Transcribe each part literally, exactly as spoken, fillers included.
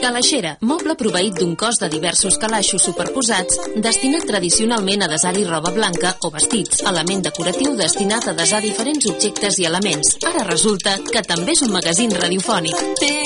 Calaixera, moble proveït d'un cos de diversos calaixos superposats, destinat tradicionalment a desar-hi roba blanca o vestits, element decoratiu destinat a desar diferents objectes i elements. Ara resulta que també és un magazín radiofònic.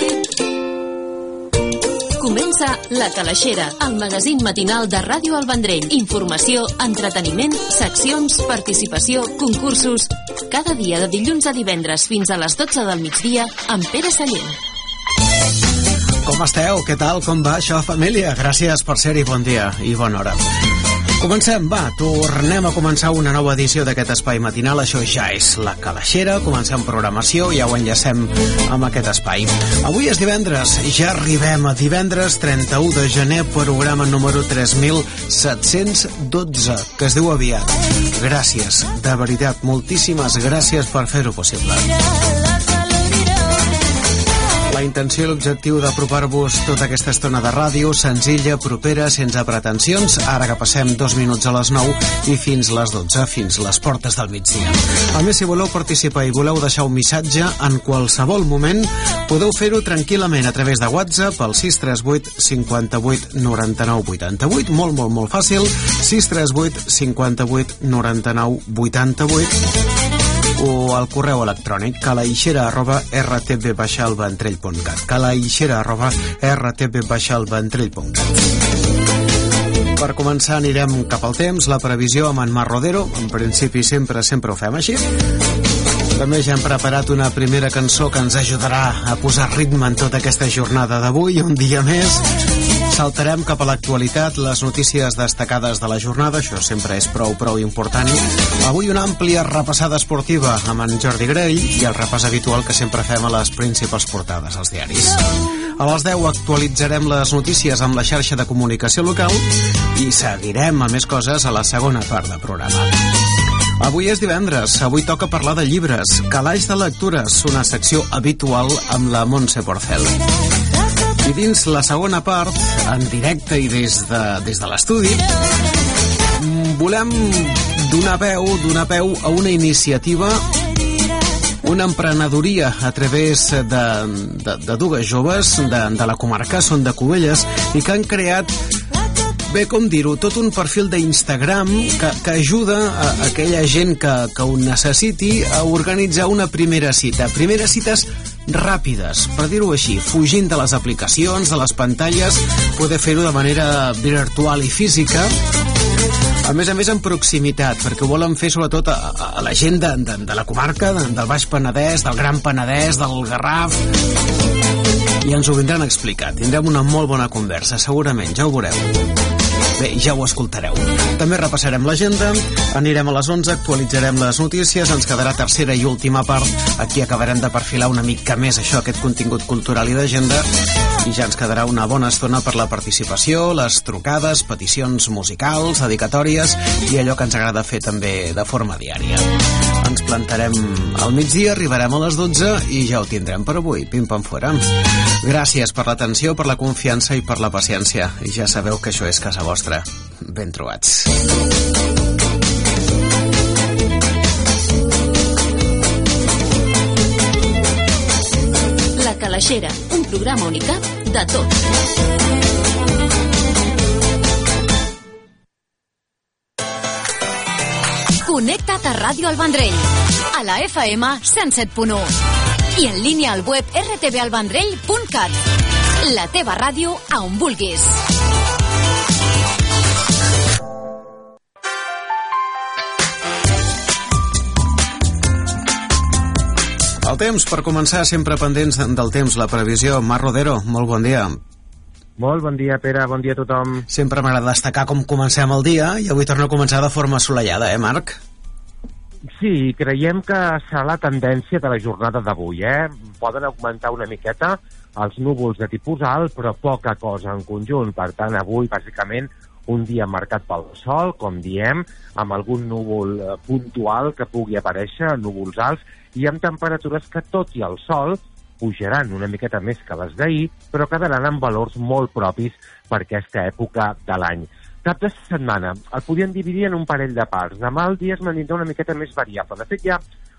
Comença La Calaixera, el magazín matinal de Ràdio El Vendrell. Informació, entreteniment, seccions, participació, concursos... Cada dia de dilluns a divendres fins a les dotze del migdia amb Pere Sallent. Com esteu? Què tal? Com va això, família? Gràcies per ser-hi. Bon dia i bona hora. Comencem, va, tornem a començar una nova edició d'aquest espai matinal. Això ja és La Calaixera. Comencem programació, ja ho enllacem amb aquest espai. Avui és divendres, ja arribem a divendres trenta-u de gener, programa número tres mil set-cents dotze, que es diu aviat. Gràcies, de veritat, moltíssimes gràcies per fer-ho possible. La intenció i l'objectiu d'apropar-vos tota aquesta estona de ràdio, senzilla, propera, sense pretensions, ara que passem dos minuts a les nou i fins les dotze, fins les portes del migdia. A més, si voleu participar i voleu deixar un missatge en qualsevol moment, podeu fer-ho tranquil·lament a través de WhatsApp al sis tres vuit cinquanta-vuit noranta-nou vuitanta-vuit, molt, molt, molt fàcil, sis tres vuit cinquanta-vuit noranta-nou vuitanta-vuit, o al correu electrònic calaixera arroba r t b baixal ventrell punt cat, calaixera arroba r t b baixal ventrell punt cat. Per començar anirem cap al temps, la previsió amb en Mar Rodero. En principi sempre, sempre ho fem així. També ja hem preparat una primera cançó que ens ajudarà a posar ritme en tota aquesta jornada d'avui, un dia més. Saltarem cap a l'actualitat, les notícies destacades de la jornada, això sempre és prou, prou important. Avui una àmplia repassada esportiva amb en Jordi Grell i el repàs habitual que sempre fem a les principals portades als diaris. A les deu actualitzarem les notícies amb la xarxa de comunicació local i seguirem a més coses a la segona part del programa. Avui és divendres, avui toca parlar de llibres, calaix de lectures, una secció habitual amb la Montse Porcel. I dins la segona part, en directe i des de, des de l'estudi, volem donar veu, donar peu a una iniciativa, una emprenedoria a través de, de, de dues joves de, de la comarca, són de Cubelles, i que han creat, bé, com dir-ho, tot un perfil d'Instagram que, que ajuda a aquella gent que, que ho necessiti a organitzar una primera cita. Primeres cites ràpides, per dir-ho així, fugint de les aplicacions, de les pantalles, poder fer-ho de manera virtual i física, a més a més en proximitat, perquè ho volen fer sobretot a, a, a la gent de, de, de la comarca, de, del Baix Penedès, del Gran Penedès, del Garraf, i ens ho vindran a explicar. Tindrem una molt bona conversa, segurament, ja ho veureu. Bé, ja ho escoltareu. També repassarem l'agenda, anirem a les onze, actualitzarem les notícies, ens quedarà tercera i última part, aquí acabarem de perfilar una mica més això, aquest contingut cultural i d'agenda, i ja ens quedarà una bona estona per la participació, les trucades, peticions musicals, dedicatòries i allò que ens agrada fer també de forma diària. Ens plantarem al migdia, arribarem a les dotze i ja ho tindrem per avui, pim-pam fora. Gràcies per l'atenció, per la confiança i per la paciència, i ja sabeu que això és casa vostra. Ben trobats. La Calaixera, un programa unicat de tot. Connecta't a Ràdio El Vendrell, a la F M cent set punt u i en línia al web r t v el vendrell punt cat. La teva ràdio a on vulguis. El temps, per començar, sempre pendents del temps, la previsió. Mar Rodero, molt bon dia. Molt bon dia, Pere, bon dia a tothom. Sempre m'agrada destacar com comencem el dia i avui torno a començar de forma assolellada, eh, Marc? Sí, creiem que serà la tendència de la jornada d'avui, eh? Poden augmentar una miqueta els núvols de tipus alt, però poca cosa en conjunt. Per tant, avui, bàsicament, un dia marcat pel sol, com diem, amb algun núvol eh, puntual que pugui aparèixer, núvols alts, i amb temperatures que, tot i el sol, pujaran una miqueta més que les d'ahir, però quedaran en valors molt propis per aquesta època de l'any. Cap de setmana el podien dividir en un parell de parts. Demà el dia es mantindrà una miqueta més variable. De fet, hi ha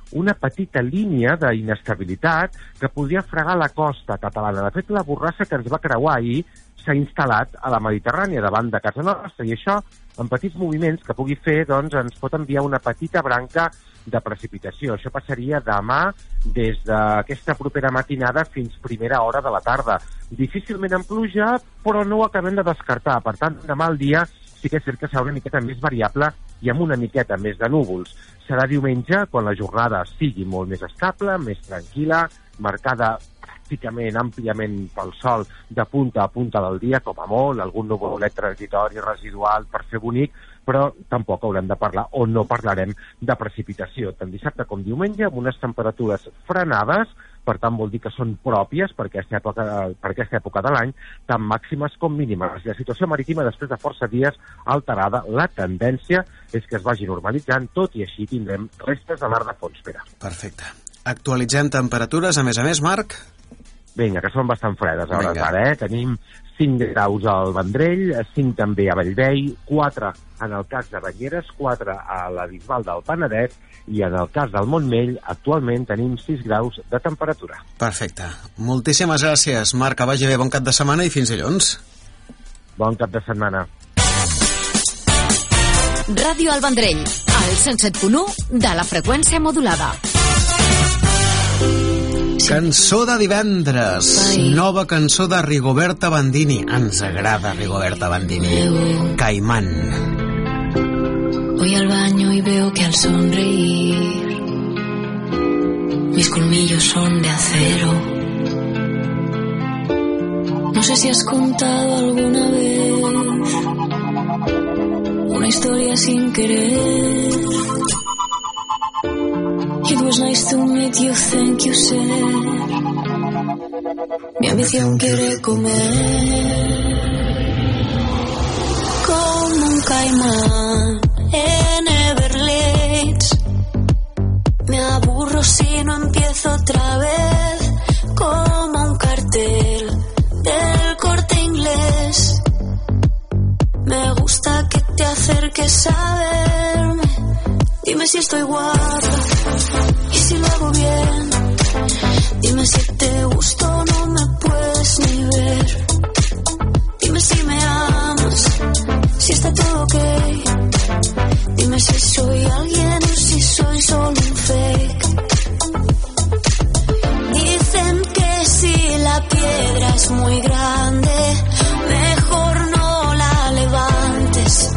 una petita línia d'inestabilitat que podria fregar la costa catalana. De fet, la borrassa que ens va creuar ahir s'ha instal·lat a la Mediterrània davant de casa nostra, i això, en petits moviments que pugui fer, doncs ens pot enviar una petita branca de precipitació. Això passaria demà des d'aquesta propera matinada fins primera hora de la tarda. Difícilment en pluja, però no ho acabem de descartar. Per tant, demà al dia sí que és cert que serà una miqueta més variable i amb una miqueta més de núvols. Serà diumenge, quan la jornada sigui molt més estable, més tranquil·la, marcada pràcticament, àmpliament pel sol de punta a punta del dia, com a molt, algun nuvolet transitori residual per fer bonic, però tampoc haurem de parlar, o no parlarem, de precipitació, tant dissabte com diumenge, amb unes temperatures frenades, per tant vol dir que són pròpies per aquesta època, per aquesta època de l'any, tant màximes com mínimes. La situació marítima, després de força dies alterada, la tendència és que es vagi normalitzant, tot i així tindrem restes de mar de fons, Pere. Perfecte. Actualitzem temperatures, a més a més, Marc? Vinga, que són bastant fredes, a hores d'ara, eh? Tenim cinc graus al Vendrell, cinc també a Bellvei, quatre en el cas de Banyeres, quatre a la Bisbal del Penedès, i en el cas del Montmell, actualment tenim sis graus de temperatura. Perfecte. Moltíssimes gràcies, Marc, que vagi bé, bon cap de setmana i fins dilluns. Bon cap de setmana. Ràdio El Vendrell, al cent set punt u de la freqüència modulada. Cançó de divendres, nova cançó de Rigoberta Bandini. Ens agrada Rigoberta Bandini. Caimán. Voy al baño y veo que al sonreír mis colmillos son de acero. No sé si has contado alguna vez una historia sin querer. It was nice to meet you, thank you, sir. Mi ambición quiere comer como un caimán en Everglades. Me aburro si no empiezo otra vez como un cartel del Corte Inglés. Me gusta que te acerques a verme. Dime si estoy guapa y si lo hago bien. Dime si te gusto o no me puedes ni ver. Dime si me amas, si está todo ok. Dime si soy alguien o si soy solo un fake. Dicen que si la piedra es muy grande, mejor no la levantes.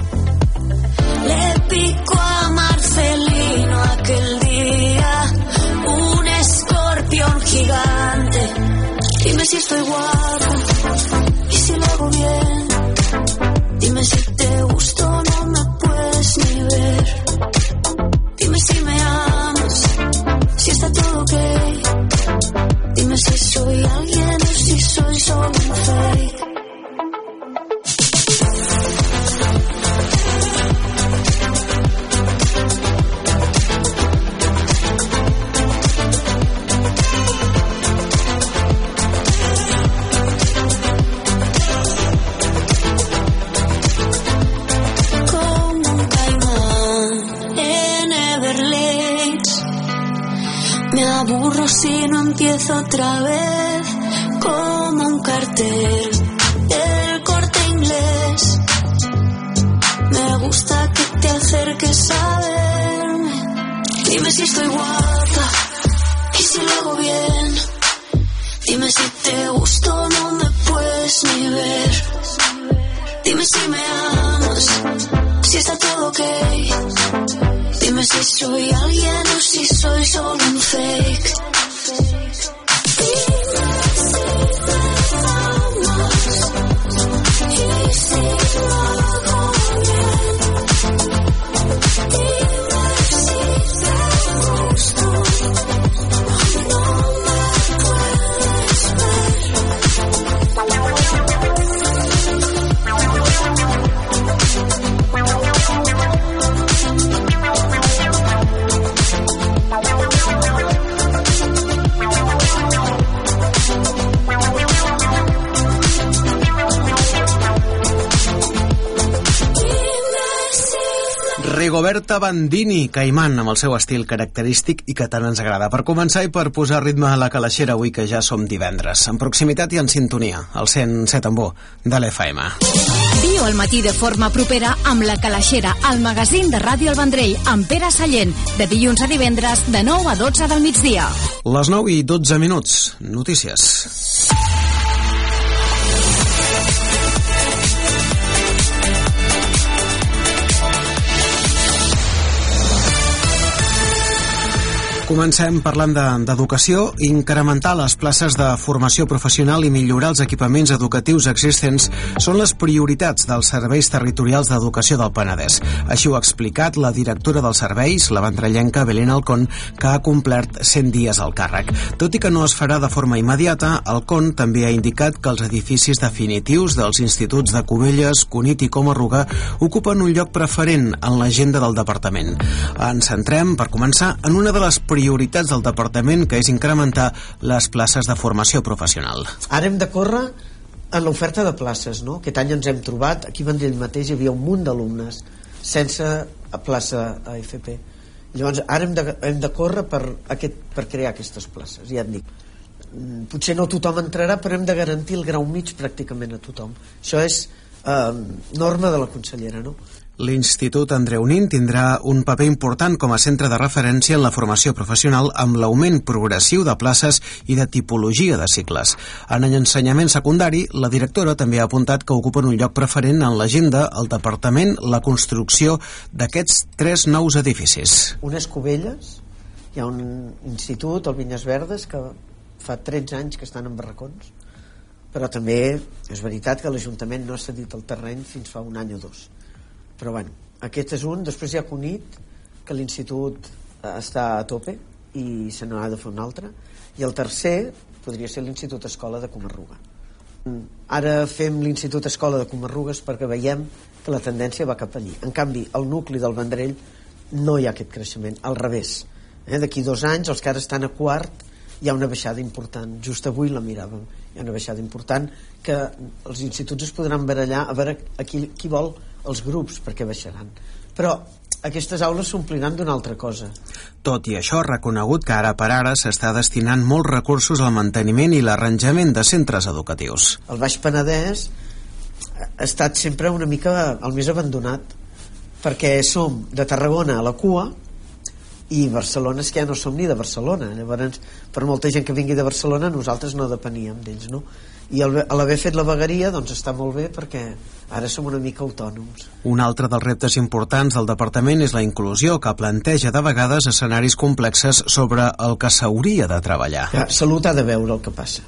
Le pico a Marcelino aquel día un escorpión gigante. Dime si estoy guapa y si lo hago bien. Dime si te gusto o no me puedes ni ver. Dime si me amas, si está todo ok. Dime si soy alguien o si soy solo un fake. Si no empiezo otra vez como un cartel del Corte Inglés. Me gusta que te acerques a verme. Dime si estoy guapa y si lo hago bien. Dime si te gusto o no me puedes ni ver. Dime si me amas, si está todo ok. Dime si soy alguien o si soy solo un fake. Rigoberta Bandini, Caimán, amb el seu estil característic i que tant ens agrada. Per començar i per posar ritme a la calaixera avui que ja som divendres. En proximitat i en sintonia, al cent set en bo de l'F M. Viu al matí de forma propera amb la calaixera, el magazín de Ràdio El Vendrell, amb Pere Sallent, de dilluns a divendres, de nou a dotze del migdia. Les nou i dotze minuts. Notícies. Comencem parlant d'educació. Incrementar les places de formació professional i millorar els equipaments educatius existents són les prioritats dels serveis territorials d'educació del Penedès. Així ho ha explicat la directora dels serveis, la ventrellenca Belén Alcón, que ha complert cent dies al càrrec. Tot i que no es farà de forma immediata, Alcón també ha indicat que els edificis definitius dels instituts de Cubelles, Cunit i Comarruga ocupen un lloc preferent en l'agenda del departament. Ens centrem, per començar, en una de les prioritats prioritats del departament, que és incrementar les places de formació professional. Ara hem de córrer en l'oferta de places, no? Aquest any ens hem trobat, aquí a Vendrell mateix hi havia un munt d'alumnes sense plaça a F P. Llavors ara hem de, hem de córrer per, aquest, per crear aquestes places, ja et dic. Potser no tothom entrarà, però hem de garantir el grau mig pràcticament a tothom. Això és eh, norma de la consellera, no? L'Institut Andreu Nin tindrà un paper important com a centre de referència en la formació professional amb l'augment progressiu de places i de tipologia de cicles. En ensenyament secundari, la directora també ha apuntat que ocupen un lloc preferent en l'agenda el departament la construcció d'aquests tres nous edificis. Unes Cubelles, hi ha un institut, el Vinyes Verdes, que fa tretze anys que estan en barracons, però també és veritat que l'Ajuntament no ha cedit el terreny fins fa un any o dos. Però bueno, aquest és un. Després hi ha Cunit, que l'institut està a tope i se n'ha de fer un altre, i el tercer podria ser l'Institut Escola de Comarruga. Ara fem l'Institut Escola de Comarrugues perquè veiem que la tendència va cap allí. En canvi, al nucli del Vendrell no hi ha aquest creixement, al revés. Eh? D'aquí dos anys, els que ara estan a quart, hi ha una baixada important. Just avui la miràvem. Hi ha una baixada important que els instituts es podran barallar a veure a qui, qui vol els grups, perquè baixaran. Però aquestes aules s'ompliran d'una altra cosa. Tot i això, ha reconegut que ara per ara s'està destinant molts recursos al manteniment i l'arranjament de centres educatius. El Baix Penedès ha estat sempre una mica el més abandonat, perquè som de Tarragona a la cua i Barcelona és que ja no som ni de Barcelona. Llavors, per molta gent que vingui de Barcelona, nosaltres no depeníem d'ells, no? I a l'haver fet la vegueria doncs està molt bé perquè ara som una mica autònoms. Un altre dels reptes importants del departament és la inclusió, que planteja de vegades escenaris complexes sobre el que s'hauria de treballar. Ja, Salut ha de veure el que passa,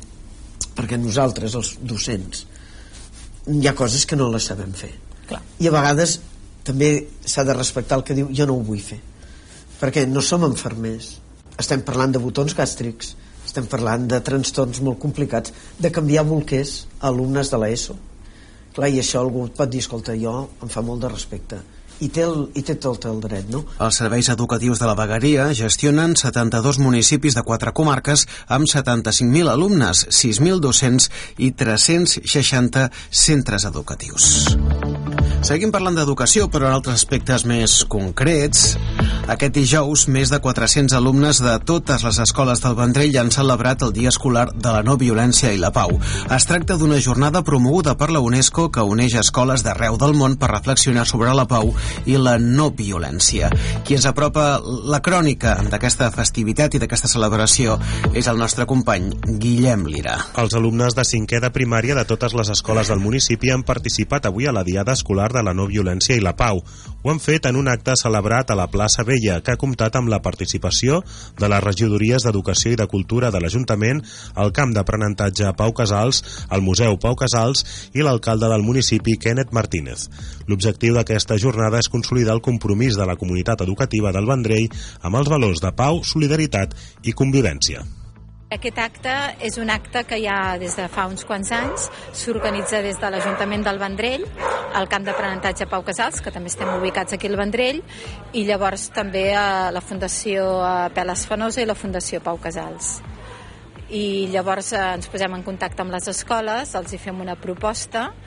perquè nosaltres, els docents, hi ha coses que no les sabem fer. Clar. I a vegades també s'ha de respectar el que diu jo no ho vull fer, perquè no som infermers, estem parlant de botons gàstrics, estem parlant de trastorns molt complicats, de canviar bolquers a alumnes de l'ESO. Clar, i això algú pot dir, escolta, jo em fa molt de respecte. I té, el, i té tot el dret, no? Els serveis educatius de la vegueria gestionen setanta-dos municipis de quatre comarques amb setanta-cinc mil alumnes, sis mil docents i tres-cents seixanta centres educatius. Seguim parlant d'educació, però en altres aspectes més concrets. Aquest dijous, més de quatre-cents alumnes de totes les escoles del Vendrell han celebrat el Dia Escolar de la No Violència i la Pau. Es tracta d'una jornada promoguda per la UNESCO que uneix escoles d'arreu del món per reflexionar sobre la pau i la no violència. Qui ens apropa la crònica d'aquesta festivitat i d'aquesta celebració és el nostre company Guillem Lira. Els alumnes de cinquè de primària de totes les escoles del municipi han participat avui a la Diada Escolar de la No Violència i la Pau. Ho han fet en un acte celebrat a la plaça Vella, que ha comptat amb la participació de les regidories d'Educació i de Cultura de l'Ajuntament, el camp d'aprenentatge Pau Casals, el Museu Pau Casals i l'alcalde del municipi, Kenneth Martínez. L'objectiu d'aquesta jornada és consolidar el compromís de la comunitat educativa del Vendrell amb els valors de pau, solidaritat i convivència. Aquest acte és un acte que ja des de fa uns quants anys s'organitza des de l'Ajuntament del Vendrell, al camp d'aprenentatge Pau Casals, que també estem ubicats aquí al Vendrell, i llavors també a la Fundació Peles Fenosa i la Fundació Pau Casals. I llavors ens posem en contacte amb les escoles, els hi fem una proposta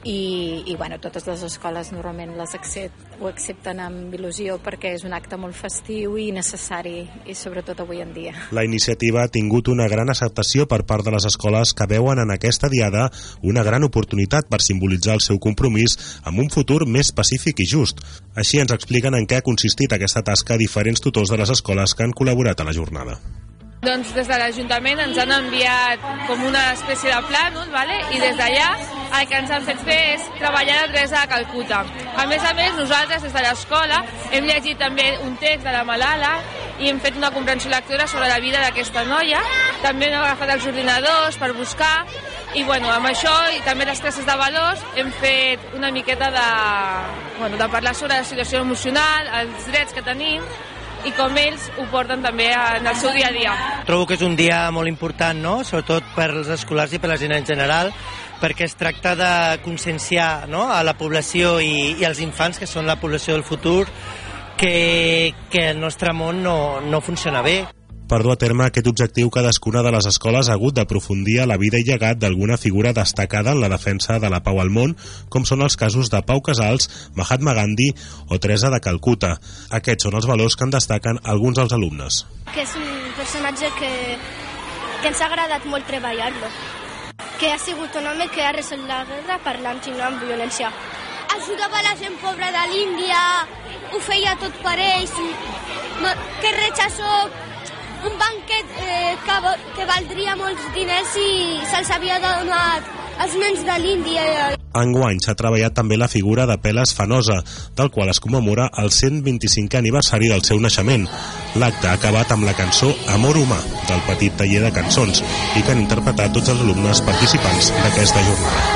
i, i bueno, totes les escoles normalment les accept, ho accepten amb il·lusió perquè és un acte molt festiu i necessari, i sobretot avui en dia. La iniciativa ha tingut una gran acceptació per part de les escoles que veuen en aquesta diada una gran oportunitat per simbolitzar el seu compromís amb un futur més pacífic i just. Així ens expliquen en què ha consistit aquesta tasca diferents tutors de les escoles que han col·laborat a la jornada. Doncs des de l'Ajuntament ens han enviat com una espècie de plànol, ¿vale? I des d'allà el que ens han fet fer és treballar l'adreça a Calcuta. A més a més, nosaltres des de l'escola hem llegit també un text de la Malala i hem fet una comprensió lectora sobre la vida d'aquesta noia. També hem agafat els ordinadors per buscar i bueno, amb això i també les classes de valors hem fet una miqueta de, bueno, de parlar sobre la situació emocional, els drets que tenim i com ells ho porten també en el seu dia a dia. Trobo que és un dia molt important, no? Sobretot per als escolars i per la gent en general, perquè es tracta de conscienciar, no?, a la població i, i als infants, que són la població del futur, que, que el nostre món no, no funciona bé. Per dur a terme aquest objectiu, cadascuna de les escoles ha hagut d'aprofundir a la vida i llegat d'alguna figura destacada en la defensa de la pau al món, com són els casos de Pau Casals, Mahatma Gandhi o Teresa de Calcuta. Aquests són els valors que en destaquen alguns dels alumnes. Que és un personatge que, que ens ha agradat molt treballar-lo, que ha sigut un home que ha resolt la guerra parlant i no amb violència. Ajudava la gent pobra de l'Índia, ho feia tot per ells, que rechaçó un banquet eh, que, que valdria molts diners i se'ls havia donat als nens de l'Índia. Enguany s'ha treballat també la figura de Peles Fanosa, del qual es commemora el cent vint-i-cinquè aniversari del seu naixement. L'acte ha acabat amb la cançó Amor humà, del petit taller de cançons, i que han interpretat tots els alumnes participants d'aquesta jornada.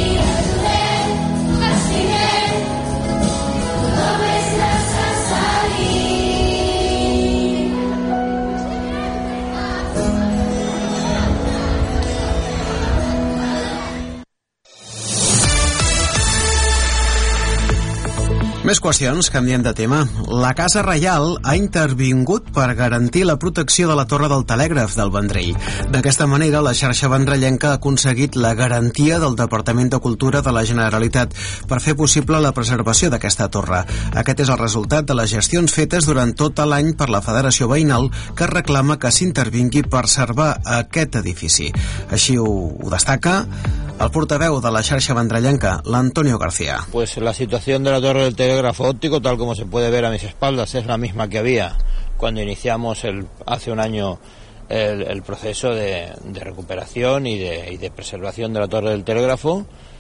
Més qüestions, canviem de tema. La Casa Reial ha intervingut per garantir la protecció de la Torre del Telègraf del Vendrell. D'aquesta manera, la xarxa vendrellenca ha aconseguit la garantia del Departament de Cultura de la Generalitat per fer possible la preservació d'aquesta torre. Aquest és el resultat de les gestions fetes durant tot l'any per la Federació Veïnal, que reclama que s'intervingui per preservar aquest edifici. Així ho, ho destaca el portaveu de la xarxa vendrellenca, l'Antonio García. Pues la situación de la Torre del Telégrafo óptico, tal como se puede ver a mis espaldas, es la misma que había cuando iniciamos el, hace un año el, el proceso de, de recuperación y de, y de preservación de la Torre del Telégrafo.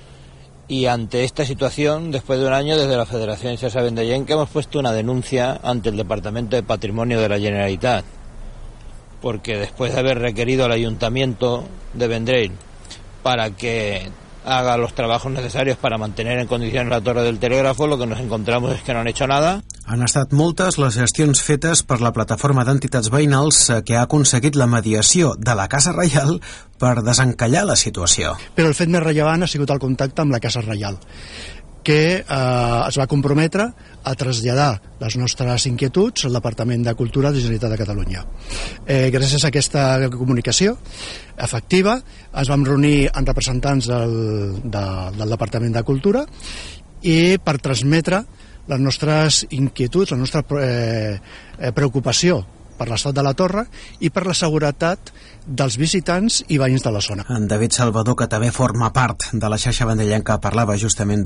Y ante esta situación, después de un año, desde la Federación Xarxa Vendrellenca hemos puesto una denuncia ante el Departamento de Patrimonio de la Generalitat, porque después de haber requerido al Ayuntamiento de Vendrell para que haga los trabajos necesarios para mantener en condiciones la Torre del Telégrafo, lo que nos encontramos es que no han hecho nada. Han estat moltes les gestions fetes per la plataforma d'entitats veïnals que ha aconseguit la mediació de la Casa Reial per desencallar la situació. Però el fet més rellevant ha sigut el contacte amb la Casa Reial, que eh, es va comprometre a traslladar les nostres inquietuds al Departament de Cultura de la Generalitat de Catalunya. Eh, gràcies a aquesta comunicació efectiva ens vam reunir amb representants del, de, del Departament de Cultura i per transmetre les nostres inquietuds, la nostra eh, preocupació per l'estat de la torre i per la seguretat dels visitants i veïns de la zona. En David Salvador, que també forma part de la xarxa vendrellenca, parlava justament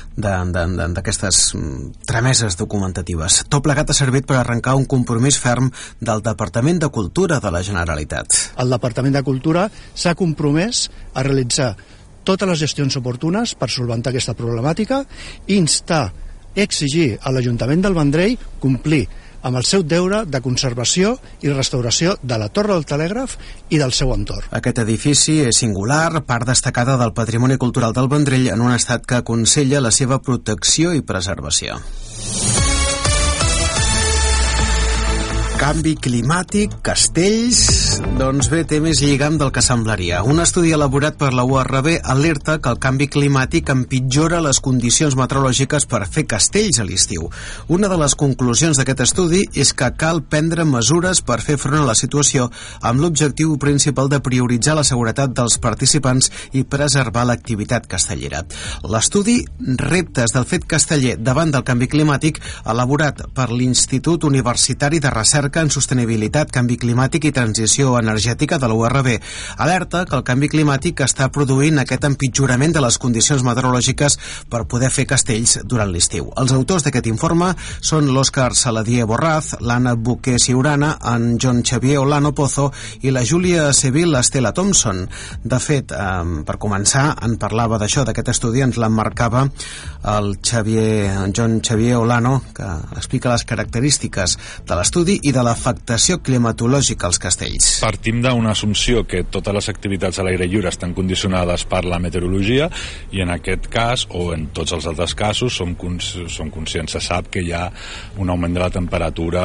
d'aquestes trameses documentatives. Tot plegat ha servit per arrencar un compromís ferm del Departament de Cultura de la Generalitat. El Departament de Cultura s'ha compromès a realitzar totes les gestions oportunes per solventar aquesta problemàtica i instar i exigir a l'Ajuntament del Vendrell complir amb el seu deure de conservació i restauració de la Torre del Telègraf i del seu entorn. Aquest edifici és singular, part destacada del patrimoni cultural del Vendrell, en un estat que aconsella la seva protecció i preservació. Canvi climàtic, castells Doncs bé, té més lligam del que semblaria. Un estudi elaborat per la U R B alerta que el canvi climàtic empitjora les condicions meteorològiques per fer castells a l'estiu. Una de les conclusions d'aquest estudi és que cal prendre mesures per fer front a la situació amb l'objectiu principal de prioritzar la seguretat dels participants i preservar l'activitat castellera. L'estudi Reptes del fet casteller davant del canvi climàtic, elaborat per l'Institut Universitari de Recerca en Sostenibilitat, Canvi Climàtic i Transició Energètica de la U R B, alerta que el canvi climàtic està produint aquest empitjorament de les condicions meteorològiques per poder fer castells durant l'estiu. Els autors d'aquest informe són l'Òscar Saladier Borraz, l'Anna Buquer Ciurana, en John Xavier Olano Pozo i la Júlia Seville Estela Thompson. De fet, eh, per començar, en parlava d'això, d'aquest estudi, ens l'emmarcava el Xavier, John Xavier Olano, que explica les característiques de l'estudi i de l'afectació climatològica als castells. Partim d'una assumpció que totes les activitats a l'aire lliure estan condicionades per la meteorologia i en aquest cas, o en tots els altres casos, som, cons som conscients, se sap que hi ha un augment de la temperatura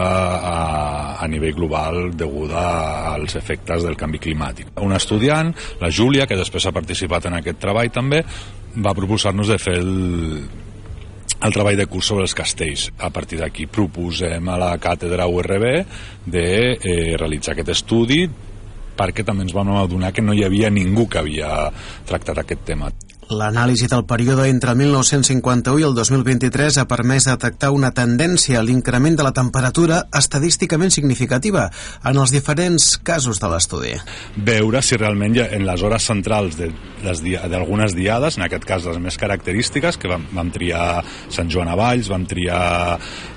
a, a nivell global deguda als efectes del canvi climàtic. Un estudiant, la Júlia, que després ha participat en aquest treball també, va proposar-nos de fer el, el treball de curs sobre els castells. A partir d'aquí proposem a la càtedra U R B de eh, realitzar aquest estudi perquè també ens vam adonar que no hi havia ningú que havia tractat aquest tema. L'anàlisi del període entre el mil nou-cents cinquanta-u i el dos mil vint-i-tres ha permès detectar una tendència a l'increment de la temperatura estadísticament significativa en els diferents casos de l'estudi. Veure si realment hi ha, en les hores centrals d'algunes di diades, en aquest cas les més característiques, que vam, vam triar Sant Joan a Valls, vam triar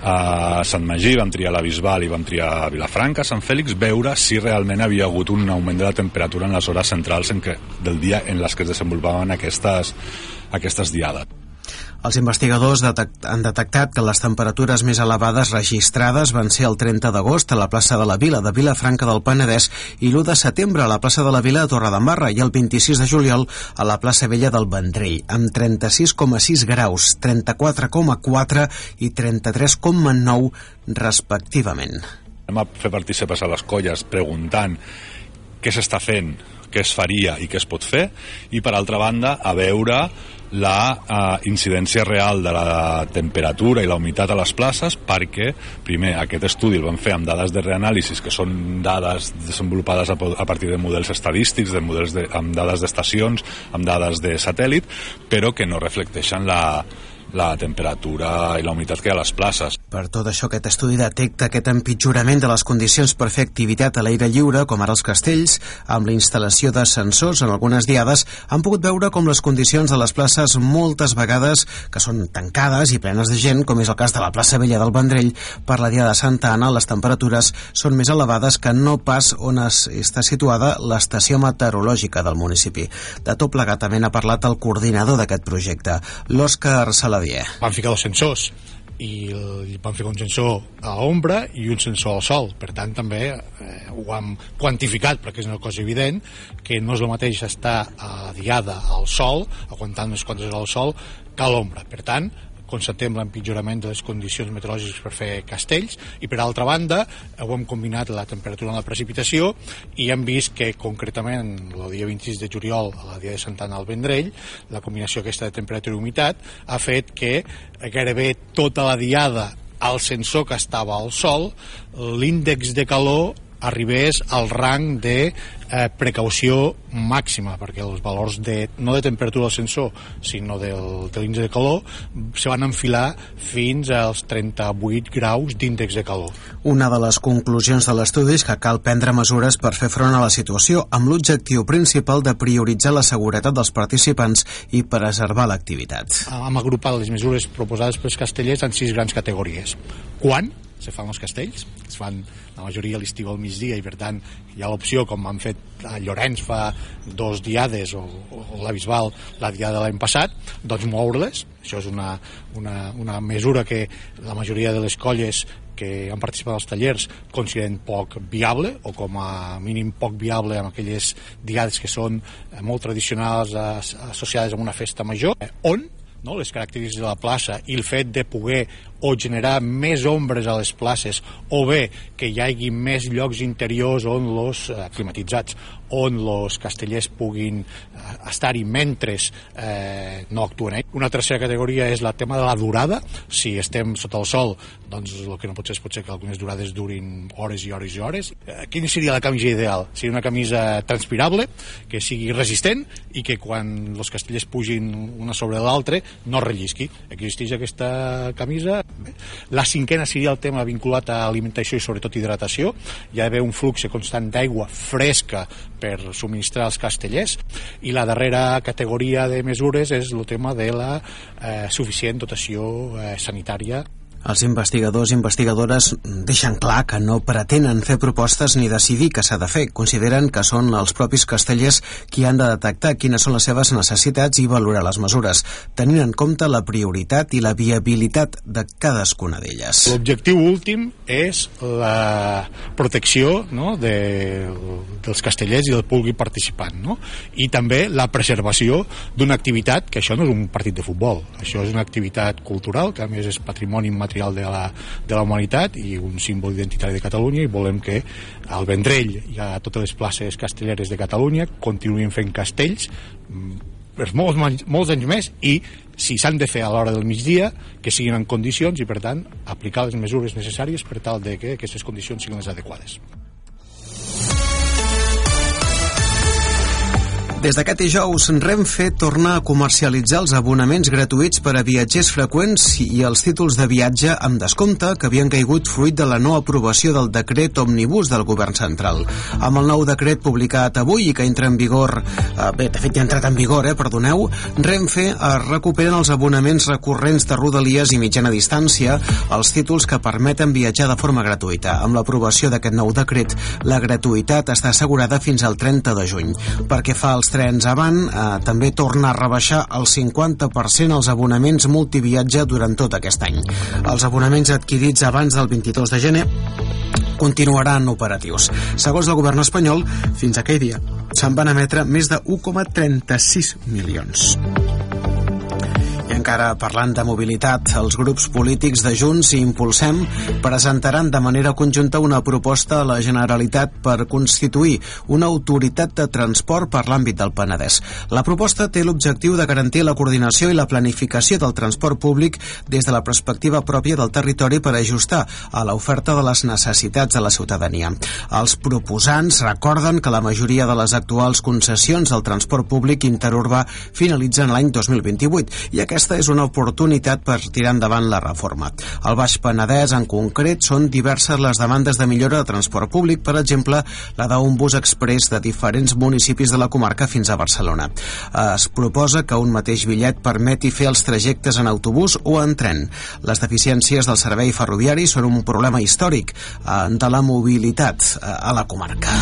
a Sant Magí, vam triar la Bisbal i vam triar a Vilafranca, Sant Fèlix, veure si realment havia hagut un augment de la temperatura en les hores centrals en què, del dia en les que es desenvolupaven aquestes aquestes diades. Els investigadors detect han detectat que les temperatures més elevades registrades van ser el trenta d'agost a la plaça de la Vila de Vilafranca del Penedès i l'u de setembre a la plaça de la Vila de Torredembarra i el vint-i-sis de juliol a la plaça Vella del Vendrell, amb trenta-sis coma sis graus, trenta-quatre coma quatre i trenta-tres coma nou respectivament. Anem a fer participes a les colles preguntant què s'està fent, què es faria i què es pot fer, i per altra banda a veure la eh, incidència real de la temperatura i la humitat a les places, perquè primer aquest estudi el vam fer amb dades de reanàlisis, que són dades desenvolupades a, a partir de models estadístics, de models de, amb dades d'estacions, amb dades de satèl·lit, però que no reflecteixen la la temperatura i la humitat que hi ha a les places. Per tot això, aquest estudi detecta aquest empitjorament de les condicions per fer activitat a l'aire lliure, com ara els castells, amb la instal·lació de sensors en algunes diades, han pogut veure com les condicions de les places moltes vegades que són tancades i plenes de gent, com és el cas de la plaça Vella del Vendrell, per la diada de Santa Anna, les temperatures són més elevades que no pas on es, està situada l'estació meteorològica del municipi. De tot plegat també n'ha parlat el coordinador d'aquest projecte, l'Òscar Saladier. Van ficar dos sensors i van ficar un sensor a l'ombra i un sensor al sol. Per tant, també eh, ho hem quantificat, perquè és una cosa evident, que no és el mateix estar a diada al sol, aguantant les contes al sol, que a l'ombra. Per tant, constatem l'empitjorament de les condicions meteorològiques per fer castells i, per altra banda, ho hem combinat la temperatura amb la precipitació i hem vist que, concretament, el dia vint-i-sis de juliol, a la dia de Santa Anna al Vendrell, la combinació aquesta de temperatura i humitat ha fet que gairebé tota la diada al sensor que estava al sol, l'índex de calor arribés al rang de eh, precaució màxima, perquè els valors de, no de temperatura del sensor, sinó del, de l'índex de calor, se van enfilar fins als trenta-vuit graus d'índex de calor. Una de les conclusions de l'estudi és que cal prendre mesures per fer front a la situació, amb l'objectiu principal de prioritzar la seguretat dels participants i preservar l'activitat. Hem agrupat les mesures proposades pels castellers en sis grans categories. Quan se fan els castells, es fan la majoria a l'estiu al migdia i per tant hi ha l'opció, com han fet a Llorenç fa dos diades o, o la Bisbal la diada de l'any passat, doncs moure-les. Això és una, una, una mesura que la majoria de les colles que han participat als tallers consideren poc viable o com a mínim poc viable amb aquelles diades que són molt tradicionals associades a una festa major, on no? Les característiques de la plaça i el fet de poder o generar més ombres a les places o bé que hi hagi més llocs interiors on los eh, climatitzats on els castellers puguin eh, estar-hi mentre eh, no actuen. Eh? Una tercera categoria és el tema de la durada. Si estem sota el sol, doncs el que no pot ser és pot ser que algunes durades durin hores i hores i hores. Eh, quina seria la camisa ideal? Seria una camisa transpirable, que sigui resistent i que quan els castellers pugin una sobre l'altre no rellisqui. Existeix aquesta camisa. La cinquena seria el tema vinculat a alimentació i sobretot hidratació. Hi ha d'haver un flux constant d'aigua fresca per subministrar els castellers, i la darrera categoria de mesures és el tema de la eh, suficient dotació eh, sanitària. Els investigadors i investigadores deixen clar que no pretenen fer propostes ni decidir què s'ha de fer. Consideren que són els propis castellers qui han de detectar quines són les seves necessitats i valorar les mesures, tenint en compte la prioritat i la viabilitat de cadascuna d'elles. L'objectiu últim és la protecció, no, de, dels castellers i del públic participant, no? I també la preservació d'una activitat que això no és un partit de futbol, això és una activitat cultural que a més és patrimoni immaterial de la, de la humanitat i un símbol identitari de Catalunya, i volem que al Vendrell i a totes les places castelleres de Catalunya continuïn fent castells per molts, molts anys més, i si s'han de fer a l'hora del migdia que siguin en condicions i per tant aplicar les mesures necessàries per tal de que aquestes condicions siguin les adequades. Des d'aquest dijous, Renfe torna a comercialitzar els abonaments gratuïts per a viatgers freqüents i els títols de viatge amb descompte que havien caigut fruit de la no aprovació del decret òmnibus del govern central. Amb el nou decret publicat avui i que entra en vigor, eh, bé, de fet ja ha entrat en vigor, eh, perdoneu, Renfe eh, recuperen els abonaments recurrents de Rodalies i mitjana distància, els títols que permeten viatjar de forma gratuïta. Amb l'aprovació d'aquest nou decret, la gratuïtat està assegurada fins al trenta de juny. Perquè fa els trens avant, eh, també torna a rebaixar el cinquanta per cent els abonaments multiviatge durant tot aquest any. Els abonaments adquirits abans del vint-i-dos de gener continuaran operatius. Segons el govern espanyol, fins aquell dia se'n van emetre més de u coma trenta-sis milions. I encara parlant de mobilitat, els grups polítics de Junts i Impulsem presentaran de manera conjunta una proposta a la Generalitat per constituir una autoritat de transport per l'àmbit del Penedès. La proposta té l'objectiu de garantir la coordinació i la planificació del transport públic des de la perspectiva pròpia del territori per ajustar a l'oferta de les necessitats de la ciutadania. Els proposants recorden que la majoria de les actuals concessions al transport públic interurbà finalitzen l'any dos mil vint-i-vuit i aquesta Aquesta és una oportunitat per tirar endavant la reforma. Al Baix Penedès, en concret, són diverses les demandes de millora de transport públic, per exemple, la d'un bus express de diferents municipis de la comarca fins a Barcelona. Es proposa que un mateix bitllet permeti fer els trajectes en autobús o en tren. Les deficiències del servei ferroviari són un problema històric de la mobilitat a la comarca.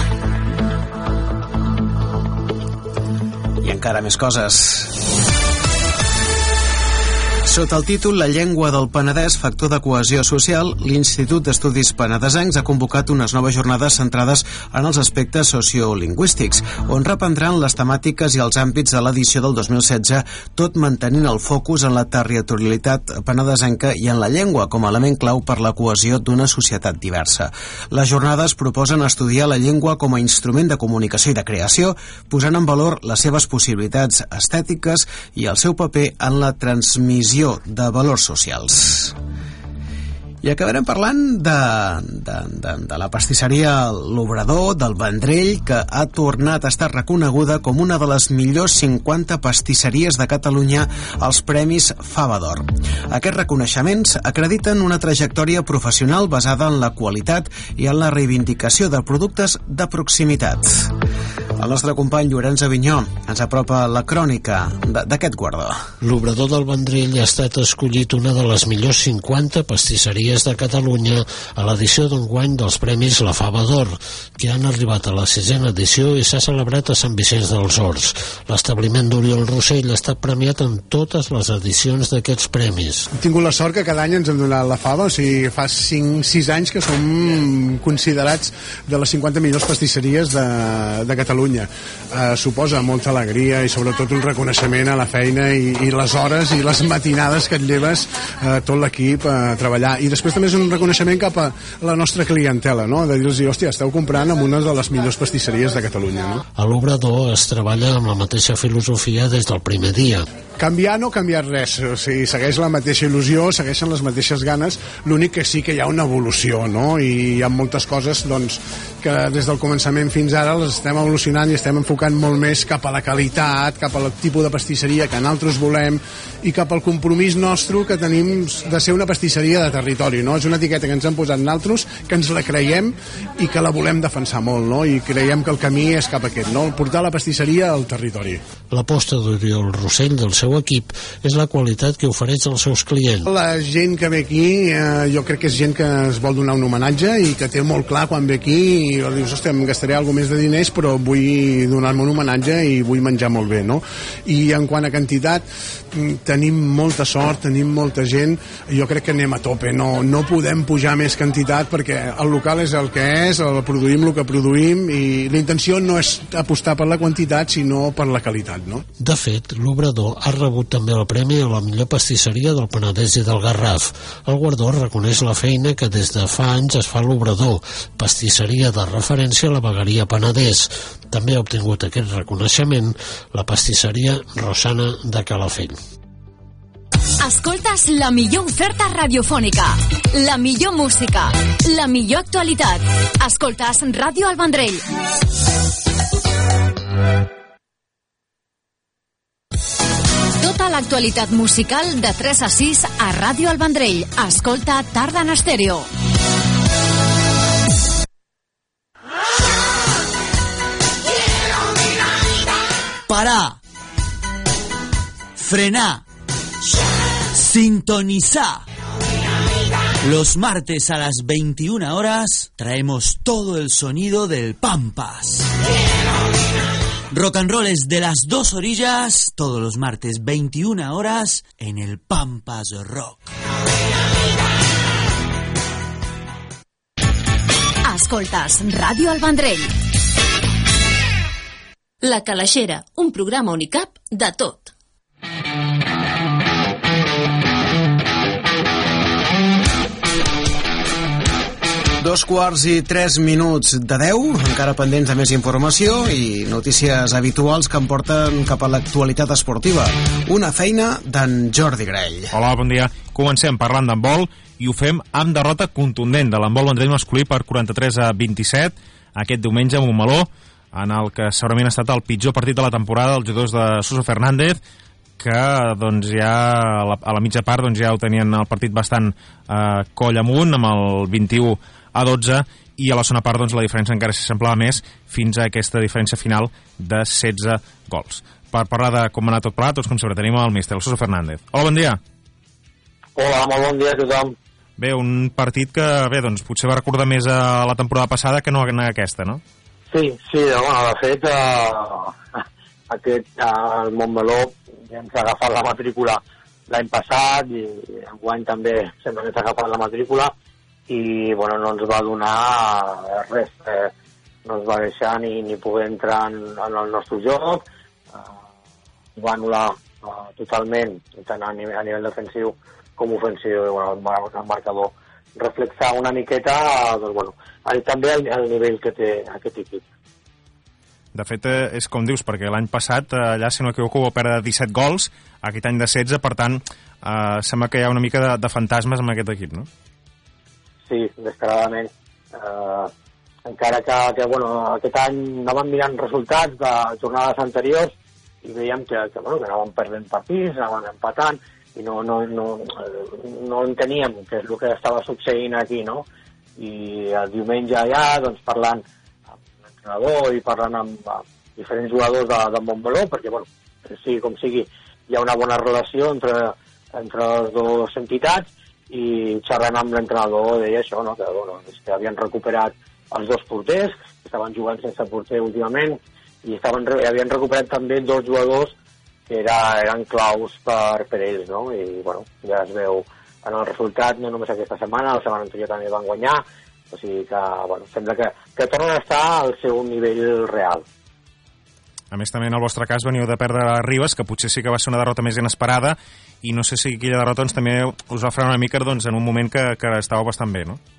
I encara més coses. Sota el títol La llengua del Penedès, factor de cohesió social, l'Institut d'Estudis Penedesencs ha convocat unes noves jornades centrades en els aspectes sociolingüístics, on reprendran les temàtiques i els àmbits de l'edició del dos mil setze, tot mantenint el focus en la territorialitat penedesenca i en la llengua com a element clau per la cohesió d'una societat diversa. Les jornades proposen estudiar la llengua com a instrument de comunicació i de creació, posant en valor les seves possibilitats estètiques i el seu paper en la transmissió de valors socials. I acabarem parlant de, de, de, de la pastisseria L'Obrador del Vendrell, que ha tornat a estar reconeguda com una de les millors cinquanta pastisseries de Catalunya als Premis Fava d'Or. Aquests reconeixements acrediten una trajectòria professional basada en la qualitat i en la reivindicació de productes de proximitat. El nostre company Llorenç Avinyó ens apropa la crònica d'aquest guardó. L'Obrador del Vendrell ha estat escollit una de les millors cinquanta pastisseries de Catalunya a l'edició d'enguany dels Premis La Fava d'Or, que han arribat a la sisena edició i s'ha celebrat a Sant Vicenç dels Horts. L'establiment d'Oriol Rossell ha estat premiat en totes les edicions d'aquests premis. Hem tingut la sort que cada any ens hem donat la fava, o sigui, fa cinc sis anys que som considerats de les cinquanta millors pastisseries de, de Catalunya. Catalunya. Eh, suposa molta alegria i sobretot un reconeixement a la feina i, i les hores i les matinades que et lleves eh, tot l'equip a treballar. I després també és un reconeixement cap a la nostra clientela, no? De dir-los, hòstia, esteu comprant en una de les millors pastisseries de Catalunya, no? A l'Obrador es treballa amb la mateixa filosofia des del primer dia. Canviar no ha canviat res, o sigui, segueix la mateixa il·lusió, segueixen les mateixes ganes, l'únic que sí que hi ha una evolució, no? I hi ha moltes coses, doncs, que des del començament fins ara les estem evolucionant i estem enfocant molt més cap a la qualitat, cap al tipus de pastisseria que nosaltres volem i cap al compromís nostre que tenim de ser una pastisseria de territori, no? És una etiqueta que ens han posat nosaltres, que ens la creiem i que la volem defensar molt, no? I creiem que el camí és cap a aquest, no? Portar la pastisseria al territori. L'aposta d'Oriol Rossell del seu equip és la qualitat que ofereix als seus clients. La gent que ve aquí, eh, jo crec que és gent que es vol donar un homenatge i que té molt clar quan ve aquí i dius, hòstia, em gastaré alguna més de diners però vull donar-me un homenatge i vull menjar molt bé, no? I en quant a quantitat, tenim molta sort, tenim molta gent, jo crec que anem a tope, no, no podem pujar més quantitat perquè el local és el que és, el produïm el que produïm i la intenció no és apostar per la quantitat sinó per la qualitat, no? De fet, l'Obrador ha rebut també el premi a la millor pastisseria del Penedès i del Garraf. El guardó reconeix la feina que des de fa anys es fa a l'Obrador, pastisseria de referència a la vegueria Penedès. També ha obtingut aquest reconeixement la pastisseria Rosana de Calafell. Escoltes la millor oferta radiofònica, la millor música, la millor actualitat. Escoltes Ràdio El Vendrell. Tota l'actualitat musical de tres a sis a Ràdio El Vendrell. Escolta Tarda en Estèreo. Parar, frenar, sintonizar. Los martes a las veintiuna horas traemos todo el sonido del Pampas. Rock and roll es de las dos orillas, todos los martes veintiuna horas en el Pampas Rock. Escoltes Ràdio El Vendrell. La Calaixera, un programa on hi cap de tot. Dos quarts i tres minuts de deu, encara pendents de més informació i notícies habituals que em porten cap a l'actualitat esportiva. Una feina d'en Jordi Grell. Hola, bon dia. Comencem parlant d'handbol i ho fem amb derrota contundent de l'handbol Vendrell masculí per quaranta-tres a vint-i-set aquest diumenge a Montmeló, en el que segurament ha estat el pitjor partit de la temporada dels jugadors de Suso Fernández, que doncs, ja a la, a la mitja part doncs, ja ho tenien el partit bastant eh, coll amunt, amb el vint-i-u a dotze, i a la segona part doncs, la diferència encara s'assemblava més fins a aquesta diferència final de setze gols. Per parlar de com va anar tot plegat, doncs, com sempre tenim el míster, el Suso Fernández. Hola, bon dia. Hola, molt bon dia a tothom. Bé, un partit que bé, doncs, potser va recordar més a la temporada passada que no a aquesta, no? Sí, sí, bueno, de fet, eh, aquest, eh, el Montmeló ja ens ha agafat la matrícula l'any passat i enguany també sempre ens ha agafat la matrícula i, bueno, no ens va donar res, eh, no ens va deixar ni, ni poder entrar en, en el nostre joc, eh, va anul·lar eh, totalment, tant a nivell, a nivell defensiu com ofensiu, i, bueno, el marcador reflexar una miqueta doncs, bueno, també el, el nivell que té aquest equip. De fet, és com dius, perquè l'any passat allà, si no m'equivoco, va perdre disset gols, aquest any de setze, per tant, eh, sembla que hi ha una mica de, de fantasmes amb aquest equip, no? Sí, descaradament. Eh, encara que, que bueno, aquest any anàvem mirant resultats de jornades anteriors i veiem que, que, bueno, que anàvem perdent partits, anàvem empatant, i no, no, no, no enteníem què és el que estava succeint aquí, no? I el diumenge allà, doncs, parlant amb l'entrenador i parlant amb, amb diferents jugadors de, de Montmeló, perquè, bueno, sigui com sigui, hi ha una bona relació entre, entre les dues entitats, i xerrant amb l'entrenador deia això, no? Que, bueno, que havien recuperat els dos porters, que estaven jugant sense porter últimament, i estaven, havien recuperat també dos jugadors que era, eren claus per, per ells, no? I, bueno, ja es veu en el resultat, no només aquesta setmana, la setmana anterior també van guanyar, o sigui que, bueno, sembla que, que tornen a estar al seu nivell real. A més, també en el vostre cas veniu de perdre a Ribes, que potser sí que va ser una derrota més inesperada, i no sé si aquella derrota doncs, també us va frenar una mica doncs, en un moment que, que estàveu bastant bé, no?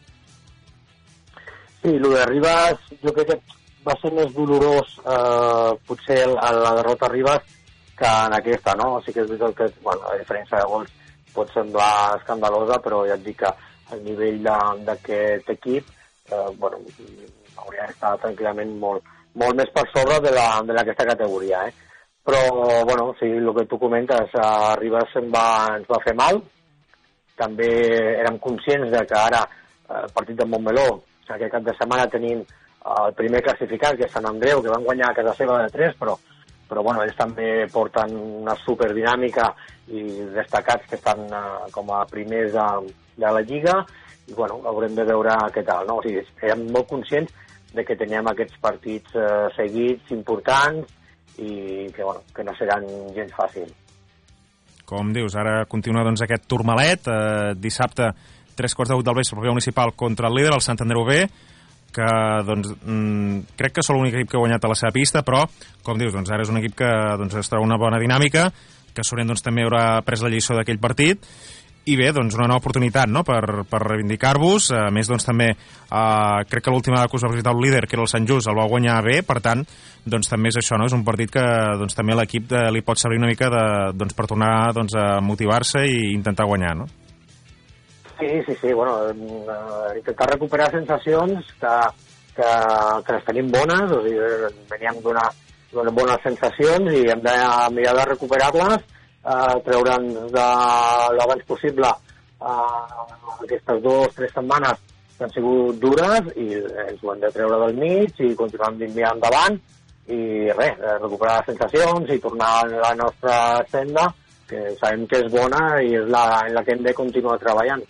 Sí, el de Ribes jo crec que va ser més dolorós eh, potser a la derrota a Ribes que en aquesta, no? O sigui que és veritat que, bueno, la diferència de gols pot semblar escandalosa, però ja et dic que el nivell d'aquest equip eh, bueno, hauria d'estar tranquil·lament molt molt més per sobre de d'aquesta categoria, eh? Però, bueno, sí, el que tu comentes, a Ribes ens va, ens va fer mal. També érem conscients de que ara el partit de Montmeló, aquest cap de setmana tenim el primer classificat, que és Sant Andreu, que van guanyar a casa seva de tres, però, però bueno, ells també porten una superdinàmica i destacats que estan uh, com a primers de, de la Lliga, i bueno, haurem de veure què tal, no? O sigui, érem molt conscients de que teníem aquests partits eh, seguits, importants, i que, bueno, que no seran gens fàcils. Com dius, ara continua doncs, aquest Tourmalet, eh, dissabte, tres quarts de vuit del vespre, el municipal contra el líder, el Sant Andreu B, que doncs, mm, crec que és l'únic equip que ha guanyat a la seva pista, però, com dius, doncs, ara és un equip que doncs, es troba una bona dinàmica, que Sorent doncs, també haurà pres la lliçó d'aquell partit, i bé, doncs una nova oportunitat, no?, per, per reivindicar-vos. A més, doncs també eh, crec que l'última que us va visitar el líder, que era el Sant Just, el va guanyar bé, per tant, doncs també és això, no?, és un partit que doncs, també l'equip eh, li pot servir una mica de, doncs, per tornar doncs, a motivar-se i intentar guanyar, no? Sí, sí, sí, bueno, eh, intentar recuperar sensacions que, que, que les tenim bones, o sigui, veníem d'unes bones sensacions i hem de mirar de recuperar-les, Uh, treure'ns de l'abans possible uh, aquestes dues o tres setmanes que han sigut dures i ens ho hem de treure del mig i continuar mirant endavant i res, recuperar les sensacions i tornar a la nostra senda, que sabem que és bona i és la, en la que hem de continuar treballant.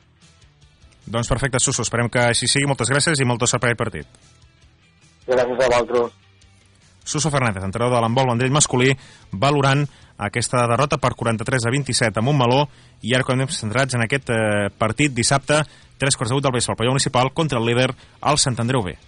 Doncs perfecte, Suso, esperem que així sigui. Moltes gràcies i molta sort per aquest partit. Gràcies a vosaltres. Suso Fernández, entrenador de l'handbol Vendrell masculí, valorant aquesta derrota per quaranta-tres a vint-i-set a Montmeló, i ara com hem centrats en aquest eh, partit dissabte, tres quarts de vuit del vespre al Palau Municipal contra el líder, el Sant Andreu B.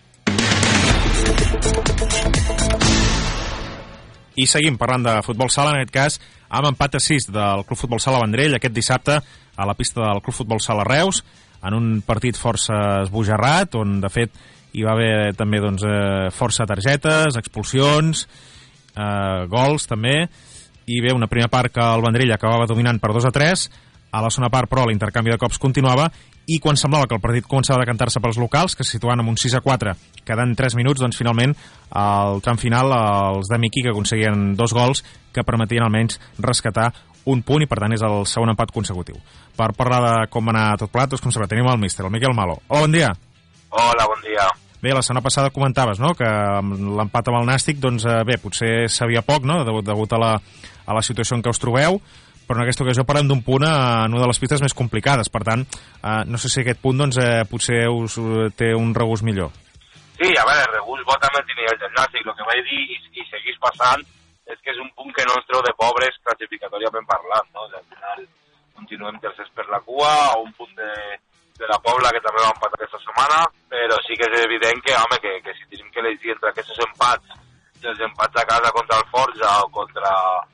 I seguim parlant de futbol sala, en aquest cas amb empat a sis del Club Futbol Sala Vendrell aquest dissabte a la pista del Club Futbol Sala Reus, en un partit força esbojarrat, on de fet hi va haver també doncs, eh, força targetes, expulsions, eh, gols també, i bé, una primera part que el Vendrell acabava dominant per dos a tres, a la segona part però l'intercanvi de cops continuava, i quan semblava que el partit començava a decantar-se pels locals, que se situaven amb un sis a quatre, quedant tres minuts, doncs finalment al tram final els de Miqui, que aconseguien dos gols que permetien almenys rescatar un punt, i per tant és el segon empat consecutiu. Per parlar de com va anar tot plat, doncs com sempre tenim el míster, el Miquel Malo. Hola, bon dia. Hola, bon dia. Bé, la setmana passada comentaves, no?, que l'empat amb el Nàstic, doncs bé, potser sabia poc, no?, degut, degut a, la, a la situació en què us trobeu, però en aquesta ocasió parlem d'un punt en una de les pistes més complicades, per tant, eh, no sé si aquest punt, doncs, eh, potser us uh, té un regust millor. Sí, a veure, el regust bo també tenia el del Nàstic, el que vaig dir i, i seguís passant és que és un punt que no ens treu de pobres classificatòriament parlant, no?, al final continuem tercers per la cua, a un punt de de la Pobla, que també va empatar aquesta setmana, però sí que és evident que, home, que, que si tenim que elegir entre aquests empats, els empats a casa contra el Forja o contra,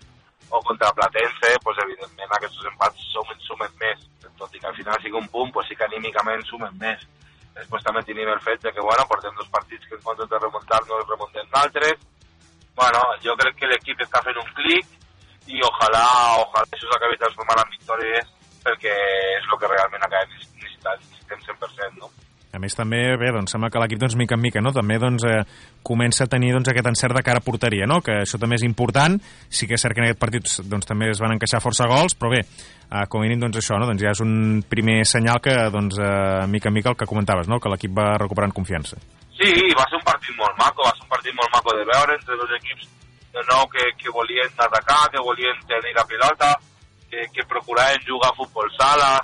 o contra Platense, pues, evidentment aquests empats sumen, sumen més, tot i que al final sigui un punt, pues sí que anímicament sumen més. Després també tenim el fet de que, bueno, portem dos partits que en comptes de remuntar-nos remuntem d'altres. Bueno, jo crec que l'equip està fent un clic i ojalà, ojalà això s'acabi transformant en victòries, perquè és el que realment acabem necessitem cent per cent, no? A més, també, bé, doncs sembla que l'equip, doncs, mica en mica, no?, també, doncs, eh, comença a tenir, doncs, aquest encert de cara a porteria, no?, que això també és important. Sí que és cert que en aquest partit, doncs, també es van encaixar força gols, però bé, eh, com a mínim, doncs, això, no?, doncs ja és un primer senyal que, doncs, eh, mica en mica el que comentaves, no?, que l'equip va recuperant confiança. Sí, va ser un partit molt maco, va ser un partit molt maco de veure entre dos equips de nou que, que volien atacar, que volien tenir la pilota, que, que procuraven jugar a futbol sala.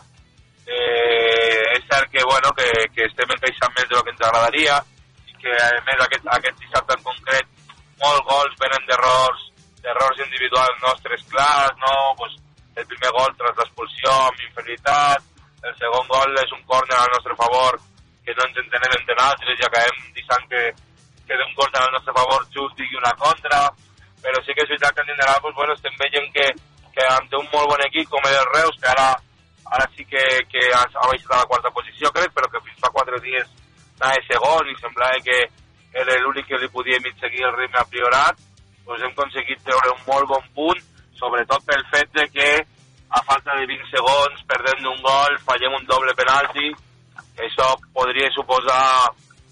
Eh, és cert que, bueno, que, que estem encaixant més del que ens agradaria i que, a més, aquest, aquest dissabte en concret, molts gols venen d'errors d'errors individuals nostres clars, no? Pues, el primer gol tras l'expulsió amb inferioritat, el segon gol és un córner al nostre favor que no ens entenem entre nosaltres i acabem dissant que, que d'un córner al nostre favor just digui una contra. sí que és veritat que en general pues, bueno, estem veient que, que té un molt bon equip com el Reus, que ara, ara sí que, que ha, ha baixat a la quarta posició, crec, però que fins fa quatre dies anava segon i semblava que era l'únic que li podia mig seguir el ritme a Priorat, doncs hem aconseguit treure un molt bon punt, sobretot pel fet de que a falta de vint segons, perdem d'un gol, fallem un doble penalti, això podria suposar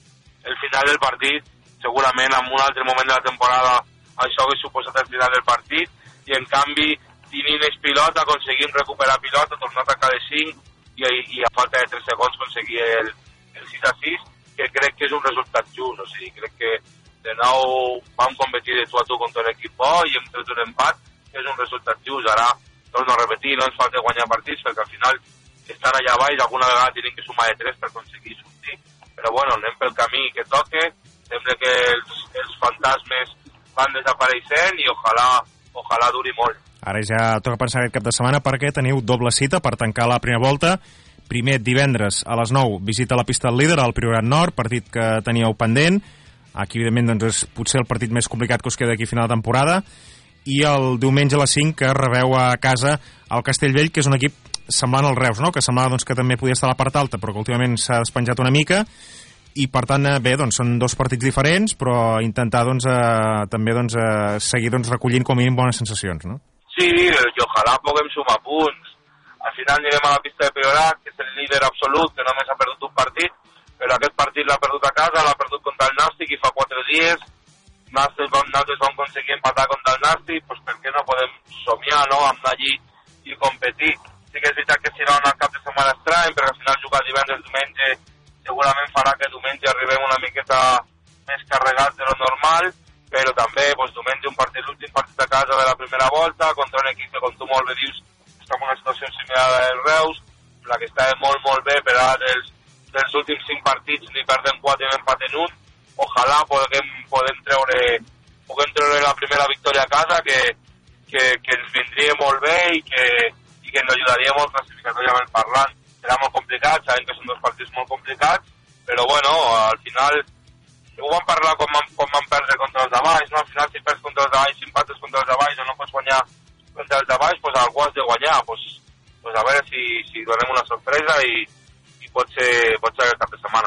el final del partit, segurament en un altre moment de la temporada això hauria suposat el final del partit, i en canvi, tenint el pilot, aconseguim recuperar pilot, tornar a atacar de cinc, i, i a falta de tres segons aconseguir el, el sis a sis, que crec que és un resultat just, o sigui, crec que de nou vam competir de tu a tu contra l'equip bo i hem tret un empat, que és un resultat just. Ara, torno a repetir, no ens falta guanyar partits, perquè al final estan allà baix, alguna vegada tenen que sumar de tres per aconseguir sortir, però bueno, anem pel camí que toque, sembla que els, els fantasmes van desapareixent i ojalà, ojalà duri molt. Ara ja toca pensar aquest cap de setmana perquè teniu doble cita per tancar la primera volta. Primer, divendres a les nou, visita la pista del líder al Priorat Nord, partit que teníeu pendent. Aquí, evidentment, doncs, és potser el partit més complicat que us queda aquí a final de temporada. I el diumenge a les cinc, que rebeu a casa el Castellvell, que és un equip semblant al Reus, no? Que semblava doncs, que també podia estar a la part alta, però que últimament s'ha despenjat una mica. I, per tant, bé, doncs, són dos partits diferents, però intentar doncs, eh, també doncs, eh, seguir doncs, recollint com a mínim bones sensacions, no? Sí, i ojalà puguem sumar punts. Al final anirem a la pista de Priorat, que és el líder absolut, que només ha perdut un partit, però aquest partit l'ha perdut a casa, l'ha perdut contra el Nàstic i fa quatre dies nosaltres vam, nosaltres vam aconseguir empatar contra el Nàstic, doncs per què no podem somiar, no?, amb anar allí i competir. Sí que és veritat que serà un cap de setmana estrany, perquè al final jugar divendres, diumenge, segurament farà que diumenge arribem una miqueta més carregats de lo normal, però també, doncs, diumenge un partit, l'últim partit a casa de la primera volta, contra un equip que, com tu molt bé dius, està en una situació similar a del Reus, la que està molt, molt bé, però ara dels, dels últims cinc partits ni perdem quatre ni empaten un. Ojalà podem, podem, treure, podem treure la primera victòria a casa, que, que, que ens vindria molt bé i que, i que ens ajudaria molt classificatoriament parlant. Serà molt complicat, sabem que són dos partits molt complicats, però bueno, al final ho vam parlar com vam, com vam perdre contra els de baix, no? Al final si perds contra els de baix, si empates contra els de baix o no pots guanyar contra els de baix, pues algú has de guanyar, pues, pues a veure si, si donem una sorpresa i, i pot ser, pot ser el cap de setmana.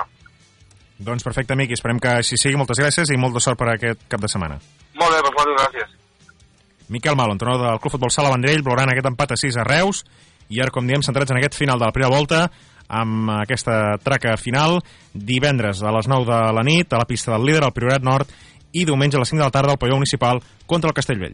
Doncs perfecte, amic, i esperem que així sigui. Moltes gràcies i molta sort per aquest cap de setmana. Molt bé, doncs moltes gràcies. Miquel Malo, entrenador del Club Futbol Sala Vendrell, valorant aquest empat a sis a Reus, i ara, com diem, centrats en aquest final de la primera volta, amb aquesta traca final, divendres a les nou de la nit, a la pista del líder, al Priorat Nord, i diumenge a les cinc de la tarda al pavelló municipal contra el Castellvell.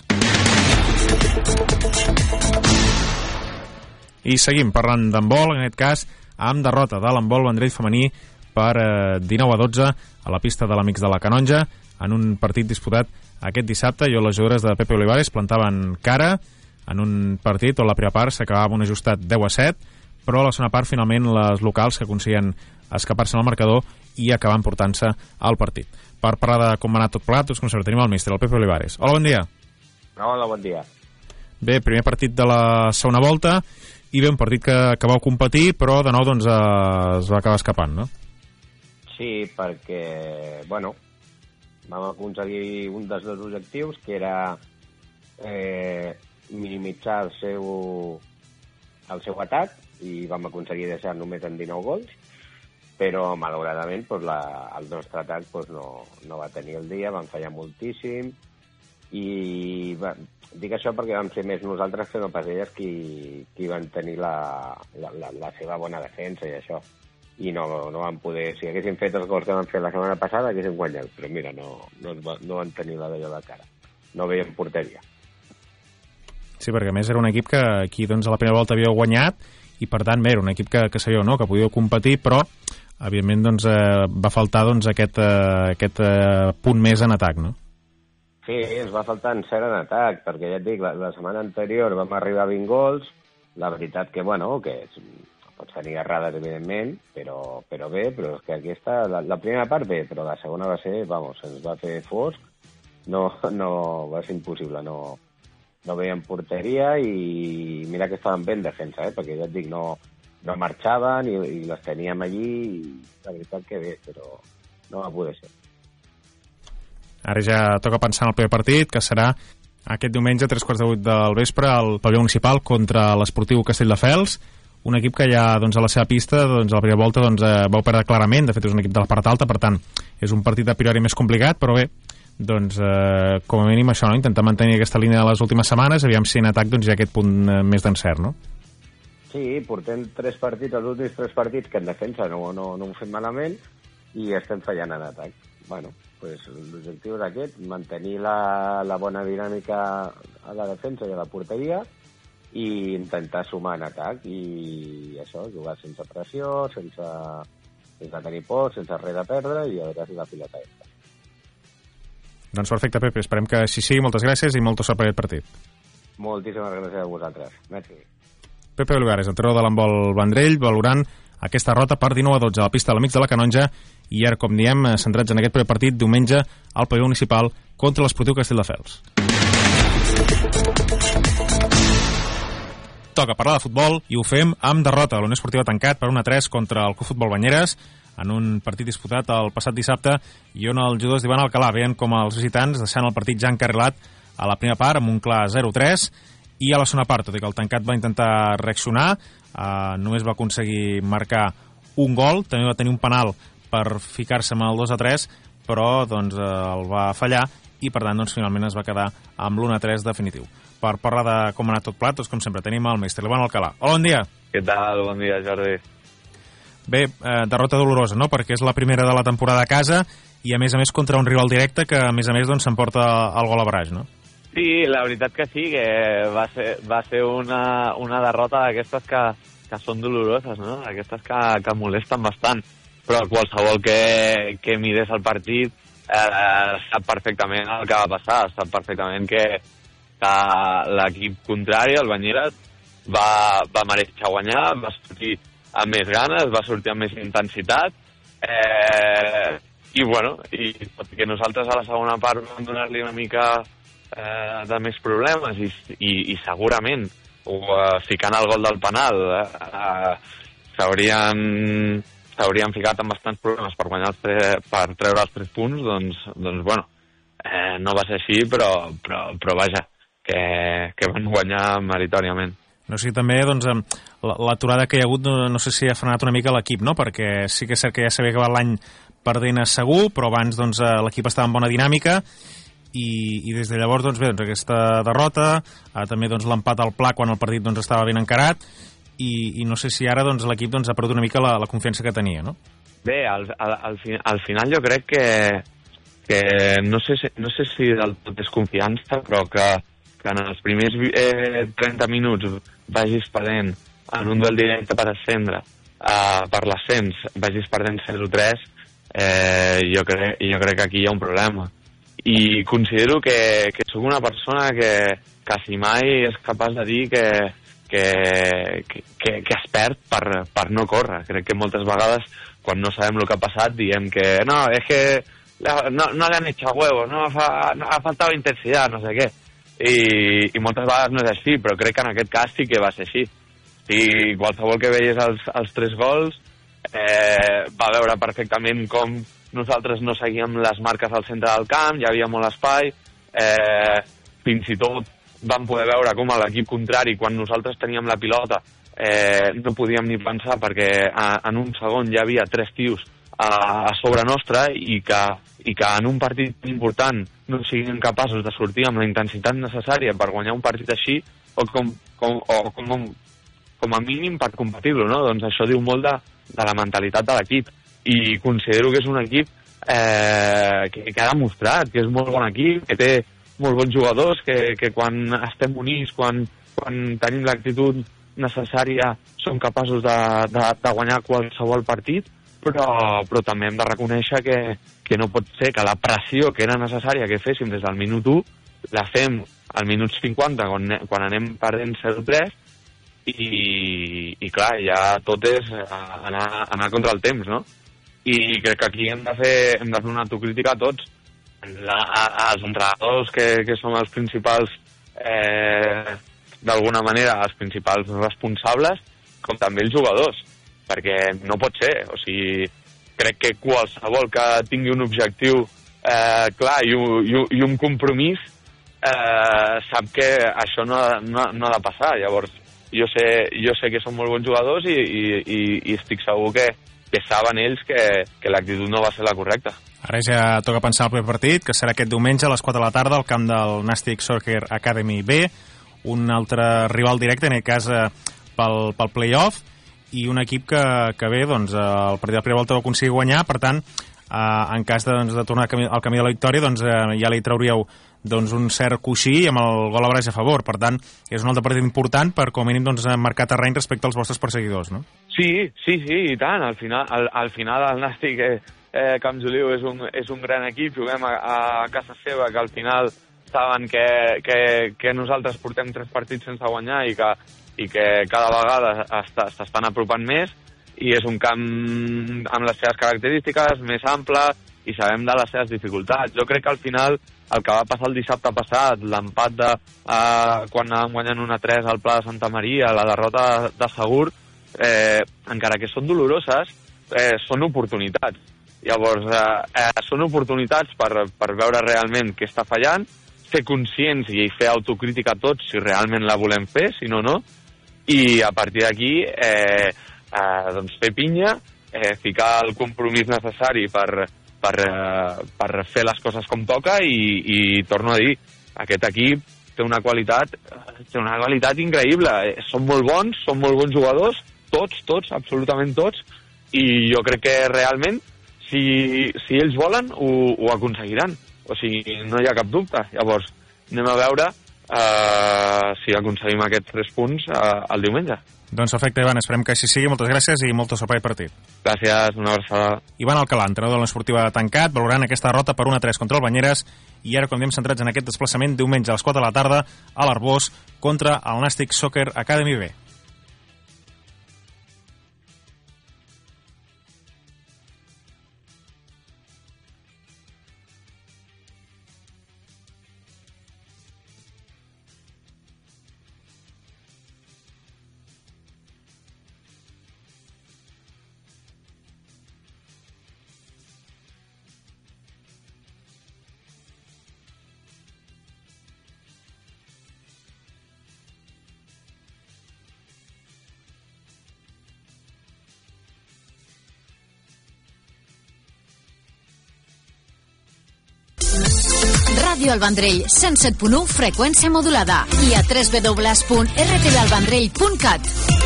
I seguim parlant d'handbol, en aquest cas, amb derrota de l'handbol Vendrell femení per eh, dinou a dotze a la pista de l'Amics de la Canonja, en un partit disputat aquest dissabte, i on les jugadores de Pepe Olivares plantaven cara en un partit on la primera part s'acabava amb un ajustat deu a set, però a la segona part finalment les locals que aconseguien escapar-se al marcador i acabar emportant-se al partit. Per parlar de com va anar tot plegat, doncs com sempre tenim el mestre, el Pepe Olivares. Hola, bon dia. Hola, bon dia. Bé, primer partit de la segona volta, i bé, un partit que, que vau competir, però de nou doncs, eh, es va acabar escapant, no? Sí, perquè, bueno, vam aconseguir un dels dos objectius, que era eh, minimitzar el seu, el seu atac, i vam aconseguir deixar només en dinou gols, però malauradament pues, la, el nostre atac pues, no, no va tenir el dia, vam fallar moltíssim, i va, dic això perquè vam ser més nosaltres que no pas elles qui, qui van tenir la, la, la, la seva bona defensa i això, i no, no van poder, si haguessin fet els gols que van fer la setmana passada haguessin guanyat, però mira, no, no, no van tenir la d'allò de cara, no veien porteria. Sí, perquè a més era un equip que aquí doncs, a la primera volta havia guanyat, i per tant bé, era un equip que, que sabíeu, no?, que podíeu competir, però evidentment doncs, eh, va faltar doncs, aquest, eh, aquest eh, punt més en atac, no? Sí, ens va faltar en cert en atac, perquè ja et dic, la, la setmana anterior vam arribar a vint gols, la veritat que, bueno, que és, pots tenir errades, evidentment, però, però bé, però és que aquesta, la, la primera part bé, però la segona va ser, vamos, ens va fer fosc, no, no, va ser impossible, no, no veien porteria i mira que estaven bé en defensa, eh, perquè ja et dic, no, no marxaven i, i les teníem allí i la veritat que bé, però no va poder ser. Ara ja toca pensar en el primer partit, que serà aquest diumenge a tres quarts de vuit del vespre al pavelló municipal contra l'Esportiu Castelldefels, un equip que ja doncs, a la seva pista doncs, a la primera volta doncs, eh, vau perdre clarament. De fet és un equip de la part alta, per tant és un partit a priori més complicat, però bé, doncs, eh, com a mínim això, no? Intentar mantenir aquesta línia de les últimes setmanes, aviam si en atac doncs, hi ha aquest punt eh, més d'encert, no? Sí, portem tres partits, els últims tres partits que en defensa no, no, no ho fem malament i estem fallant en atac. Bueno, pues, l'objectiu és aquest, mantenir la, la bona dinàmica a la defensa i a la porteria i intentar sumar en atac i això, jugar sense pressió, sense, sense tenir por, sense res de perdre i a veure si la pilota entra. Doncs perfecte, Pepe, esperem que així sigui. Moltes gràcies i molta sort per aquest partit. Moltíssimes gràcies a vosaltres. Merci. Pepe Olivares, entrenador de l'handbol Vendrell, valorant aquesta derrota per dinou a dotze a la pista de l'Amics de la Canonja i ara, com diem, centrats en aquest primer partit diumenge al pavelló municipal contra l'Esportiu Castelldefels. Toca parlar de futbol i ho fem amb derrota de la Unió Esportiva Tancat per un a tres contra el Club Futbol Banyeres en un partit disputat el passat dissabte i on els jugadors d'Ivan Alcalà veien com els visitants deixant el partit ja encarrilat a la primera part amb un clar zero a tres i a la segona part, tot i que el Tancat va intentar reaccionar, eh, només va aconseguir marcar un gol, també va tenir un penal per ficar-se amb el dos a tres, però doncs, eh, el va fallar i per tant doncs, finalment es va quedar amb l'u a tres definitiu. Per parlar de com ha anat tot plat, doncs, com sempre tenim el mestre Ivan Alcalà. Hola, bon dia. Què tal? Bon dia, Jordi. Bé, eh, derrota dolorosa, no?, perquè és la primera de la temporada a casa i a més a més contra un rival directe que a més a més doncs, s'emporta el gol a baraix, no? Sí, la veritat que sí, que va ser, va ser una, una derrota d'aquestes que, que són doloroses, no? Aquestes que, que molesten bastant, però qualsevol que, que mirés el partit eh, sap perfectament el que va passar, sap perfectament que, que l'equip contrari, el Banyeres, va, va mereixer guanyar, va sortir amb més ganes, va sortir amb més intensitat, eh, i bueno, i tot i que nosaltres a la segona part vam donar-li una mica eh, de més problemes i, i, i segurament o, eh, ficant el gol del penal eh, eh, s'haurien s'haurien ficat en bastants problemes per guanyar els tre, per treure els tres punts, doncs, doncs bueno, eh, no va ser així, però, però, però vaja, que, que van guanyar meritòriament. No sé si també doncs, l'aturada que hi ha hagut no, no sé si ha frenat una mica l'equip, no? Perquè sí que és cert que ja s'havia acabat l'any perdent segur, però abans doncs, l'equip estava en bona dinàmica i, i des de llavors doncs, bé, doncs, aquesta derrota, eh, també doncs, l'empat al pla quan el partit doncs, estava ben encarat i, i no sé si ara doncs, l'equip doncs, ha perdut una mica la, la confiança que tenia, no? Bé, al, al, al, fi, al final jo crec que, que no, sé, no sé si del tot és confiança, però que, que en els primers eh, trenta minuts vagis perdent en un duel directe per ascendre, uh, per l'ascens, vagis perdent zero a tres, eh, jo, crec, jo crec que aquí hi ha un problema. I considero que, que sóc una persona que quasi mai és capaç de dir que, que, que, que, que es perd per, per no córrer. Crec que moltes vegades, quan no sabem el que ha passat, diem que no, és que no, no le han echado huevos, no, fa, no ha faltado intensidad, no sé què. I, i moltes vegades no és així, però crec que en aquest cas sí que va ser així. I qualsevol que veiés els, els tres gols eh, va veure perfectament com nosaltres no seguíem les marques al centre del camp, hi havia molt espai, eh, fins i tot vam poder veure com a l'equip contrari, quan nosaltres teníem la pilota, eh, no podíem ni pensar perquè a, en un segon ja havia tres tios a, a sobre nostra i que, i que en un partit important no siguin capaços de sortir amb la intensitat necessària per guanyar un partit així o com, com, o com, com a mínim per competir-lo, no? Doncs això diu molt de, de la mentalitat de l'equip i considero que és un equip eh, que, que ha demostrat que és molt bon equip, que té molt bons jugadors, que, que quan estem units, quan, quan tenim l'actitud necessària som capaços de, de, de guanyar qualsevol partit, però, però també hem de reconèixer que, que no pot ser que la pressió que era necessària que féssim des del minut u la fem al minut cinquanta quan, quan anem perdent zero a tres i, i clar, ja tot és anar, anar contra el temps, no? I crec que aquí hem de fer, hem de fer una autocrítica a tots, la, a, als entrenadors que, que som els principals eh, d'alguna manera els principals responsables, com també els jugadors, perquè no pot ser, o sigui, crec que qualsevol que tingui un objectiu eh, clar, i, i, i un compromís eh, sap que això no, no, no ha de passar. Llavors, jo sé, jo sé que són molt bons jugadors i, i, i, i estic segur que, que saben ells que, que l'actitud no va ser la correcta. Ara ja toca pensar el primer partit, que serà aquest diumenge a les quatre de la tarda al camp del Nàstic Soccer Academy B, un altre rival directe, en aquest cas eh, pel, pel play-off, i un equip que, que bé, doncs, el partit de la primera volta ho aconseguir guanyar, per tant, eh, en cas de, doncs, de tornar al camí, al camí de la victòria, doncs, eh, ja li trauríeu doncs, un cert coixí amb el gol a braç a favor. Per tant, és un altre partit important per, com a mínim, doncs, marcar terreny respecte als vostres perseguidors, no? Sí, sí, sí, i tant. Al final, al, al final el Nàstic eh, eh, Camp Joliu és un, és un gran equip, juguem a, a casa seva, que al final saben que, que, que nosaltres portem tres partits sense guanyar i que, i que cada vegada s'estan apropant més, i és un camp amb les seves característiques, més ample, i sabem de les seves dificultats. Jo crec que al final el que va passar el dissabte passat, l'empat de eh, quan anàvem guanyant un a tres al Pla de Santa Maria, la derrota de, de Segur, eh, encara que són doloroses, eh, són oportunitats. Llavors, eh, eh, són oportunitats per, per veure realment què està fallant, ser conscients i fer autocrítica a tots si realment la volem fer, si no, no, i a partir d'aquí eh, eh, doncs fer pinya, eh, ficar el compromís necessari per, per, eh, per fer les coses com toca i, i torno a dir, aquest equip té una qualitat té una qualitat increïble, eh, són molt bons, són molt bons jugadors, tots, tots, absolutament tots, i jo crec que realment si, si ells volen ho, ho aconseguiran, o sigui, no hi ha cap dubte. Llavors, anem a veure uh, si aconseguim aquests tres punts uh, el diumenge. Doncs perfecte, Ivan, esperem que així sigui. Moltes gràcies i molta sort per partit. Gràcies, una abraçada. Ivan Alcalà, entrenador de l'Esportiva tancat, valorant aquesta derrota per un a tres contra el Banyeres, i ara quan anem centrats en aquest desplaçament diumenge a les quatre de la tarda a l'Arbós contra el Nàstic Soccer Academy B. Ràdio El Vendrell, cent set punt u, freqüència modulada, i a w w w punt r t v el vendrell punt cat.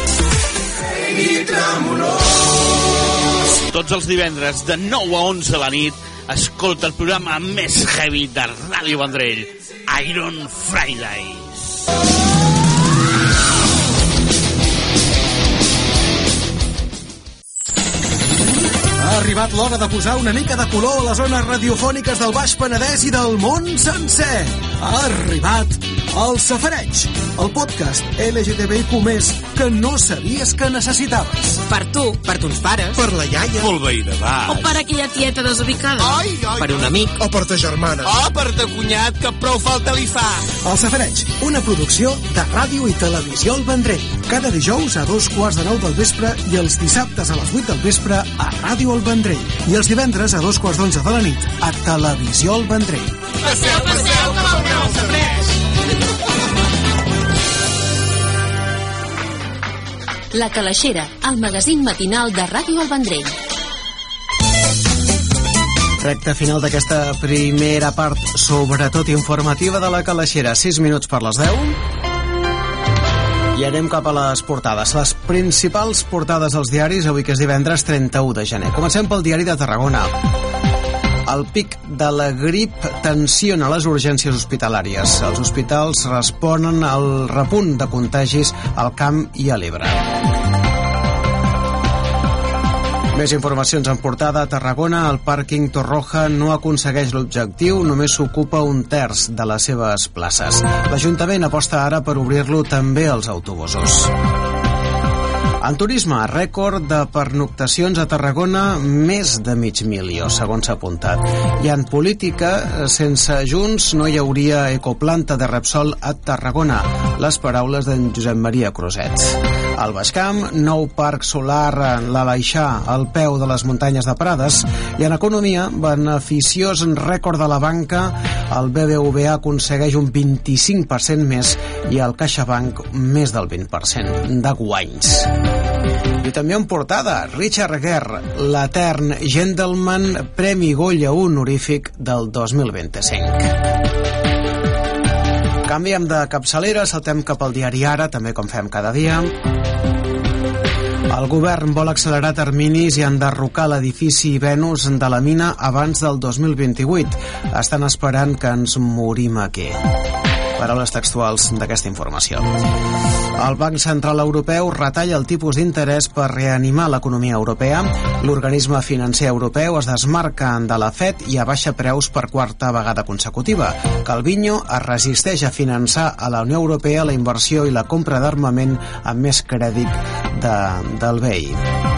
Tots els divendres de nou a onze a la nit escolta el programa més heavy de Ràdio Vendrell, Iron Fridays. Ha arribat l'hora de posar una mica de color a les zones radiofòniques del Baix Penedès i del món sencer. Ha arribat el Safareig, el podcast L G T B I Q més que no sabies que necessitaves. Per tu, per tons pares, per la iaia, pel veí de baix, o per aquella tieta desubicada, ai, ai, per un amic, o per ta germana, o per ta cunyat que prou falta li fa. El Safareig, una producció de ràdio i televisió al Vendrell. Cada dijous a dos quarts de nou del vespre i els dissabtes a les vuit del vespre a Ràdio al Vendrell. I els divendres a dos quarts d'onze de la nit a Televisió al Vendrell. Passeu, passeu, que veureu el Safareig. La Calaixera, el magazín matinal de Ràdio El Vendrell. Recte final d'aquesta primera part, sobretot informativa de la Calaixera. sis minuts per les deu. I anem cap a les portades. Les principals portades als diaris, avui que és divendres trenta-u de gener. Comencem pel diari de Tarragona. El pic de la grip tensiona les urgències hospitalàries. Els hospitals responen al repunt de contagis al Camp i a l'Ebre. Més informacions en portada. A Tarragona, el pàrquing Torroja no aconsegueix l'objectiu, només s'ocupa un terç de les seves places. L'Ajuntament aposta ara per obrir-lo també als autobusos. En turisme, rècord de pernoctacions a Tarragona, més de mig milió, segons s'ha apuntat. I en política, sense Junts no hi hauria ecoplanta de Repsol a Tarragona. Les paraules d'en Josep Maria Cruzet. Al Baix Camp, nou parc solar en l'Aleixar, al peu de les muntanyes de Prades. I en economia, beneficiós rècord de la banca, el B B V A aconsegueix un vint-i-cinc per cent més i el CaixaBank més del vint per cent de guanys. I també en portada, Richard Gere, l'etern gentleman, Premi Goya honorífic del dos mil vint-i-cinc. Canviem de capçalera, saltem cap al diari Ara, també com fem cada dia. El govern vol accelerar terminis i enderrocar l'edifici Venus de la mina abans del dos mil vint-i-vuit. Estan esperant que ens morim aquí. Paraules textuals d'aquesta informació. El Banc Central Europeu retalla el tipus d'interès per reanimar l'economia europea. L'organisme financer europeu es desmarca de la Fed i abaixa preus per quarta vegada consecutiva. Calviño es resisteix a finançar a la Unió Europea la inversió i la compra d'armament amb més crèdit de, del B I.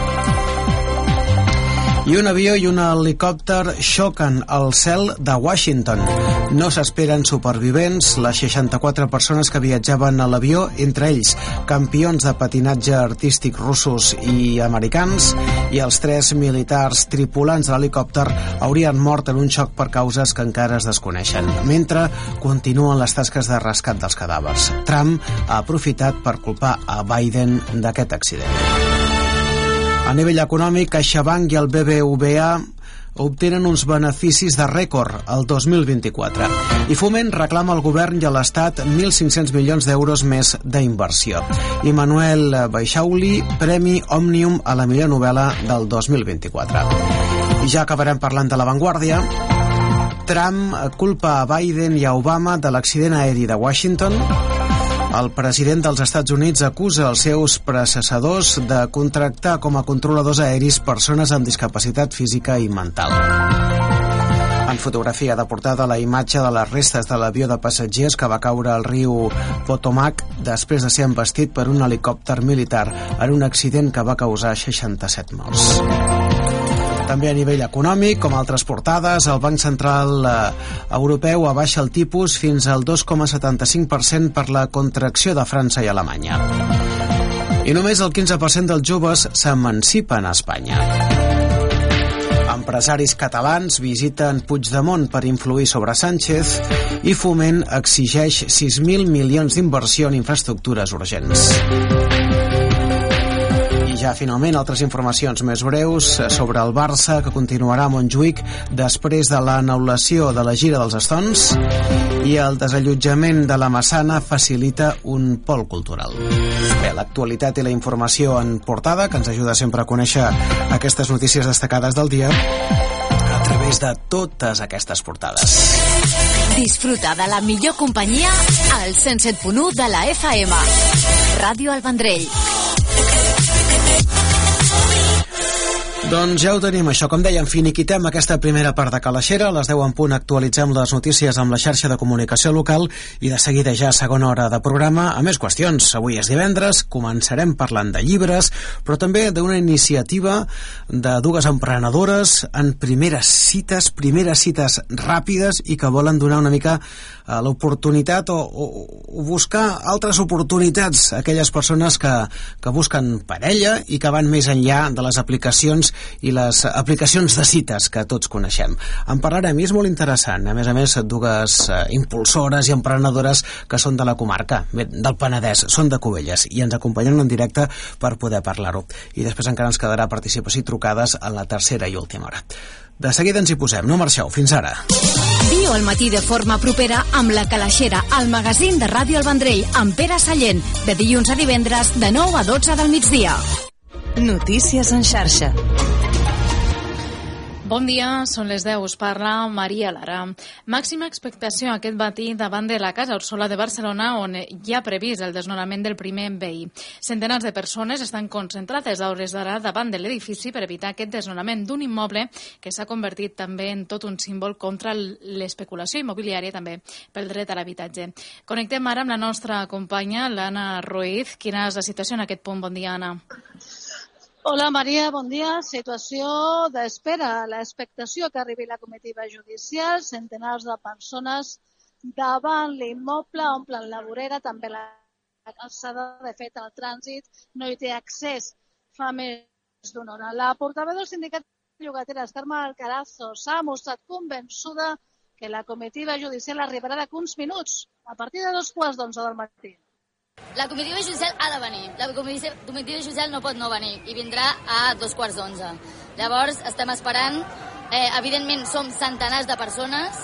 I un avió i un helicòpter xoquen al cel de Washington. No s'esperen supervivents. Les seixanta-quatre persones que viatjaven a l'avió, entre ells campions de patinatge artístic russos i americans, i els tres militars tripulants de l'helicòpter haurien mort en un xoc per causes que encara es desconeixen, mentre continuen les tasques de rescat dels cadàvers. Trump ha aprofitat per culpar a Biden d'aquest accident. A nivell econòmic, CaixaBank i el B B V A obtenen uns beneficis de rècord el dos mil vint-i-quatre. I Foment reclama al govern i a l'Estat mil cinc-cents milions d'euros més d'inversió. I Manuel Baixauli, Premi Òmnium a la millor novel·la del dos mil vint-i-quatre. I ja acabarem parlant de La Vanguardia. Trump culpa a Biden i a Obama de l'accident aeri de Washington. El president dels Estats Units acusa els seus predecessors de contractar com a controladors aeris persones amb discapacitat física i mental. En fotografia de portada, la imatge de les restes de l'avió de passatgers que va caure al riu Potomac després de ser embestit per un helicòpter militar en un accident que va causar seixanta-set morts. També a nivell econòmic, com altres portades, el Banc Central Europeu abaixa el tipus fins al dos coma setanta-cinc per cent per la contracció de França i Alemanya. I només el quinze per cent dels joves s'emancipen a Espanya. Empresaris catalans visiten Puigdemont per influir sobre Sánchez i Foment exigeix sis mil milions d'inversió en infraestructures urgents. Ja, finalment, altres informacions més breus sobre el Barça, que continuarà a Montjuïc després de l'anul·lació de la gira dels Stones, i el desallotjament de la Massana facilita un pol cultural. Bé, l'actualitat i la informació en portada, que ens ajuda sempre a conèixer aquestes notícies destacades del dia a través de totes aquestes portades. Disfruta de la millor companyia al cent set punt u de la F M. Ràdio El Vendrell. Doncs ja ho tenim, això. Com dèiem, finiquitem aquesta primera part de Calaixera. A les deu en punt actualitzem les notícies amb la xarxa de comunicació local i de seguida ja segona hora de programa a més qüestions. Avui és divendres, començarem parlant de llibres, però també d'una iniciativa de dues emprenedores en primeres cites, primeres cites ràpides i que volen donar una mica eh, l'oportunitat o, o, o buscar altres oportunitats a aquelles persones que, que busquen parella i que van més enllà de les aplicacions i les aplicacions de cites que tots coneixem. En parlarem i és molt interessant. A més a més, dues eh, impulsores i emprenedores que són de la comarca, del Penedès, són de Cubelles i ens acompanyen en directe per poder parlar-ho. I després encara ens quedarà participació i trucades en la tercera i última hora. De seguida ens hi posem. No marxeu. Fins ara. Viu el matí de forma propera amb La Calaixera, el magazín de Ràdio El Vendrell, amb Pere Sallent, de dilluns a divendres, de nou a dotze del migdia. Notícies en xarxa. Bon dia, són les deu, us parla Maria Lara. Màxima expectació aquest matí davant de la Casa Úrsula de Barcelona, on hi ha previst el desnonament del primer veí. Centenars de persones estan concentrades a hores d'ara davant de l'edifici per evitar aquest desnonament d'un immoble que s'ha convertit també en tot un símbol contra l'especulació immobiliària, també pel dret a l'habitatge. Connectem ara amb la nostra companya, l'Anna Ruiz. Quina és la situació en aquest punt? Bon dia, Anna. Hola, Maria, bon dia. Situació d'espera. L'expectació que arribi la comitiva judicial, centenars de persones davant l'immoble, omplen la vorera, també la calçada. De fet, el trànsit no hi té accés fa més d'una hora. La portaveu del sindicat de llogateres, Carme Alcarazo, s'ha mostrat convençuda que la comitiva judicial arribarà d'aquí uns minuts, a partir de dos quarts d'onze del matí. La comitiva judicial ha de venir. La comitiva judicial no pot no venir i vindrà a dos quarts d'onze. Llavors, estem esperant. Eh, evidentment, som centenars de persones,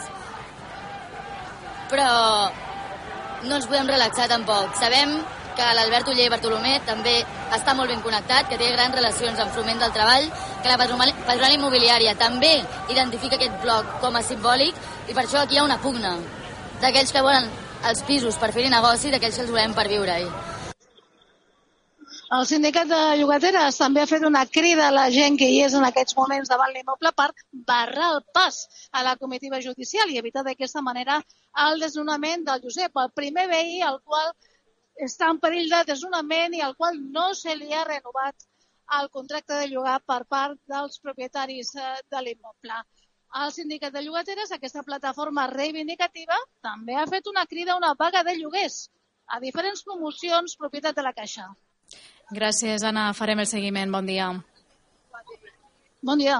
però no ens podem relaxar tampoc. Sabem que l'Albert Oller Bartolomé també està molt ben connectat, que té grans relacions amb Foment del Treball, que la patronal immobiliària també identifica aquest bloc com a simbòlic, i per això aquí hi ha una pugna d'aquells que volen els pisos per fer-hi negoci, d'aquells que els volem per viure-hi. El sindicat de llogateres també ha fet una crida a la gent que hi és en aquests moments davant l'immoble per barrar el pas a la comitiva judicial i evitar d'aquesta manera el desnonament del Josep, el primer veí al qual està en perill de desnonament i al qual no se li ha renovat el contracte de llogar per part dels propietaris de l'immoble. El sindicat de llogateres, aquesta plataforma reivindicativa, també ha fet una crida a una vaga de lloguers a diferents promocions propietat de la Caixa. Gràcies, Anna. Farem el seguiment. Bon dia. Bon dia.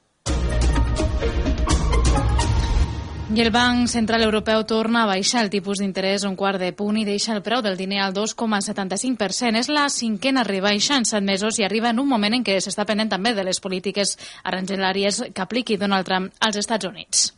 I el Banc Central Europeu torna a baixar el tipus d'interès un quart de punt i deixa el preu del diner al dos coma setanta-cinc per cent. És la cinquena rebaixa en set mesos i arriba en un moment en què s'està penent també de les polítiques arangelàries que apliqui Donald Trump als Estats Units.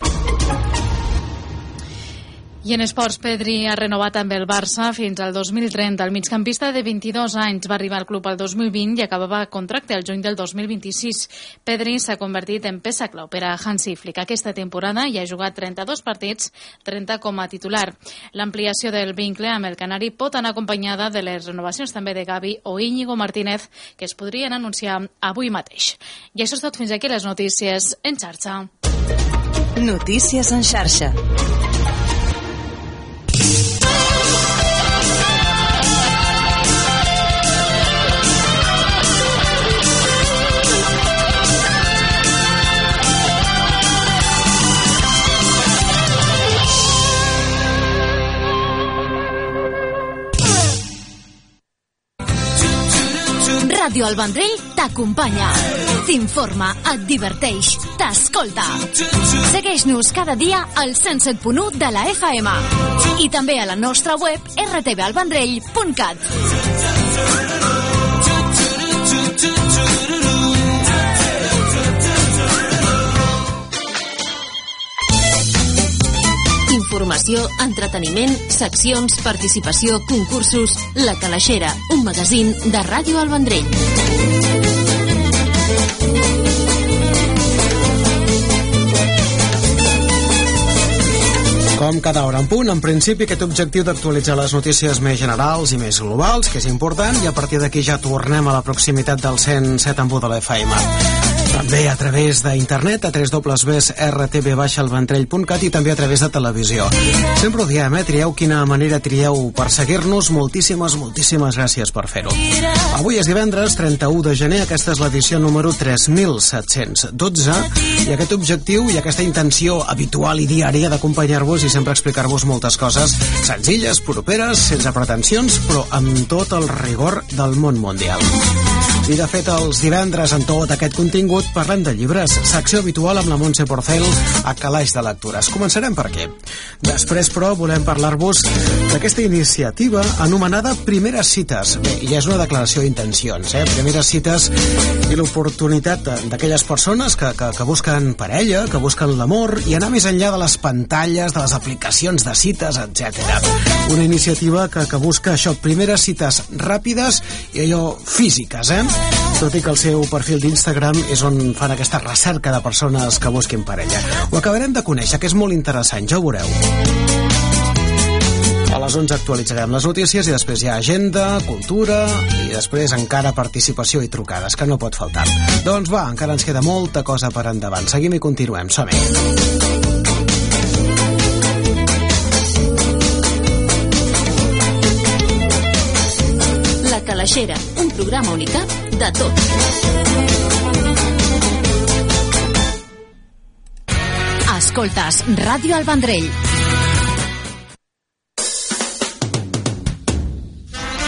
I en esports, Pedri ha renovat amb el Barça fins al dos mil trenta. El migcampista de vint-i-dos anys va arribar al club el dos mil vint i acabava contracte el juny del dos mil vint-i-sis. Pedri s'ha convertit en peça clau per a Hansi Flick. Aquesta temporada hi ha jugat trenta-dos partits, trenta com a titular. L'ampliació del vincle amb el canari pot anar acompanyada de les renovacions també de Gavi o Íñigo Martínez, que es podrien anunciar avui mateix. I això és tot fins aquí les notícies en xarxa. Notícies en xarxa. Ràdio El Vendrell t'acompanya, t'informa, et diverteix, t'escolta. Segueix-nos cada dia al cent set punt u de la F M i també a la nostra web r t v el vendrell punt cat. Informació, entreteniment, seccions, participació, concursos... La Calaixera, un magazín de Ràdio El Vendrell. Com cada hora en punt, en principi aquest objectiu d'actualitzar les notícies més generals i més globals, que és important, i a partir d'aquí ja tornem a la proximitat del cent set coma u de l'F M. També a través d'internet, a w w w punt r t v el vendrell punt cat i també a través de televisió. Sempre ho diem, eh? Trieu quina manera trieu per seguir-nos. Moltíssimes, moltíssimes gràcies per fer-ho. Avui és divendres, trenta-u de gener, aquesta és l'edició número tres mil set-cents dotze, i aquest objectiu i aquesta intenció habitual i diària d'acompanyar-vos i sempre explicar-vos moltes coses senzilles, properes, sense pretensions, però amb tot el rigor del món mundial. I de fet, els divendres en tot aquest contingut parlem de llibres, secció habitual amb la Montse Porcel a Calaix de Lectures. Començarem per aquí. Després, però, volem parlar-vos d'aquesta iniciativa anomenada Primeres Cites. Bé, ja és una declaració d'intencions, eh? Primeres Cites i l'oportunitat d'aquelles persones que, que, que busquen parella, que busquen l'amor i anar més enllà de les pantalles, de les aplicacions de cites, etcètera. Una iniciativa que, que busca això, primeres cites ràpides i allò físiques, eh? Tot i que el seu perfil d'Instagram és on fan aquesta recerca de persones que busquin parella. Ho acabarem de conèixer, que és molt interessant, ja ho veureu. A les onze actualitzarem les notícies i després hi ha agenda, cultura i després encara participació i trucades, que no pot faltar. Doncs va, encara ens queda molta cosa per endavant. Seguim i continuem, som-hi. La Calaixera, un programa unicat de tot. Escoltes Ràdio El Vendrell.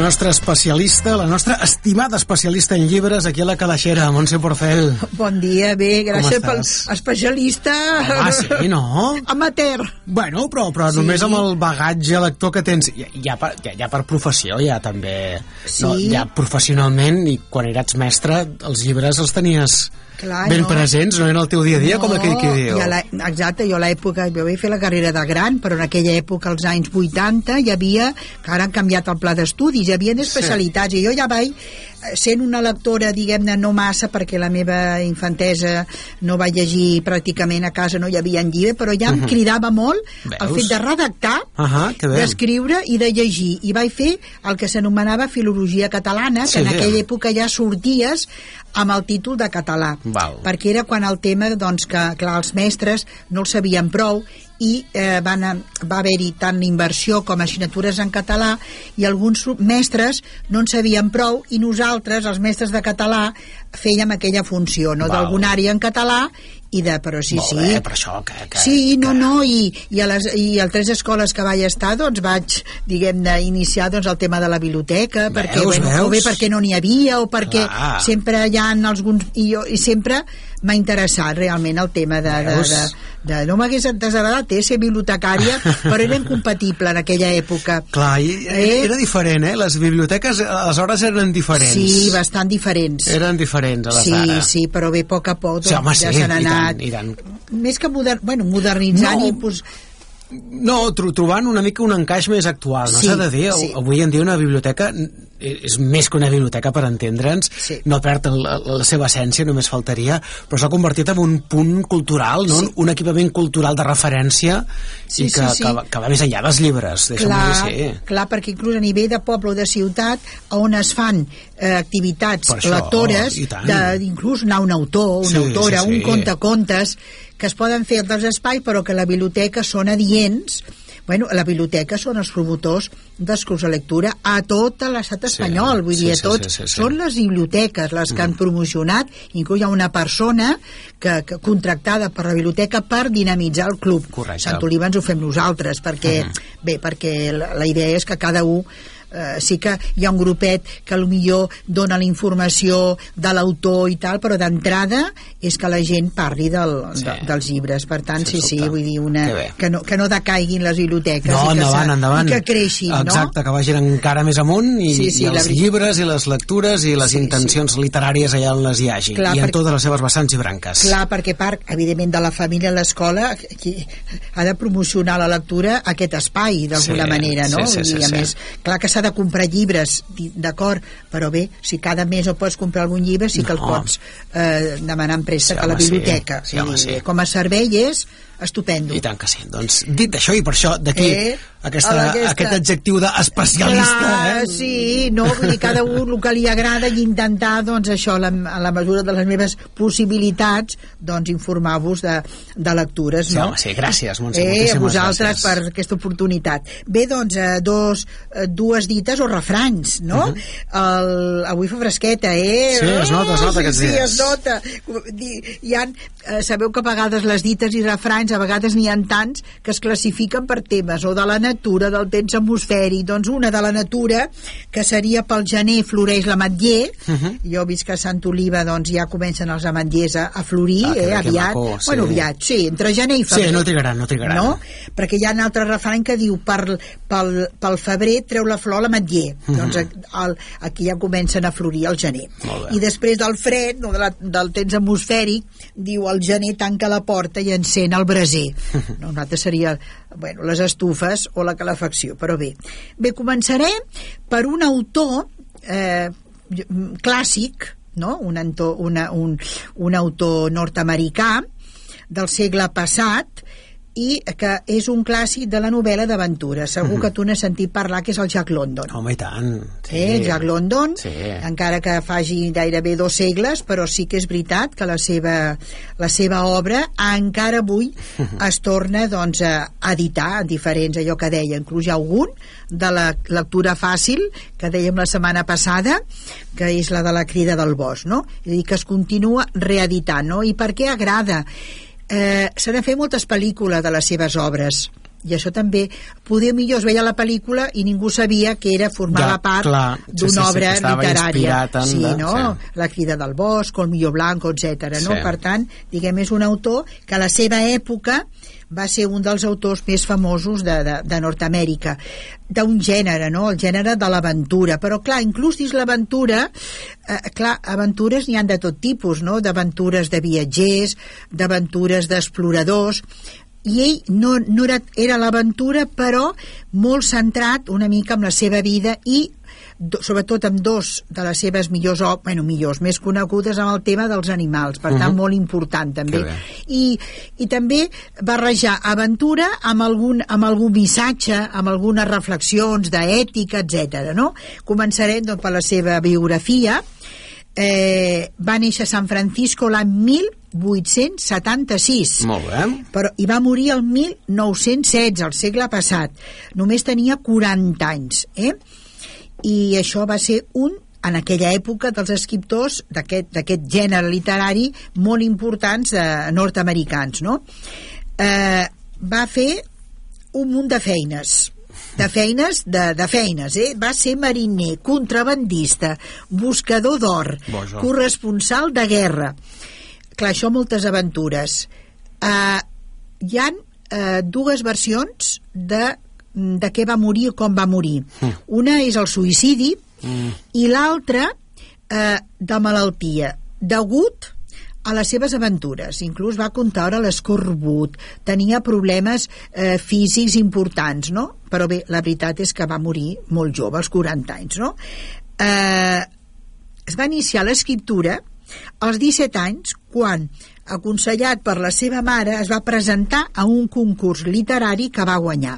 nostra especialista, la nostra estimada especialista en llibres aquí a la Calaixera, Montse Porcel. Bon dia, bé, gràcies pel especialista. Ah, sí, no? Amateur. Bueno, però, però sí. Només amb el bagatge lector que tens, ja, ja, per, ja, ja per professió, ja també, sí. No, ja professionalment, i quan eres mestre, els llibres els tenies... Clar, ben no. presents, no en el teu dia a dia, no, com aquell que diu. La, exacte, jo a l'època, jo vaig fer la carrera de gran, però en aquella època, als anys vuitanta, hi havia, que ara han canviat el pla d'estudis, hi havia especialitats, sí. I jo ja vaig, sent una lectora, diguem-ne, no massa, perquè la meva infantesa no va llegir pràcticament a casa, no hi havia en llibre, però ja em uh -huh. cridava molt Veus? El fet de redactar, uh -huh, d'escriure i de llegir, i vaig fer el que s'anomenava filologia catalana, sí, que en aquella època ja sorties amb el títol de català. Val. Perquè era quan el tema, doncs, que clar, els mestres no el sabien prou i eh, van a, va haver-hi tant inversió com assignatures en català i alguns mestres no en sabien prou i nosaltres, els mestres de català, fèiem aquella funció, no? D'algun àrea en català i de, però sí, Molt sí. Bé, per això que, que, sí, no, que... no, i, i, a les, i a tres escoles que vaig estar, doncs vaig, diguem-ne, iniciar doncs, el tema de la biblioteca, veus, perquè, bueno, veus? O bé perquè no n'hi havia, o perquè Clar. sempre hi ha alguns... I, jo, i sempre m'ha interessat realment el tema de... de, de, de no m'hagués desagradat eh, ser bibliotecària, però era incompatible en aquella època. Clar, i, eh? era diferent, eh? Les biblioteques aleshores eren diferents. Sí, bastant diferents. Eren diferents a les sí, d'ara. Sí, sí, però bé, a poc a poc doncs, sí, home, ja sí, s'han anat... I tant, i tant. Més que moder... bueno, modernitzant no. i... Pues... No, trobant una mica un encaix més actual, no s'ha sí, de dir, sí. Avui en dia una biblioteca és més que una biblioteca, per entendre'ns, sí. No perd la, la seva essència, només faltaria, però s'ha convertit en un punt cultural, no? Sí. Un equipament cultural de referència sí, i que, sí, sí. que, que va més enllà dels llibres, clar, dir, clar, perquè inclús a nivell de poble o de ciutat on es fan eh, activitats això, lectores, de, inclús anar un autor, una sí, autora, sí, sí. un contacontes, que es poden fer dels espais, però que la biblioteca són adients. Bueno, la biblioteca són els promotors dels clubs de lectura a tot l'estat espanyol, sí, vull dir, sí, tots sí, sí, sí. Són les biblioteques les que mm. han promocionat, inclús hi ha una persona que, que contractada per la biblioteca per dinamitzar el club. Correcte. Sant Oliva ens ho fem nosaltres, perquè, mm. bé, perquè la, la idea és que cada un Uh, sí que hi ha un grupet que potser dona la informació de l'autor i tal, però d'entrada és que la gent parli del, sí. de, dels llibres, per tant sí, sí, sí vull dir una, que, que, no, que no decaiguin les biblioteques no, i, que endavant, endavant. i que creixin, exacte, no? Que vagin encara més amunt i, sí, sí, i els la... llibres i les lectures i les sí, intencions sí. literàries allà on les hi hagi, clar, i en perquè, totes les seves vessants i branques. Clar, perquè part, evidentment, de la família a l'escola ha de promocionar la lectura aquest espai, d'alguna sí, manera, no? Sí, sí, sí, I a sí. més, clar que s'ha de comprar llibres, d'acord, però bé, si cada mes no pots comprar algun llibre, sí que el no. pots eh, demanar en préstec sí, a la biblioteca. Sí, sí, sí. Com a servei és estupendo. I tant que sí. Doncs dit això, i per això d'aquí eh, aquesta, aquesta... aquest adjectiu d'especialista. Clar, eh? sí, no, vull dir, cada un el que li agrada i intentar, doncs això, la, a la mesura de les meves possibilitats, doncs informar-vos de, de lectures, sí, no? Home, sí, gràcies, Montse, eh, moltíssimes a vosaltres gràcies. Per aquesta oportunitat. Bé, doncs, eh, dos, eh, dues dites o refranys, no? Uh -huh. El, avui fa fresqueta, eh? Sí, es nota, es nota oh, aquests sí, dies. Sí, es nota. Hi ha, eh, sabeu que a vegades les dites i refranys a vegades n'hi ha tants que es classifiquen per temes o de la natura, del temps atmosfèric. Doncs una de la natura, que seria pel gener floreix l'ametller. Uh -huh. Jo he vist que a Sant Oliva doncs, ja comencen els ametllers a, a florir, ah, eh, aviat. Maco, sí. Bueno, aviat, sí, entre gener i febrer. Sí, no trigaran, no trigaran. No? Perquè hi ha un altre refrany que diu per, pel, pel febrer treu la flor l'ametller. Uh -huh. Doncs el, aquí ja comencen a florir al gener. I després del fred, no, de la, del temps atmosfèric, diu el gener tanca la porta i encén el braser. No, un altre seria, bueno, les estufes o la calefacció, però bé. Bé, començaré per un autor eh, clàssic, no? un, autor, una, un, un autor nord-americà del segle passat, i que és un clàssic de la novel·la d'aventura. Segur que tu n'has sentit parlar, que és el Jack London. Home, i tant. Sí. Eh, Jack London, sí. Encara que faci gairebé dos segles, però sí que és veritat que la seva, la seva obra encara avui es torna doncs, a editar en diferents, allò que deia, inclús hi ha algun de la lectura fàcil, que dèiem la setmana passada, que és la de la Crida del Bosc, no? És a dir, que es continua reeditant, no? I per què agrada? Eh, s'han de fer moltes pel·lícules de les seves obres, i això també, poder millor es veia la pel·lícula i ningú sabia que era formava ja, part d'una sí, sí, obra sí, literària, sí, de, no? Sí. La crida del bosc, Colmillo Blanco, etcètera. No? Sí. Per tant, diguem, és un autor que a la seva època va ser un dels autors més famosos de, de, de Nord-Amèrica, d'un gènere, no? El gènere de l'aventura, però clar, inclús dins l'aventura, eh, clar, aventures n'hi han de tot tipus, no? D'aventures de viatgers, d'aventures d'exploradors, i ell no, no era, era l'aventura, però molt centrat una mica en la seva vida i do, sobretot amb dos de les seves millors, bueno, millors, més conegudes amb el tema dels animals, per tant, uh-huh. molt important també. I, i també barrejar aventura amb algun, amb algun missatge, amb algunes reflexions d'ètica, etcètera. No? Començarem doncs, per la seva biografia. Eh, va néixer a San Francisco l'any mil vuit-cents setanta-sis. Molt bé. Però, i va morir el mil nou-cents setze, el segle passat. Només tenia quaranta anys. Eh? I això va ser un, en aquella època, dels escriptors d'aquest gènere literari molt importants de nord-americans, no? Eh, va fer un munt de feines, de feines, de, de feines, eh? Va ser mariner, contrabandista, buscador d'or, corresponsal de guerra. Clar, això moltes aventures. Eh, hi ha eh, dues versions de de què va morir o com va morir. Mm. Una és el suïcidi mm. i l'altra eh, de malaltia, degut a les seves aventures. Inclús va contraure l'escorbut, tenia problemes eh, físics importants, no? Però bé, la veritat és que va morir molt jove, als quaranta anys, no? Eh, es va iniciar l'escriptura als disset anys, quan, aconsellat per la seva mare, es va presentar a un concurs literari que va guanyar.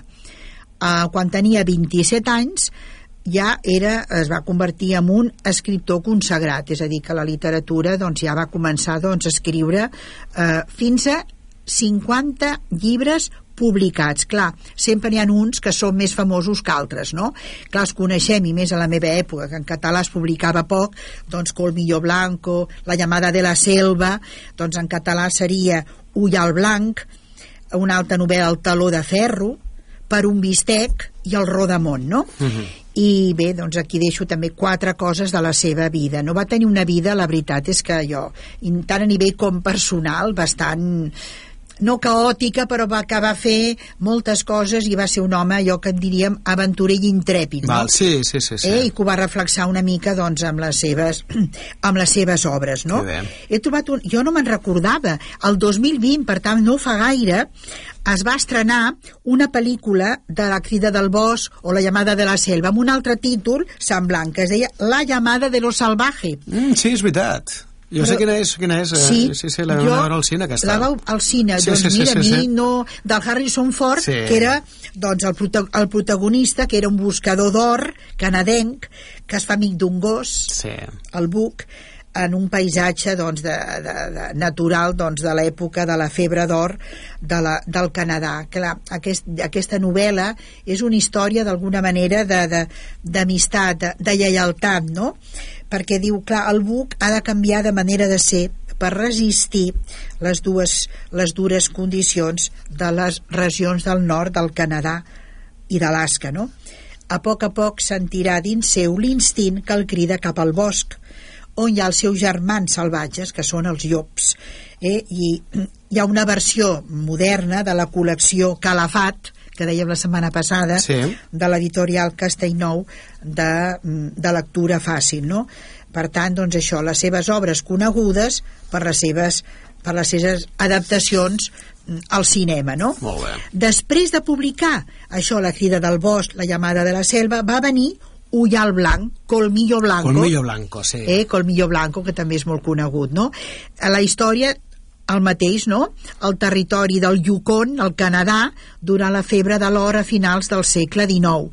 Uh, quan tenia vint-i-set anys ja era, es va convertir en un escriptor consagrat, és a dir, que la literatura doncs, ja va començar doncs, a escriure uh, fins a cinquanta llibres publicats. Clar, sempre n'hi ha uns que són més famosos que altres, no? Clar, els coneixem, i més a la meva època, que en català es publicava poc, doncs Colmillo Blanco, La llamada de la selva, doncs en català seria Ullal blanc, una altra novel·la, El taló de ferro, Per un bistec i El rodamont, no? Uh-huh. I bé, doncs aquí deixo també quatre coses de la seva vida. No va tenir una vida, la veritat és que jo, tant a nivell com personal, bastant, no caòtica, però va acabar a fer moltes coses i va ser un home, allò que en diríem aventurer i intrèpid, no? Val, sí, sí, sí, sí. Eh? I que ho va reflexar una mica doncs, amb, les seves, amb les seves obres, no? He trobat un... Jo no me'n recordava. El dos mil vint, per tant, no fa gaire, es va estrenar una pel·lícula de La crida del bosc o La llamada de la selva, amb un altre títol semblant, que es deia La llamada de lo salvaje. Mm, sí, és veritat. Jo Però, sé quina és, quina és. Sí, sí, sí la vam veure al cine, aquesta. La vau al cine, sí, doncs sí, mira, sí, sí, a mi sí. no... Del Harrison Ford, sí. que era doncs, el, prota el protagonista, que era un buscador d'or canadenc, que es fa amic d'un gos, sí. el Buc, en un paisatge doncs, de, de, de, natural doncs, de l'època de la febre d'or de la, del Canadà. Clar, aquest, aquesta novel·la és una història d'alguna manera d'amistat, de, de, de lleialtat, no? Perquè diu, clar, el Buc ha de canviar de manera de ser per resistir les dues les dures condicions de les regions del nord del Canadà i d'Alaska, no? A poc a poc sentirà dins seu l'instint que el crida cap al bosc, on hi ha els seus germans salvatges, que són els llops. Eh? I hi ha una versió moderna de la col·lecció Calafat, que dèiem la setmana passada, sí. de l'editorial Castellnou, de, de lectura fàcil, no? Per tant, doncs això, les seves obres conegudes per les seves, per les seves adaptacions al cinema, no? Molt bé. Després de publicar això, La crida del bosc, La llamada de la selva, va venir Ullal blanc, Colmillo Blanco. Colmillo Blanco, sí. Eh, Colmillo Blanco, que també és molt conegut, no? A la història, el mateix, no? El territori del Yukon, al Canadà, durant la febre de l'or a finals del segle dinou.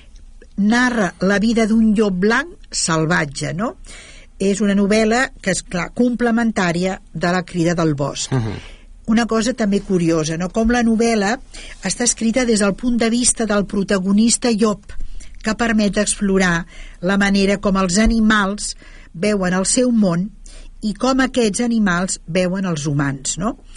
Narra la vida d'un llop blanc salvatge, no? És una novel·la que és, clar, complementària de La crida del bosc. Uh-huh. Una cosa també curiosa, no? Com la novel·la està escrita des del punt de vista del protagonista llop, que permet explorar la manera com els animals veuen el seu món i com aquests animals veuen els humans, no?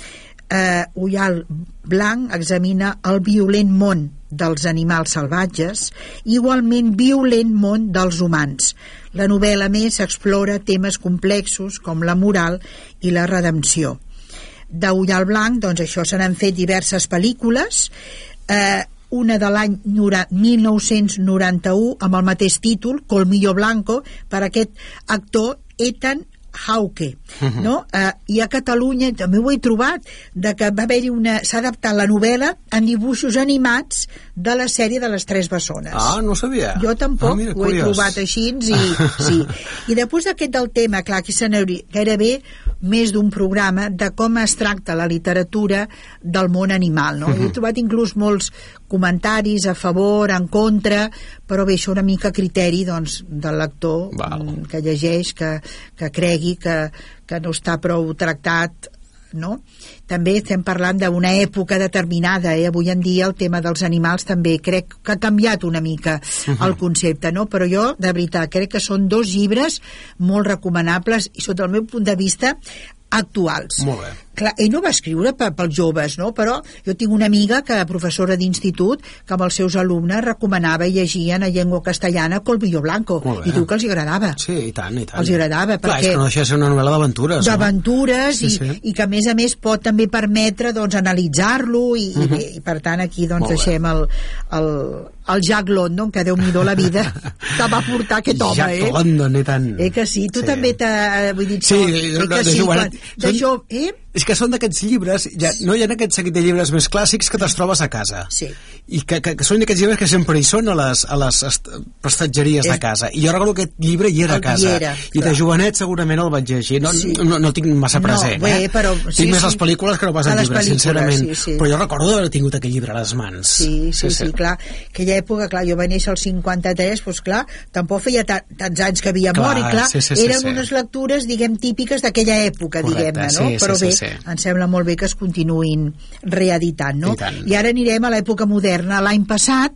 eh, Ullal Blanc examina el violent món dels animals salvatges, igualment violent món dels humans. La novel·la, a més, explora temes complexos com la moral i la redempció. D'Ullal Blanc, doncs això, se n'han fet diverses pel·lícules, eh, una de l'any mil nou-cents noranta-u amb el mateix títol, Colmillo Blanco, per aquest actor Ethan Hawke, uh-huh. no? Uh, i a Catalunya també ho he trobat, de que va haver-hi una... s'ha adaptat la novel·la en dibuixos animats de la sèrie de les Tres Bessones. Ah, no sabia. Jo tampoc, ah, mira, ho he curiós. trobat així i, sí. I després d'aquest del tema, clar, aquí se n'hauria gairebé més d'un programa de com es tracta la literatura del món animal, no? Uh-huh. He trobat inclús molts comentaris a favor, en contra, però bé, això una mica a criteri, doncs, del lector Val. que llegeix, que, que cregui que, que no està prou tractat, no? També estem parlant d'una època determinada, eh? Avui en dia el tema dels animals també crec que ha canviat una mica uh-huh. el concepte, no? Però jo, de veritat, crec que són dos llibres molt recomanables i sota el meu punt de vista actuals. Molt bé. Clar, ell no va escriure per, pels joves, no? Però jo tinc una amiga que professora d'institut que amb els seus alumnes recomanava i llegien a llengua castellana Colmillo Blanco, i diu que els agradava. Sí, i tant, i tant. Els agradava, Clar, perquè... és que no deixa de ser una novel·la d'aventures, d'aventures, no? i, sí, sí. i que a més a més pot també permetre doncs analitzar-lo i, uh-huh. i, bé, i per tant aquí doncs deixem el, el, el Jack London, que Déu-n'hi-do la vida que va portar aquest home, Jack eh? Jack London, i tant. Eh que sí, tu sí. també t'ha... Vull dir, sí, eh no, que de sí, jovenet. quan, de jo, eh? És que són d'aquests llibres, ja, no hi ha aquest seguit de llibres més clàssics que te'ls trobes a casa. Sí. I que, que, que són d'aquests llibres que sempre hi són a les, a les prestatgeries és... de casa. I jo recordo que aquest llibre hi era a casa. Era, I de jovenet segurament el vaig llegir. No, sí. no, no tinc massa present, no, bé, eh? però, tinc sí, més sí. les pel·lícules que no pas el llibre, sincerament. Sí, sí. Però jo recordo d'haver tingut aquell llibre a les mans. Sí, sí, sí, sí, sí, clar. Aquella època, clar, jo vaig néixer al cinquanta-tres, doncs clar, tampoc feia tants anys que havia clar, mort, i clar, sí, sí, sí, eren sí. unes lectures, diguem, típiques d'aquella època, diguem-ne, no? Sí, però sí, bé, sí, sí. em sembla molt bé que es continuïn reeditant, no? I, I ara anirem a l'època moderna. L'any passat,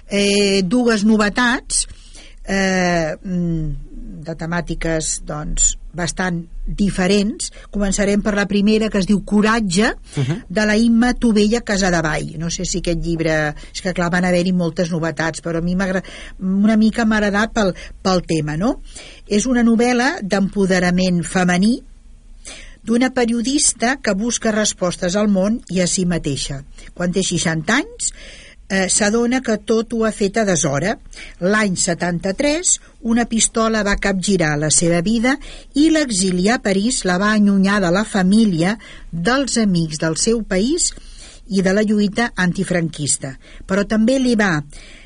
eh, dues novetats eh, de temàtiques, doncs, bastant diferents. Començarem per la primera, que es diu Coratge, uh-huh. de la Imma Tovella Casadevall. No sé si aquest llibre... És que, clar, van haver-hi moltes novetats, però a mi m'ha una mica m'ha agradat pel, pel tema, no? És una novel·la d'empoderament femení d'una periodista que busca respostes al món i a si mateixa. Quan té seixanta anys, eh, s'adona que tot ho ha fet a deshora. L'any setanta-tres, una pistola va capgirar la seva vida i l'exili a París la va allunyar de la família, dels amics del seu país i de la lluita antifranquista. Però també li va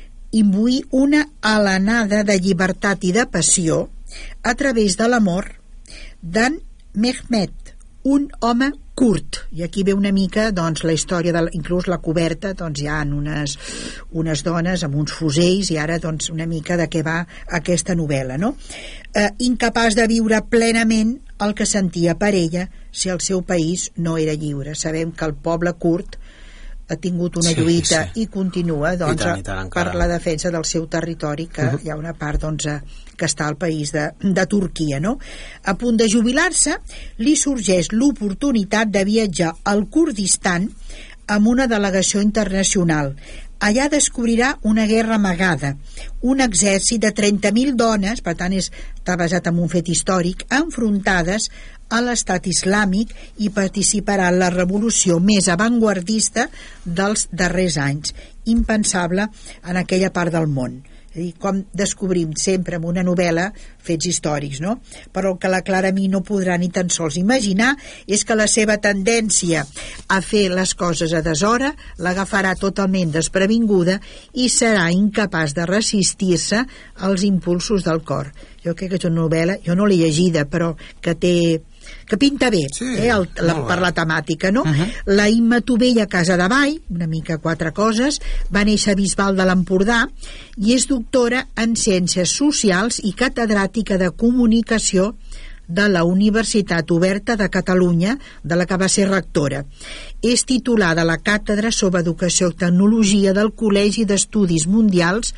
imbuir una alenada de llibertat i de passió a través de l'amor d'en Mehmet, un home curt. I aquí ve una mica doncs, la història, de, inclús la coberta, doncs hi ha unes, unes dones amb uns fusells, i ara doncs, una mica de què va aquesta novel·la, no? Eh, incapaç de viure plenament el que sentia per ella si el seu país no era lliure. Sabem que el poble curt ha tingut una sí, lluita sí. i continua doncs, I tant, i tant, per la defensa del seu territori, que uh-huh. hi ha una part doncs, que està al país de, de Turquia, no? A punt de jubilar-se, li sorgeix l'oportunitat de viatjar al Kurdistan amb una delegació internacional. Allà descobrirà una guerra amagada, un exèrcit de trenta mil dones, per tant és, està basat en un fet històric, enfrontades a l'estat islàmic, i participarà en la revolució més avantguardista dels darrers anys, impensable en aquella part del món. És a dir, com descobrim sempre en una novel·la fets històrics, no? Però el que la Clara a mi no podrà ni tan sols imaginar és que la seva tendència a fer les coses a deshora l'agafarà totalment desprevinguda i serà incapaç de resistir-se als impulsos del cor. Jo crec que és una novel·la, jo no l'he llegida, però que té que pinta bé, sí, eh, el, la, per la temàtica, no? Uh-huh. La Imma Tovella Casadevall, una mica quatre coses, va néixer a Bisbal de l'Empordà i és doctora en Ciències Socials i catedràtica de Comunicació de la Universitat Oberta de Catalunya, de la que va ser rectora. És titular de la Càtedra sobre Educació i Tecnologia del Col·legi d'Estudis Mundials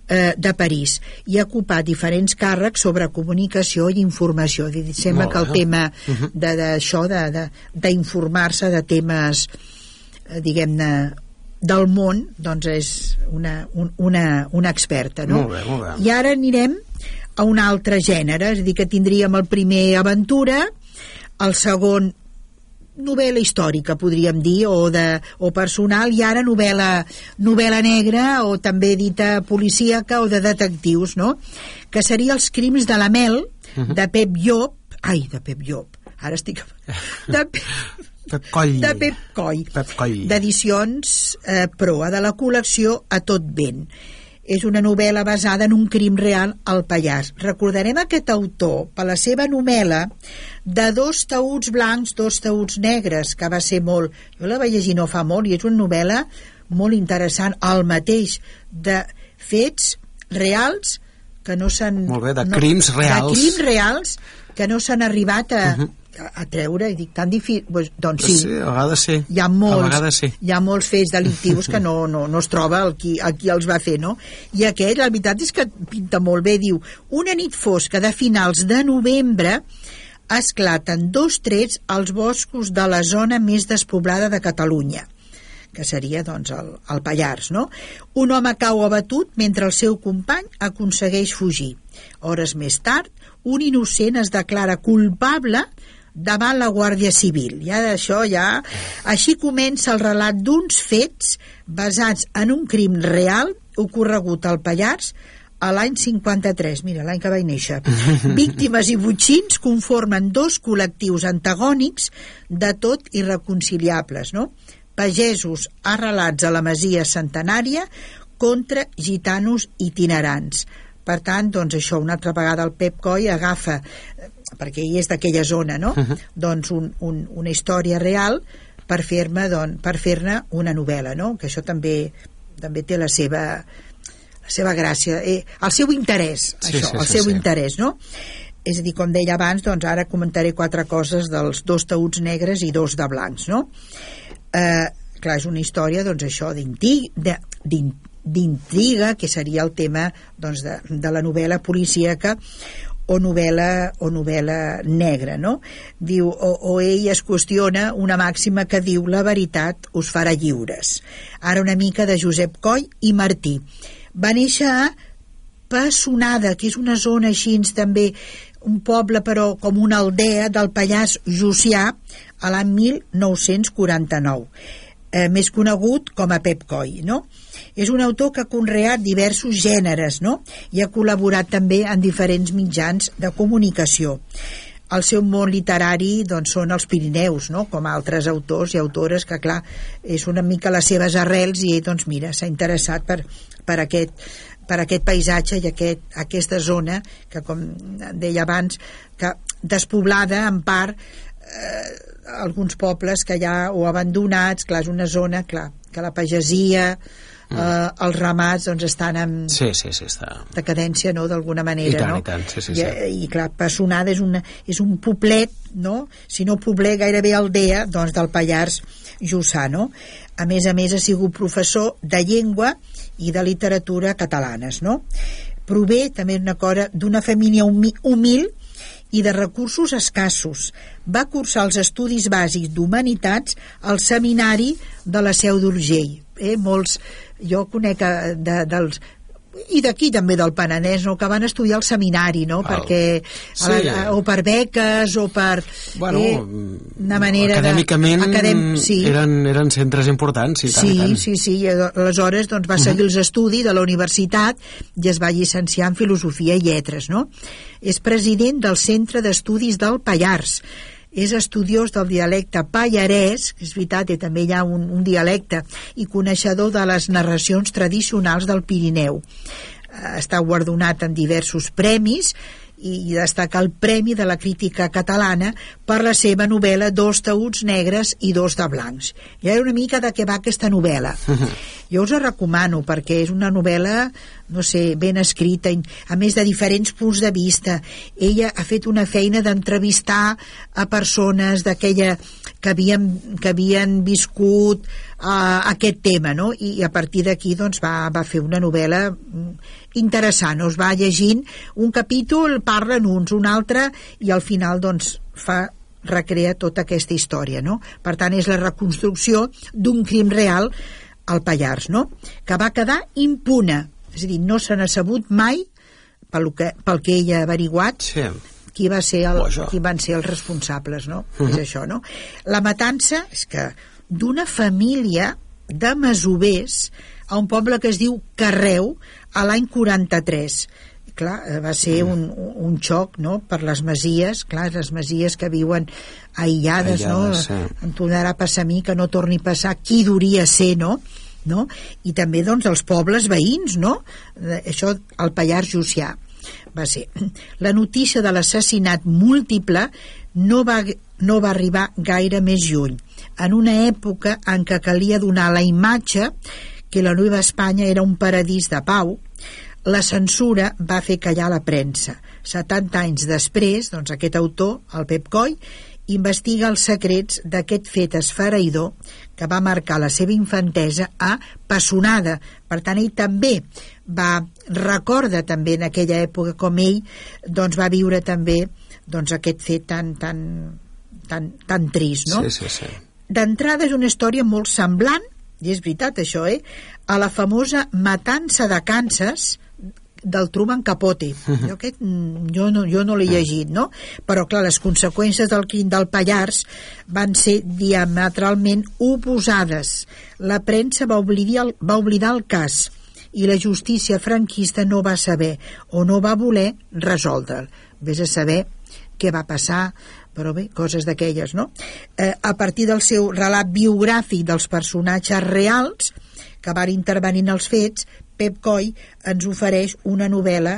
eh, de París, i ha ocupat diferents càrrecs sobre comunicació i informació. Sembla que el tema d'això, d'informar-se de temes, eh, diguem-ne, del món, doncs és una, un, una, una experta, no? Molt bé, molt bé. I ara anirem a un altre gènere, és a dir, que tindríem el primer aventura, el segon novel·la històrica, podríem dir, o, de, o personal, i ara novel·la, novel·la negra, o també dita policíaca o de detectius, no? Que seria Els crims de la Mel, de Pep Llop, ai, de Pep Llop, ara estic... de Pep... Pep Coll. De Pep Coll. Pep Coll. D'edicions eh, Proa, de la col·lecció A tot vent. És una novel·la basada en un crim real al Pallars. Recordarem aquest autor per la seva novel·la de Dos taüts blancs, dos taüts negres, que va ser molt... Jo la vaig llegir no fa molt, i és una novel·la molt interessant, el mateix, de fets reals que no s'han... Molt bé, de no, crims reals. De crims reals que no s'han arribat a... Uh -huh. a treure, i dic, tan difícil, pues, doncs sí, sí, a vegades sí, hi ha molts, a vegades sí. Hi ha molts fets delictius que no, no, no es troba el qui, el qui els va fer, no? I aquest, la veritat és que pinta molt bé, diu, una nit fosca de finals de novembre esclaten dos trets als boscos de la zona més despoblada de Catalunya, que seria, doncs, el, el Pallars, no? Un home cau abatut mentre el seu company aconsegueix fugir. Hores més tard, un innocent es declara culpable davant la Guàrdia Civil. Ja d'això, ja... Així comença el relat d'uns fets basats en un crim real ocorregut al Pallars a l'any cinquanta-tres, mira, l'any que vaig néixer. Víctimes i botxins conformen dos col·lectius antagònics de tot irreconciliables, no? Pagesos arrelats a la masia centenària contra gitanos itinerants. Per tant, doncs això, una altra vegada el Pep Coll agafa, perquè ell és d'aquella zona, no? Uh-huh. Doncs un, un, una història real per fer-ne doncs, per fer-ne una novel·la, no? Que això també també té la seva la seva gràcia, eh, el seu interès, sí, això, sí, el sí, seu sí. interès, no? És a dir, com deia abans, doncs ara comentaré quatre coses dels dos taüts negres i dos de blancs, no? Eh, clar, és una història, doncs això, d'intriga, d'intriga, que seria el tema, doncs, de, de la novel·la policíaca o novel·la, o novel·la negra, no? Diu, o, o ell es qüestiona una màxima que diu la veritat us farà lliures. Ara una mica de Josep Coll i Martí. Va néixer a Pessonada, que és una zona així també, un poble però com una aldea del Pallars Jussià a l'any mil nou-cents quaranta-nou, eh, més conegut com a Pep Coll, no? És un autor que ha conreat diversos gèneres, no? I ha col·laborat també en diferents mitjans de comunicació. El seu món literari, doncs, són els Pirineus, no? Com altres autors i autores que, clar, és una mica les seves arrels i, doncs, mira, s'ha interessat per, per aquest per aquest paisatge i aquest, aquesta zona que, com deia abans, que despoblada en part, eh, alguns pobles que ja o abandonats, clar, és una zona, clar, que la pagesia, mm. eh, els ramats, doncs estan en sí, sí, sí, està. decadència, no?, d'alguna manera, I tant, no? I tant, sí, sí, I, sí. I, clar, Pessonada és, una, és un poblet, no?, si no poblet, gairebé aldea, doncs, del Pallars Jussà, no? A més a més ha sigut professor de llengua i de literatura catalanes, no? Prové també una cosa d'una família humil i de recursos escassos. Va cursar els estudis bàsics d'humanitats al seminari de la Seu d'Urgell. Eh? Molts, jo conec de, dels i d'aquí també del Penedès, no? Que van estudiar al seminari, no? Oh. Perquè sí. la, o per beques o per bueno, eh, una manera acadèmicament de, acadèm, sí. eren, eren centres importants i tant, sí, i tant. sí, sí, i aleshores doncs, va seguir uh -huh. els estudis de la universitat i es va llicenciar en filosofia i lletres, no? És president del Centre d'Estudis del Pallars, és estudiós del dialecte pallarès, és veritat, i també hi ha un, un dialecte, i coneixedor de les narracions tradicionals del Pirineu. Està guardonat en diversos premis i destaca el Premi de la Crítica Catalana per la seva novel·la Dos taüts negres i dos de blancs. Ja hi ha una mica de què va aquesta novel·la. Jo us la recomano perquè és una novel·la, no sé, ben escrita, a més de diferents punts de vista. Ella ha fet una feina d'entrevistar a persones d'aquella que havien, que havien viscut uh, aquest tema, no? I, i a partir d'aquí doncs, va, va fer una novel·la interessant, us va llegint un capítol, parlen uns, un altre, i al final doncs fa recrea tota aquesta història, no? Per tant, és la reconstrucció d'un crim real al Pallars, no? Que va quedar impune, és a dir, no se n'ha sabut mai, pel que, pel que ell ha averiguat, sí. qui, va ser el, qui van ser els responsables, no? Uh-huh. És això, no? La matança és que d'una família de masovers a un poble que es diu Carreu a l'any quaranta-tres. Clar, va ser un, un xoc, no?, per les masies, clar, les masies que viuen aïllades, aïllades no? Sí. Em tornarà a passar a mi que no torni a passar qui duria ser, no? no? I també, doncs, els pobles veïns, no? Això, al Pallars Jussià va ser. La notícia de l'assassinat múltiple no va, no va arribar gaire més lluny, en una època en què calia donar la imatge que la Nova Espanya era un paradís de pau. La censura va fer callar la premsa. setanta anys després, doncs, aquest autor, el Pep Coll, investiga els secrets d'aquest fet esfereïdor que va marcar la seva infantesa a Pessonada. Per tant, ell també va recorda també en aquella època com ell doncs, va viure també doncs, aquest fet tan, tan, tan, tan trist, no? Sí, sí, sí. D'entrada és una història molt semblant, i és veritat això, eh? a la famosa matança de Kansas del Truman Capote. Jo, aquest, jo no, jo no l'he llegit, no? Però, clar, les conseqüències del crim del Pallars van ser diametralment oposades. La premsa va oblidar, va oblidar el cas i la justícia franquista no va saber o no va voler resoldre'l. Vés a saber què va passar, però bé, coses d'aquelles, no? Eh, a partir del seu relat biogràfic dels personatges reals que van intervenir en els fets, Pep Coll ens ofereix una novel·la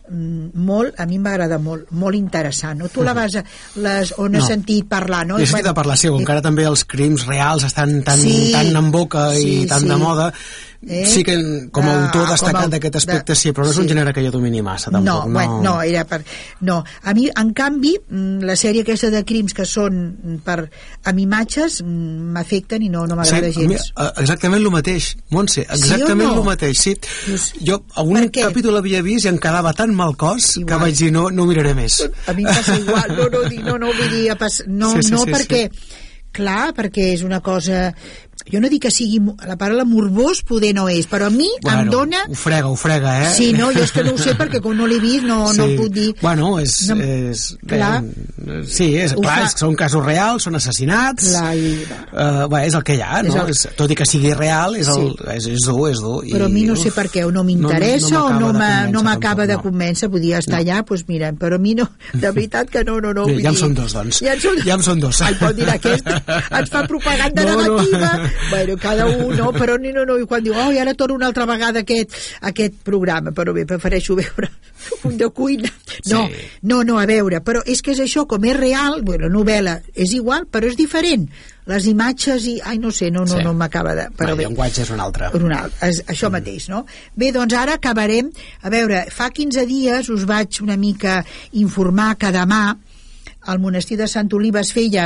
molt, a mi m'agrada molt, molt interessant, no? Tu la vas a, les, on no. has sentit parlar, no? Jo he sentit bueno, parlar, sí, encara també els crims reals estan tan, sí, tan en boca i sí, tan sí. de moda. Eh? Sí que com a autor destacat d'aquest aspecte de... sí, però no és sí. un gènere que jo domini massa tampoc, no, no. Bueno, no, era per... no, a mi en canvi la sèrie aquesta de crims que són per amb imatges m'afecten i no, no m'agrada sí, gens mi, exactament el mateix, Montse, exactament el sí no? mateix, sí, pues, jo algun capítol havia vist i em quedava tan mal cos igual. Que vaig dir no, no ho miraré més. A mi em passa igual, no, no, no, no, vull dir, no, sí, sí, no sí, perquè sí. clar, perquè és una cosa jo no dic que sigui, la paraula morbós poder no és, però a mi bueno, em dona ho frega, ho frega, eh? Sí, no, jo és que no ho sé perquè com no l'he vist no, sí. no puc dir bueno, és, no, és clar, eh, sí, és, clar, fa... és, són casos reals, són assassinats clar, i... uh, bé, és el que hi ha, no? El... És, tot i que sigui real és, el, sí. és, és dur, és dur i, però a mi no sé per què, o no m'interessa no, no, no o no m'acaba de convèncer no podia estar no. allà, doncs mira, però a mi no de veritat que no, no, no ja, ja en són dos, doncs ja en són, ja en són dos ai, pot dir aquest, ens fa propaganda no, negativa no. bueno, cada un, no, però no, no, no, i quan diu, oh, i ara torno una altra vegada aquest, aquest programa, però bé, prefereixo veure un de cuina, no, sí. no, no, a veure, però és que és això, com és real, bueno, novel·la és igual, però és diferent, les imatges i, ai, no sé, no, no, sí. no m'acaba de... Però el bé, llenguatge és un altre. Un altre, és, això mm. mateix, no? Bé, doncs ara acabarem, a veure, fa quinze dies us vaig una mica informar que demà al monestir de Sant Oliva es feia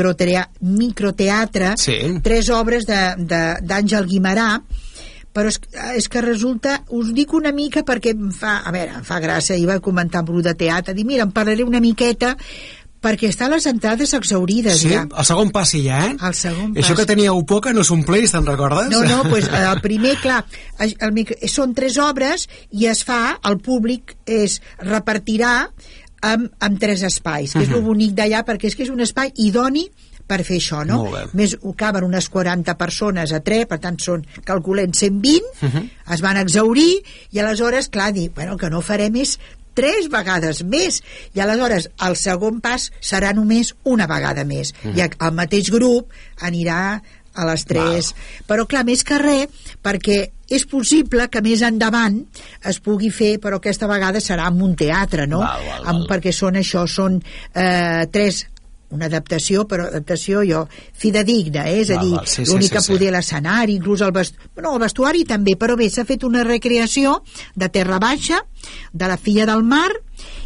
microteatre sí. tres obres d'Àngel Guimerà, però és, és que resulta, us dic una mica perquè em fa, a veure, em fa gràcia, i vaig comentar amb el de teatre, dir, mira, em parlaré una miqueta perquè estan les entrades exaurides sí, ja. El segon passi ja, eh? El segon passi. Això que teníeu por que no s'omplís, te'n recordes? No, no, pues, el primer, clar, el, el, són tres obres i es fa, el públic es repartirà Amb, amb tres espais, que és uh -huh. el bonic d'allà perquè és que és un espai idoni per fer això, no? Més ho caben unes quaranta persones a tres, per tant són, calculem, cent vint, uh -huh. es van exaurir i aleshores, clar, dir, bueno, que no farem és tres vegades més i aleshores el segon pas serà només una vegada més uh -huh. i el mateix grup anirà a les tres, wow. però clar, més que res perquè és possible que més endavant es pugui fer, però aquesta vegada serà en un teatre, no? Val, val, val. Amb, perquè són això, són eh, tres, una adaptació, però adaptació jo, fidedigna, eh? és val, a dir, sí, l'únic sí, sí, que poder sí. l'escenari, inclús el vestuari, no, el vestuari també, però bé, s'ha fet una recreació de Terra Baixa, de La filla del mar,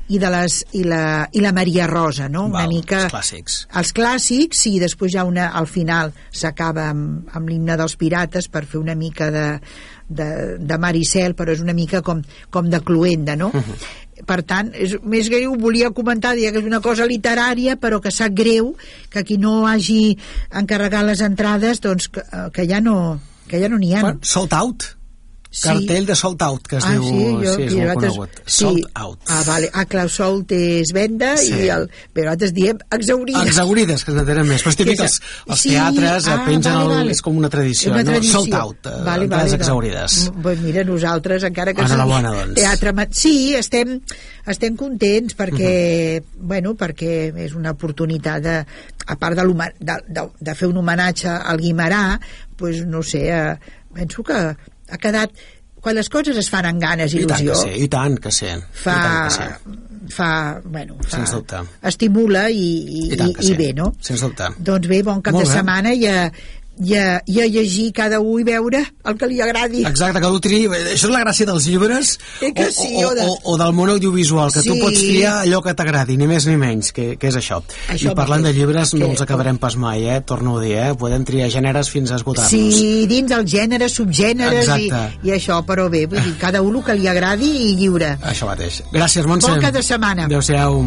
i, de les, i, la, i la Maria Rosa, no? Una Val, mica... els clàssics. Els clàssics, sí, després ja una, al final s'acaba amb, amb l'himne dels pirates per fer una mica de, de, de Maricel, però és una mica com, com de cluenda, no? Uh-huh. Per tant, és més greu, volia comentar, que és una cosa literària, però que sap greu que qui no hagi encarregat les entrades, doncs que, que ja no que ja no n'hi ha. Bueno, sold out. Sí. Cartell de sold out, que es ah, diu... Sí, jo, sí, és molt conegut. Sí. Sold out. Ah, vale. Ah, clar, sold és venda, sí. I el... però nosaltres diem exaurides. Exaurides, que n'entenen més. Però és típic, els, els sí. teatres ah, pengen vale, vale. El, és com una tradició, una tradició. No? Sold out, vale, vale, les exaurides. No. Pues mira, nosaltres, encara que Enhorabona, doncs. Teatre... Sí, estem, estem contents perquè, uh-huh. bueno, perquè és una oportunitat de, a part de, de, de, de fer un homenatge al Guimerà, pues no sé, eh, penso que ha quedat, quan les coses es fan amb ganes i il·lusió, i tant que sí, fa, i tant que sí. fa, bueno, fa, sens dubte, estimula i, i, i, i, i bé, no? Sens dubte. Doncs bé, bon cap Molt de bé. setmana i a, i, a, i a llegir cada un i veure el que li agradi. Exacte, que tu triï, això és la gràcia dels llibres eh que sí, o, o, de... o, o del món audiovisual, que sí. Tu pots triar allò que t'agradi, ni més ni menys, que, que és això. això I parlant de llibres que... no els acabarem pas mai, eh? Torno a dir, eh? Podem triar gèneres fins a esgotar-nos. Sí, dins els gèneres, subgèneres i, i això, però bé, vull dir, cada un que li agradi i lliure. Això mateix. Gràcies, Montse. Bon cap de setmana. Adéu-siau.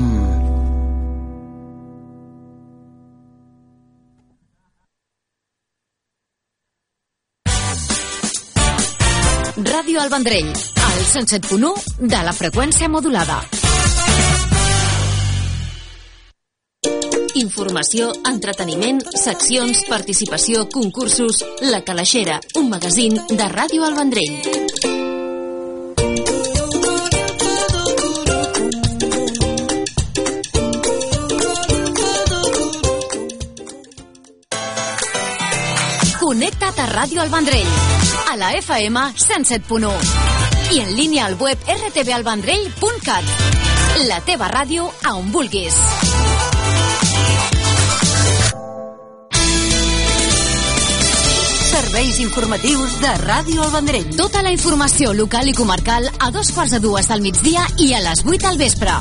Ràdio El Vendrell, al cent set punt u de la freqüència modulada. Informació, entreteniment, seccions, participació, concursos... La Calaixera, un magazín de Ràdio El Vendrell. Connecta't a Ràdio El Vendrell, a la F M cent set punt u i en línia al web r t v el vendrell punt cat. La teva ràdio a on vulguis. Serveis informatius de Ràdio El Vendrell. Tota la informació local i comarcal a dos quarts de dues del migdia i a les vuit al vespre.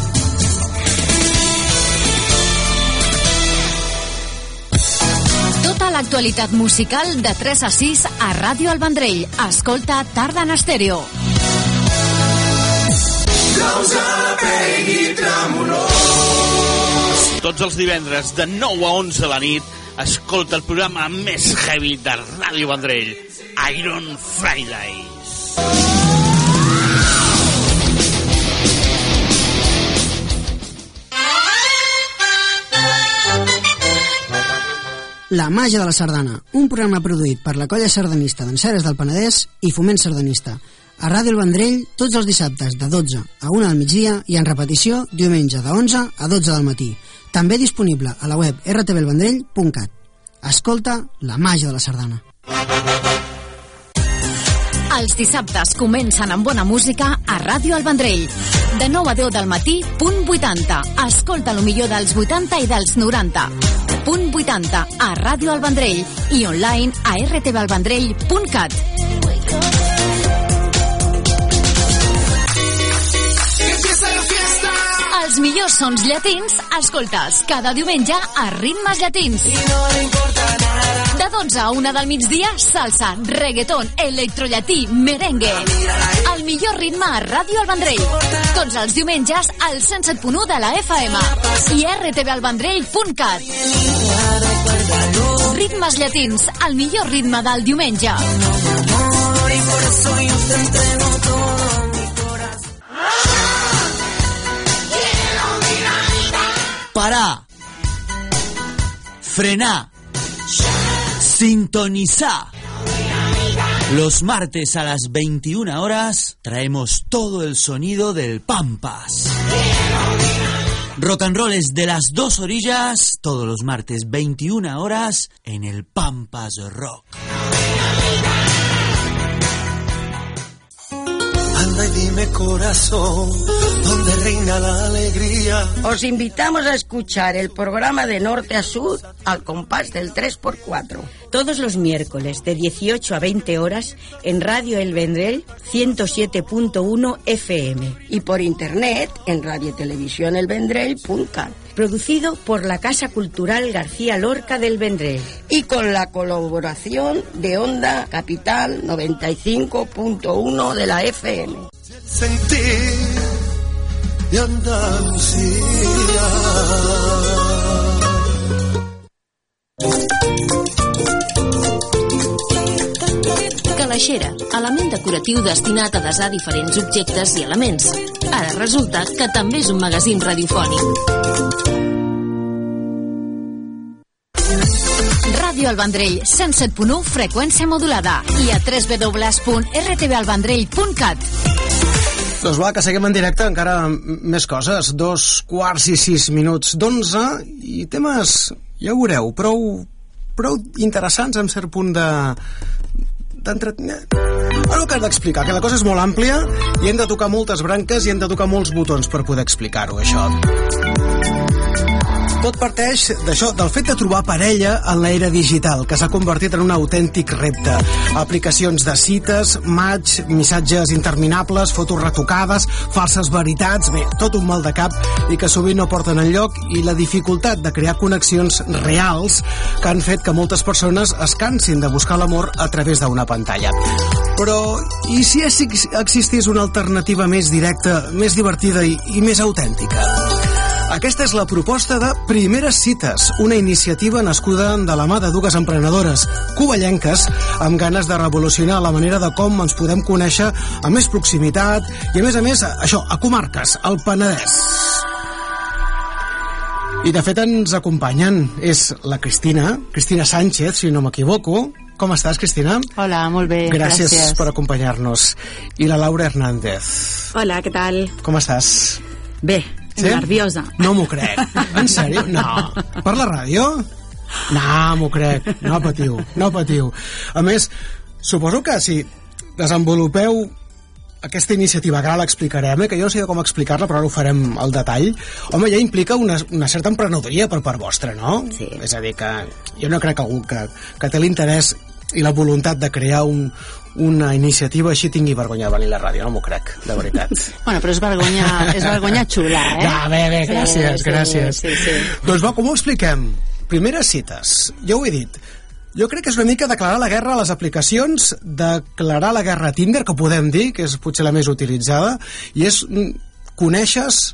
Tota l'actualitat musical de tres a sis a Ràdio El Vendrell. Escolta Tarda en Estèreo. Tots els divendres de nou a onze a la nit escolta el programa més heavy de Ràdio Vendrell, Iron Fridays. La màgia de la sardana, un programa produït per la colla sardanista d'Enceres del Penedès i Foment Sardanista. A Ràdio El Vendrell, tots els dissabtes de dotze a una del migdia i en repetició diumenge de onze a dotze del matí. També disponible a la web r t v el vendrell punt cat. Escolta la màgia de la sardana. Els dissabtes comencen amb bona música a Ràdio El Vendrell. De nou a deu del matí, punt vuitanta. Escolta lo millor dels vuitanta i dels noranta. Punt vuitanta a Ràdio El Vendrell i online a r t v el vendrell punt cat. Els millors sons llatins escoltes cada diumenge a Ritmes Llatins. De dotze a una del migdia, salsa, reggaeton, electrollatí, merengue. El millor ritme a Ràdio El Vendrell. Tots els diumenges al cent set punt u de la F M i r t v el vendrell punt cat. Ritmes Llatins, el millor ritme del diumenge. Parar, frenar, sintonizar. Los martes a las veintiuna horas traemos todo el sonido del Pampas. Rock and roll es de las dos orillas, todos los martes veintiuna horas en el Pampas Rock. Anda y dime, corazón, ¿dónde reina la alegría? Os invitamos a escuchar el programa de norte a sur al compás del tres por cuatro. todos los miércoles de dieciocho a veinte horas en Radio El Vendrell ciento siete punto uno F M y por internet en radiotelevisión el vendrell punto cat. Producido por la Casa Cultural García Lorca del Vendrell y con la colaboración de Onda Capital noventa y cinco punto uno de la F M. Sentir de Andalucía. Calaixera, element decoratiu destinat a desar diferents objectes i elements. Ara resulta que també és un magazín radiofònic. Ràdio El Vendrell, cent set punt u, freqüència modulada, i a w w w punt r t v el vendrell punt cat. Doncs va, que seguim en directe, encara més coses. Dos quarts i sis minuts d'onze, i temes, ja ho veureu, prou, prou interessants amb cert punt de... Ara que has d'explicar, que la cosa és molt àmplia i hem de tocar moltes branques i hem de tocar molts botons per poder explicar-ho, això. Tot parteix d'això, del fet de trobar parella en l'era digital, que s'ha convertit en un autèntic repte. Aplicacions de cites, match, missatges interminables, fotos retocades, falses veritats, bé, tot un mal de cap i que sovint no porten enlloc, i la dificultat de crear connexions reals que han fet que moltes persones es cansin de buscar l'amor a través d'una pantalla. Però, i si existís una alternativa més directa, més divertida i, i més autèntica? Aquesta és la proposta de Primeres Cites, una iniciativa nascuda de la mà de dues emprenedores covellenques amb ganes de revolucionar la manera de com ens podem conèixer amb més proximitat i, a més a més, això, a comarques, al Penedès. I, de fet, ens acompanyen. És la Cristina, Cristina Sánchez, si no m'equivoco. Com estàs, Cristina? Hola, molt bé, gràcies. Gràcies per acompanyar-nos. I la Laura Hernández. Hola, què tal? Com estàs? Bé. Sí? Nerviosa. No m'ho crec. En sèrio? No. Per la ràdio? No, m'ho crec. No patiu, no patiu. A més, suposo que si desenvolupeu aquesta iniciativa, que ara l'explicarem, eh, que jo no sé com explicar-la, però ara ho farem al detall, home, ja implica una, una certa emprenedoria per part vostra, no? Sí. És a dir, que jo no crec que algú que, que té l'interès i la voluntat de crear un, una iniciativa així tingui vergonya de venir a la ràdio, no m'ho crec, de veritat. Bueno, però és vergonya, és vergonya xula, eh? Ja, bé, bé, gràcies, sí, gràcies. Sí, sí. Doncs va, com ho expliquem? Primeres cites, ja ho he dit. Jo crec que és una mica declarar la guerra a les aplicacions, declarar la guerra a Tinder, que podem dir, que és potser la més utilitzada, i és coneixes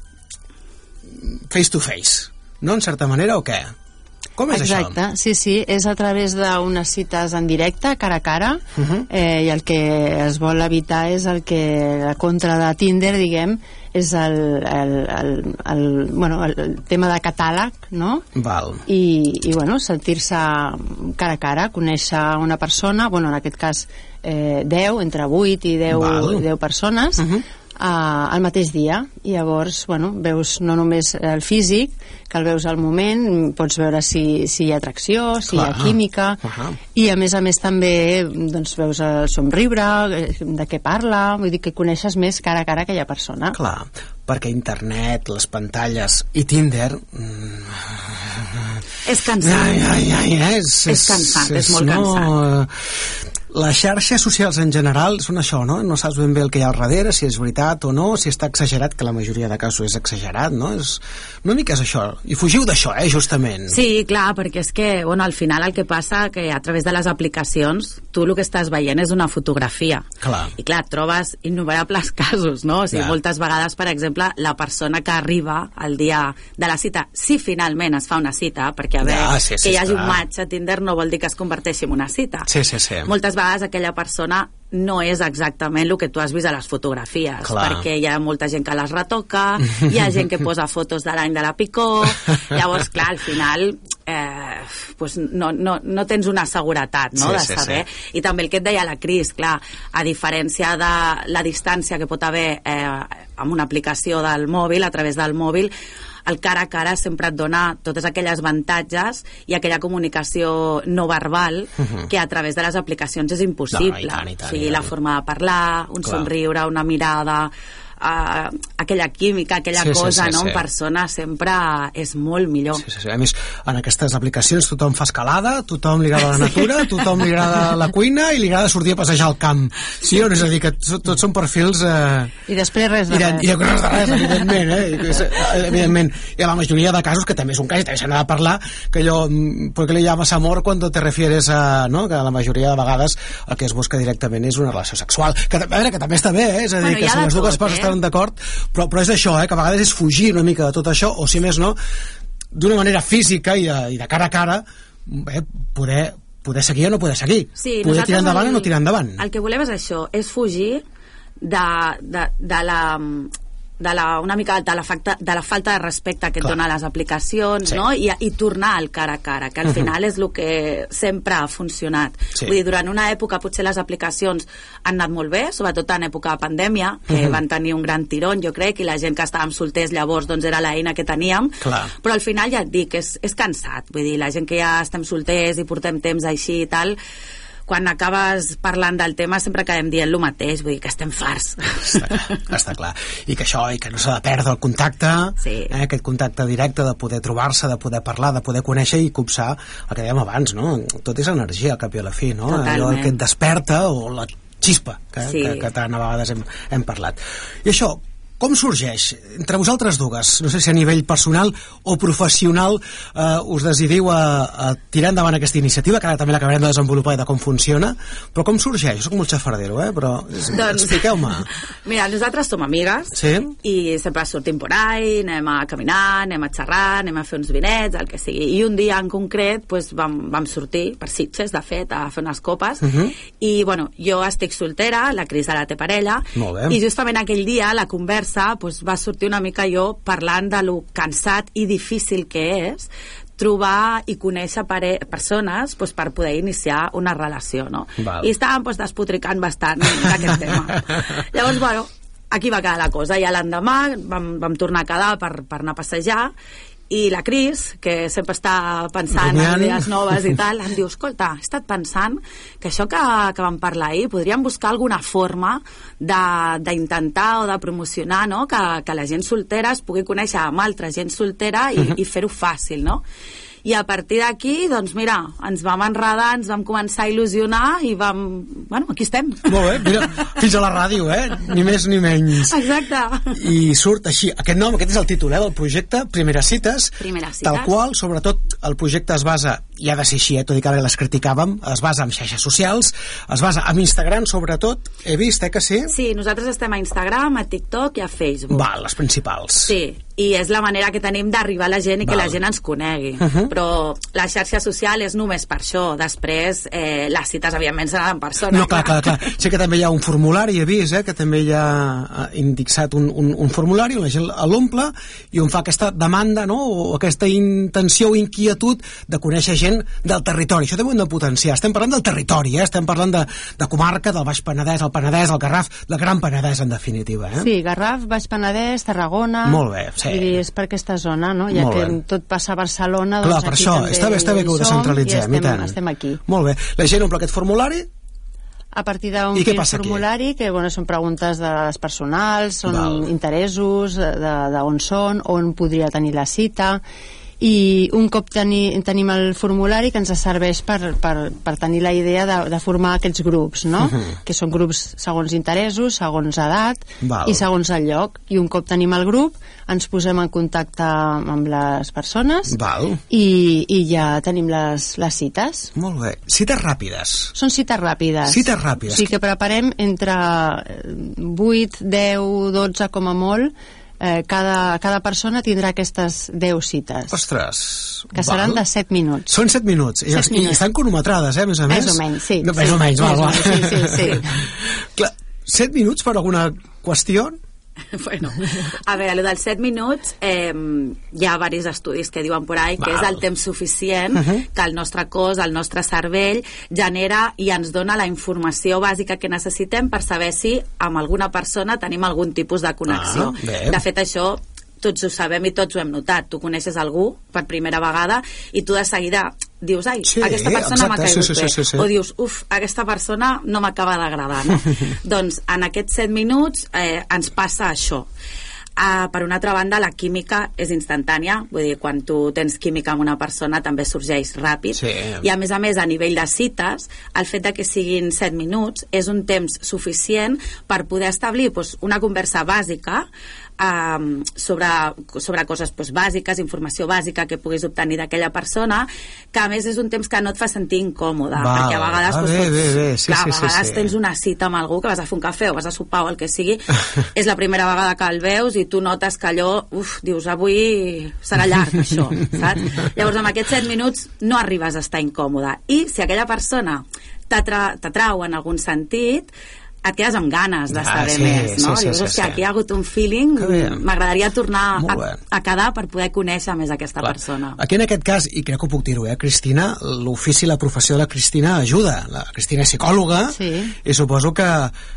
face to face, no, en certa manera, o què? Com és Exacte, això? sí, sí, és a través d'unes cites en directe, cara a cara, uh -huh. eh, i el que es vol evitar és el que la contra de Tinder, diguem, és el, el, el, el, bueno, el tema de catàleg, no? Val. I, i bueno, sentir-se cara a cara, conèixer una persona, bueno, en aquest cas eh, deu, entre vuit i deu persones, uh -huh. Uh, al mateix dia, i llavors bueno, veus no només el físic, que el veus al moment, pots veure si, si hi ha atracció, si Clar. hi ha química, uh -huh. i a més a més també doncs, veus el somriure, de què parla, vull dir que coneixes més cara a cara aquella persona. Clar, perquè internet, les pantalles i Tinder... Mm... És cansat. Ai, ai, ai, és, és cansat, és, és molt no... cansat. Les xarxes socials en general són això, no? No saps ben bé el que hi ha al darrere, si és veritat o no, si està exagerat, que la majoria de casos és exagerat, no? És... Una mica és això. I fugiu d'això, eh, justament. Sí, clar, perquè és que, bueno, al final el que passa que a través de les aplicacions tu el que estàs veient és una fotografia. Clar. I clar, trobes innumerables casos, no? O sigui, ja. moltes vegades, per exemple, la persona que arriba el dia de la cita, si finalment es fa una cita, perquè a veure, ja, sí, sí, que hi hagi clar. un match a Tinder no vol dir que es converteixi en una cita. Sí, sí, sí. Moltes vegades aquella persona no és exactament el que tu has vist a les fotografies. Clar. Perquè hi ha molta gent que les retoca, hi ha gent que posa fotos de l'any de la picó, llavors, clar, al final eh, pues no, no, no tens una seguretat, no?, sí, de saber. Sí, sí. I també el que et deia la Cris, clar, a diferència de la distància que pot haver eh, amb una aplicació del mòbil, a través del mòbil, el cara a cara sempre et dona totes aquelles avantatges i aquella comunicació no verbal uh-huh. que a través de les aplicacions és impossible. No, i tant, i tant, o sigui, la forma de parlar, un Clar. somriure, una mirada, uh, aquella química, aquella sí, cosa, sí, sí, no? sí. En persona sempre és molt millor. Sí, sí, sí. A més, en aquestes aplicacions tothom fa escalada, tothom li agrada la natura, tothom li agrada la cuina i li agrada sortir a passejar al camp. Sí o no? És a dir, que tots són perfils... Eh... I després res de res. I, i res de res, evidentment, eh? I, evidentment. I a la majoria de casos, que també és un cas, i també se n'ha de parlar, que allò, ¿por qué le llamas amor cuando te refieres a... no? Que la majoria de vegades el que es busca directament és una relació sexual. Que, a veure, que també està bé, eh? És a dir, bueno, que si les dues parts eh? estan d'acord, però, però és això, eh? Que a vegades és fugir una mica de tot això, o si més no, d'una manera física i de, i de cara a cara, eh? poder, poder seguir o no poder seguir. Sí, poder tirar endavant el, o no tirar endavant. El que volem és això, és fugir de, de, de la... de la, una mica de la, facta, de la falta de respecte que et Clar. dona les aplicacions, sí. no? I, i tornar al cara a cara, que al final és el que sempre ha funcionat. Sí. Vull dir, durant una època potser les aplicacions han anat molt bé, sobretot en època de pandèmia, que uh-huh. van tenir un gran tirón, jo crec, i la gent que estàvem solters llavors doncs era l'eina que teníem, Clar. Però al final ja et dic, és, és cansat, vull dir, la gent que ja estem solters i portem temps així i tal, quan acabes parlant del tema sempre acabem dient el mateix, vull dir que estem farts. Està, està clar. I que això, i que no s'ha de perdre el contacte, sí. eh, aquest contacte directe de poder trobar-se, de poder parlar, de poder conèixer i copsar el que dèiem abans, no? Tot és energia, al cap i a la fi, no? Totalment. Allò que et desperta o la xispa que, sí. que, que tant a vegades hem, hem parlat. I això, com sorgeix? Entre vosaltres dues, no sé si a nivell personal o professional eh, us decidiu a, a tirar endavant aquesta iniciativa, que ara també l'acabarem de desenvolupar i de com funciona, però com sorgeix? Jo soc molt xafardero, eh? Però doncs, expliqueu-me. Mira, nosaltres som amigues sí? i sempre sortim por ahí, anem a caminar, anem a xerrar, anem a fer uns vinets, el que sigui. I un dia en concret pues, vam, vam sortir per Sitges, de fet, a fer unes copes, uh-huh. i bueno, jo estic soltera, la Cris ara té parella, i justament aquell dia la conversa pues, va sortir una mica jo parlant de lo cansat i difícil que és trobar i conèixer persones pues, per poder iniciar una relació, no? Val. I estàvem pues, despotricant bastant d'aquest tema. Llavors, bueno, aquí va quedar la cosa. I l'endemà vam, vam tornar a quedar per, per anar a passejar i la Cris, que sempre està pensant Rumiant. en idees noves i tal, em diu, escolta, he estat pensant que això que, que vam parlar ahir, podríem buscar alguna forma d'intentar o de promocionar, no? que, que la gent soltera es pugui conèixer amb altra gent soltera i, uh-huh. i fer-ho fàcil, no? I a partir d'aquí, doncs mira, ens vam enredar, ens vam començar a il·lusionar i vam... Bueno, aquí estem. Molt bé, mira, fins a la ràdio, eh? Ni més ni menys. Exacte. I surt així, aquest nom, aquest és el títol, eh, del projecte, Primeres Cites, Primeres Cites. Tal qual, sobretot, el projecte es basa, i ha de ser així, eh, tot i que ara les criticàvem, es basa en xarxes socials, es basa en Instagram, sobretot, he vist, eh, que sí? Sí, nosaltres estem a Instagram, a TikTok i a Facebook. Val, les principals. Sí, i és la manera que tenim d'arribar a la gent i Val. que la gent ens conegui. Uh-huh. Però la xarxa social és només per això. Després, eh, les cites, evidentment, seran en persona. No, clar, clar, clar. Sé que també hi ha un formulari, he vist, eh, que també hi ha indexat un, un, un formulari, la gent l'omple i on fa aquesta demanda, no?, o aquesta intenció o inquietud de conèixer gent del territori. Això també ho hem de potenciar. Estem parlant del territori, eh? Estem parlant de, de comarca, del Baix Penedès, el Penedès, el Garraf, del Gran Penedès, en definitiva, eh? Sí, Garraf, Baix Penedès, Tarragona... Molt bé, sí. Vull dir, és per aquesta zona, no? Ja que tot passa a Barcelona, doncs clar, per aquí això, també està bé, està bé que ho descentralitzem, i i tant. Estem aquí. Molt bé. La gent omple aquest formulari? A partir d'un formulari, que bueno, són preguntes de les personals, són Val. interessos, d'on són, on podria tenir la cita, i un cop teni, tenim el formulari que ens serveix per, per, per tenir la idea de, de formar aquests grups, no? Uh-huh. Que són grups segons interessos, segons edat Val. i segons el lloc, i un cop tenim el grup ens posem en contacte amb les persones Val. I, i ja tenim les, les cites. Molt bé. Cites ràpides. Són cites ràpides. Cites ràpides. O sigui que preparem entre vuit, deu, dotze com a molt. Eh, cada, cada persona tindrà aquestes deu cites. Ostres! Que seran val. de set minuts. Són set minuts. I, set minuts. I estan cronometrades, eh, més a més? Més o menys, sí. No, més sí, o menys, val, val. Sí, sí, sí. Clar, set minuts per alguna qüestió? Bueno, a veure, el dels set minuts eh, hi ha diversos estudis que diuen por ahí que Val. és el temps suficient uh -huh. que el nostre cos, el nostre cervell genera i ens dona la informació bàsica que necessitem per saber si amb alguna persona tenim algun tipus de connexió. Ah, de fet, això tots ho sabem i tots ho hem notat. Tu coneixes algú per primera vegada i tu de seguida dius, ai, sí, aquesta persona m'ha caigut sí, sí, sí, sí, sí. bé, o dius, uf, aquesta persona no m'acaba d'agradar, no? Doncs en aquests set minuts eh, ens passa això. Uh, per una altra banda, la química és instantània, vull dir, quan tu tens química amb una persona també sorgeix ràpid, sí. I a més a més a nivell de cites, el fet de que siguin set minuts és un temps suficient per poder establir doncs, una conversa bàsica Um, sobre, sobre coses pues, bàsiques, informació bàsica que puguis obtenir d'aquella persona, que a més és un temps que no et fa sentir incòmode, va, perquè a vegades, va, pues, bé, bé, bé. Sí, clar, sí, a vegades sí, sí. tens una cita amb algú que vas a fer un cafè o vas a sopar o el que sigui, és la primera vegada que el veus i tu notes que allò, uf, dius, avui serà llarg això, saps? Llavors amb aquests set minuts no arribes a estar incòmode, i si aquella persona t'atrau en algun sentit, et quedes amb ganes de saber ah, sí, més, no? Sí, sí, Dius, sí, sí. Aquí hi ha hagut un feeling, m'agradaria tornar a, a quedar per poder conèixer més aquesta Clar. persona. Aquí en aquest cas, i crec que ho puc dir-ho, eh, Cristina, l'ofici i la professió de la Cristina ajuda. La Cristina és psicòloga, sí. I suposo que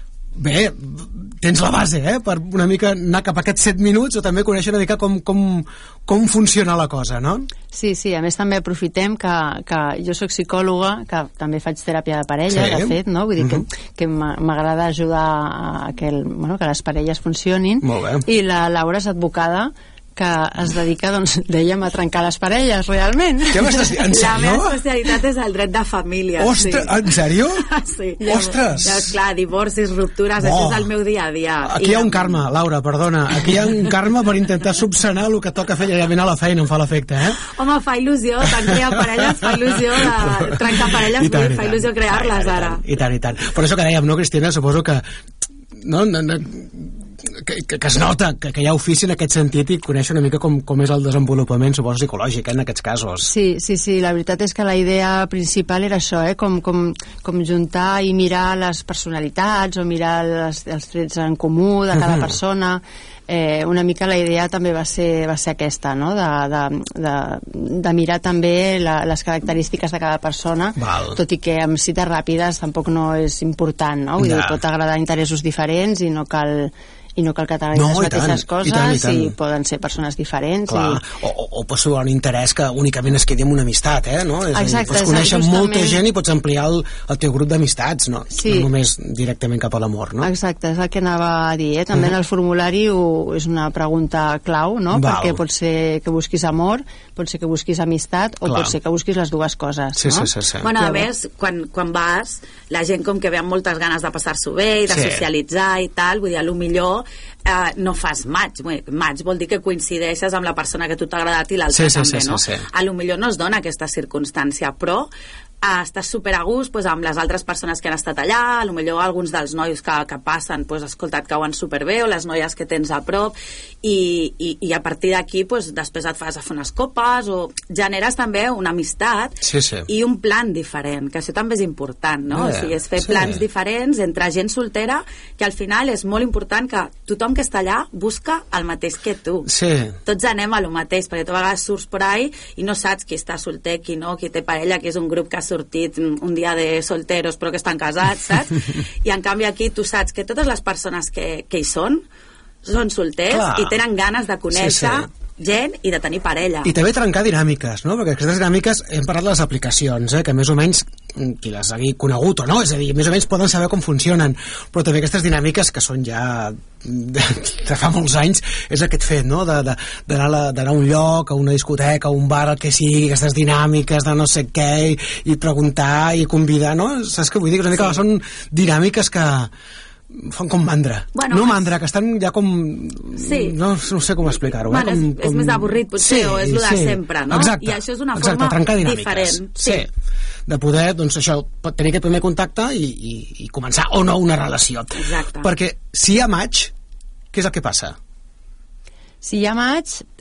bé, tens la base, eh, per una mica anar cap a aquests set minuts o també conèixer una mica com, com, com funciona la cosa, no? Sí, sí, a més també aprofitem que, que jo soc psicòloga, que també faig teràpia de parella, sí. de fet, no? Vull dir uh-huh. que, que m'agrada ajudar a que, el, bueno, que les parelles funcionin. Molt bé. I la Laura és advocada que es dedica, doncs, dèiem, a trencar les parelles, realment. Què m'estàs dient? En sèrio? La meva especialitat és el dret de família. Ostres, sí. En sèrio? Sí. Ostres! Llavors, clar, divorcis, ruptures, oh. això és el meu dia a dia. Aquí I hi ha un karma, Laura, perdona. Aquí hi ha un karma per intentar subsanar el que toca fer llargament a la feina, em fa l'efecte, eh? Home, fa il·lusió, tant crear parelles, fa il·lusió de trencar parelles, i tant, i fa il·lusió crear-les ara. I tant, i tant. Per això que dèiem, no, Cristina? Suposo que... No, no, no, que, que, que es nota que, que hi ha ofici en aquest sentit i conèixer una mica com, com és el desenvolupament, suposo, psicològic, eh, en aquests casos. Sí, sí, sí, la veritat és que la idea principal era això, eh, com, com, com juntar i mirar les personalitats o mirar les, els trets en comú de cada uh-huh. persona. Eh, una mica la idea també va ser, va ser aquesta, no? de, de, de, de mirar també la, les característiques de cada persona. Val. Tot i que amb cites ràpides tampoc no és important, no? Vull dir, pot agradar interessos diferents i no cal i no cal que t'agradin no, les mateixes tant, coses i, tant, i, tant. I poden ser persones diferents. Clar, i... o, o, o pot ser un interès que únicament es quedi amb una amistat, eh? No? És exacte, pots conèixer justament... molta gent i pots ampliar el, el teu grup d'amistats, no? Sí. No només directament cap a l'amor, no? Exacte, és el que anava a dir, eh? També uh-huh. en el formulari ho, és una pregunta clau, no? Val. Perquè pot ser que busquis amor, pot ser que busquis amistat o Clar. pot ser que busquis les dues coses, sí, no? Sí, sí, sí. Bueno, a més, quan, quan vas, la gent com que ve amb moltes ganes de passar-s'ho bé i de sí. socialitzar i tal, vull dir, a lo millor eh, no fas match. Match vol dir que coincideixes amb la persona que a tu t'ha agradat i l'altra sí, sí, també, sí, no? Sí, sí. A lo millor no es dona aquesta circumstància, però eh, estàs super a gust pues, amb les altres persones que han estat allà, a lo millor alguns dels nois que, que passen, pues, escolta't, cauen superbé, o les noies que tens a prop, i, i, i a partir d'aquí pues, després et fas a fer unes copes, o generes també una amistat sí, sí. i un plan diferent, que això també és important, no? Yeah, o sigui, és fer sí. plans diferents entre gent soltera, que al final és molt important que tothom que està allà busca el mateix que tu. Sí. Tots anem a lo mateix, perquè tu a vegades surts por ahí i no saps qui està solter, qui no, qui té parella, que és un grup que ha sortit un dia de solteros però que estan casats, saps? I en canvi aquí tu saps que totes les persones que, que hi són són solters Clar. i tenen ganes de conèixer sí, sí. gent i de tenir parella. I també trencar dinàmiques, no? Perquè aquestes dinàmiques, hem parlat de les aplicacions, eh? Que més o menys qui les hagi conegut o no, és a dir, més o menys poden saber com funcionen, però també aquestes dinàmiques que són ja de, de fa molts anys, és aquest fet, no? D'anar a un lloc, a una discoteca, a un bar, el que sigui, aquestes dinàmiques de no sé què, i, i preguntar i convidar, no? Saps què vull dir? Que una mica sí. són dinàmiques que fan com mandra, bueno, no mandra, que estan ja com... Sí. No, no sé com explicar-ho. Bueno, eh? com, és, com... és més avorrit, potser, sí, o és el de sí. sempre, no? Exacte, I això és una exacte, forma diferent. Sí. sí, de poder, doncs això, tenir aquest primer contacte i, i, i començar o no una relació. Exacte. Perquè si hi ha match, què és el que passa? Si hi ha match,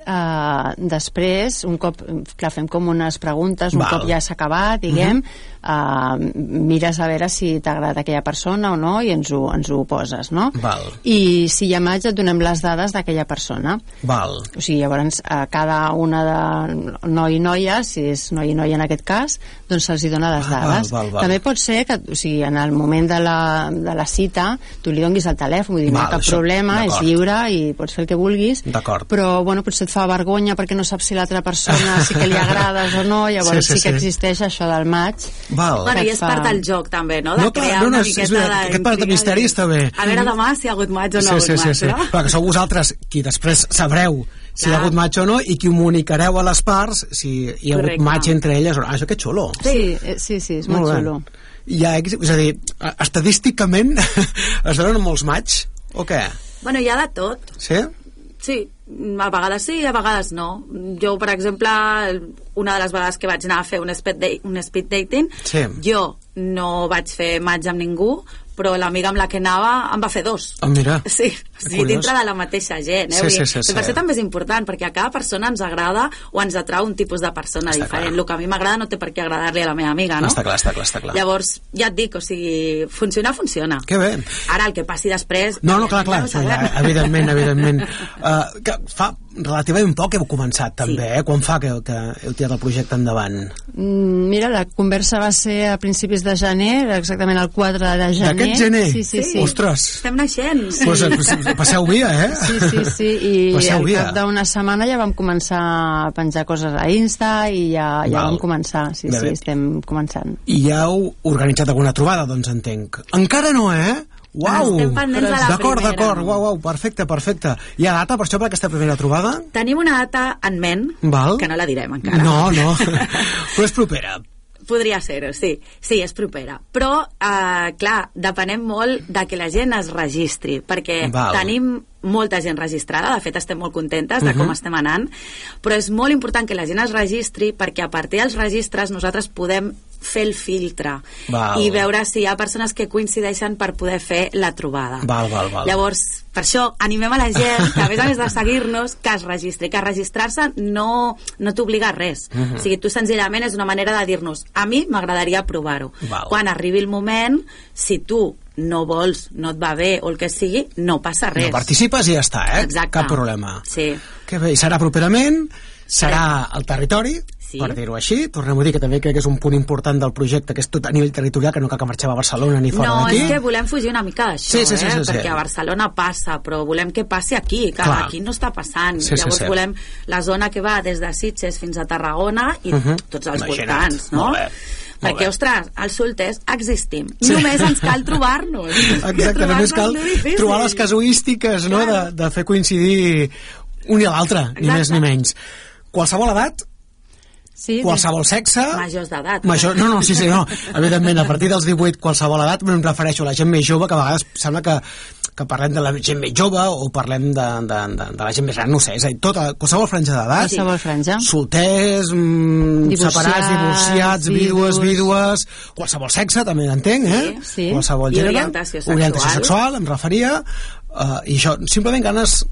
uh, després, un cop, clar, fem com unes preguntes, un Val. cop ja s'ha acabat, diguem, uh -huh. uh, mires a veure si t'ha agradat aquella persona o no i ens ho, ens ho poses, no? Val. I si hi ha maig et donem les dades d'aquella persona. Val. O sigui, llavors, a cada una de noi i noia, si és noi i noia en aquest cas, doncs se'ls hi dona les dades. Val, val, val. També pot ser que, o sigui, en el moment de la, de la cita tu li donis el telèfon, vull dir, no hi ha cap això, problema, és lliure i pots fer el que vulguis, però bueno, potser et fa vergonya perquè no saps si l'altra persona sí que li agrades o no, llavors sí, sí, sí que existeix sí. això del maig. Val. Bueno, i és fa... part del joc també, no? De no, crear no, no, una és, miqueta és, de... Aquest part de misteri està bé. A veure demà si hi ha hagut maig o no sí, ha hagut sí, sí, maig, sí. no? Però que sou vosaltres qui després sabreu si hi ha hagut maig o no i qui comunicareu a les parts si hi ha hagut maig entre elles o no. Ah, això que xulo. Sí, sí, sí, és molt, molt xulo. Hi ha, és a dir, estadísticament es donen molts maigs o què? Bueno, hi ha de tot. Sí? Sí, a vegades sí, a vegades no. Jo, per exemple, una de les vegades que vaig anar a fer un speed, date, un speed dating, sí. jo no vaig fer maig amb ningú, però l'amiga amb la que anava em va fer dos. Ah, mira. Sí, sí, dintre de la mateixa gent. Eh? Sí, sí, sí, sí. Per això també és important, perquè a cada persona ens agrada o ens atrau un tipus de persona està diferent. Clar. El que a mi m'agrada no té per què agradar-li a la meva amiga, no? Està clar, està clar, està clar. Llavors, ja et dic, o sigui, funciona, funciona. Que bé. Ara, el que passi després... No, no, clar, clar, no ja, evidentment, evidentment. Uh, que fa relativament poc heu començat, també, sí. eh? Quan fa que, que heu tirat el projecte endavant? Mm, mira, la conversa va ser a principis de gener, exactament el quatre de gener. D'aquest gener? Sí, sí, sí. Ostres! Estem naixent. Sí. Pues, passeu via, eh? Sí, sí, sí. I passeu al via. Cap d'una setmana ja vam començar a penjar coses a Insta i ja, ja vam començar. Sí, bé, sí, bé. Estem començant. I ja heu organitzat alguna trobada, doncs entenc. Encara no, eh? Uau! Estem pendents de la d'acord, primera. D'acord, uau, uau, perfecte, perfecte. Hi ha data per això, per aquesta primera trobada? Tenim una data en ment, Val. que no la direm encara. No, no, però és propera. Podria ser-ho, sí. Sí, és propera. Però, eh, clar, depenem molt de que la gent es registri, perquè Val. tenim molta gent registrada, de fet estem molt contentes de uh-huh. com estem anant, però és molt important que la gent es registri perquè a partir dels registres nosaltres podem fer el filtre val. i veure si hi ha persones que coincideixen per poder fer la trobada. Val, val, val. Llavors, per això animem a la gent que a més a més de seguir-nos, que es registri, que registrar-se no, no t'obliga a res. Uh-huh. O sigui, tu senzillament és una manera de dir-nos a mi m'agradaria provar-ho. Val. Quan arribi el moment, si tu no vols, no et va bé o el que sigui, no passa res. No participes i ja està, eh? Exacte. Cap problema. Sí. Que bé, i serà properament, serà al territori, sí. per dir-ho així, tornem a dir que també crec que és un punt important del projecte, que és tot a nivell territorial, que no cal que marxem a Barcelona ni fora no, d'aquí. No, és que volem fugir una mica d'això, sí, sí, sí, eh? sí, sí. perquè a Barcelona passa, però volem que passi aquí, que Clar. aquí no està passant. Sí, Llavors sí, sí. volem la zona que va des de Sitges fins a Tarragona i uh-huh. tots els Imagina't. voltants, no? Molt bé. Perquè, ostres, els solters existim. Sí. Només ens cal trobar-nos. Exacte, només cal trobar les casuístiques, no? de, de fer coincidir un i l'altre, ni més ni menys. Qualsevol edat, sí, qualsevol sexe... Majors d'edat. Major... No, no, sí, sí, no. Evidentment, a partir dels divuit, qualsevol edat, però em refereixo a la gent més jove, que a vegades sembla que, que parlem de la gent més jove o parlem de, de, de, de la gent més gran, no sé, és a dir, tota, qualsevol franja d'edat. Qualsevol franja. Solters, mm, separats, divorciats, vídues, vídues, qualsevol sexe, també entenc, eh? Sí, sí. Qualsevol I gènere. orientació sexual. Orientació sexual, em referia. Uh, I això, simplement ganes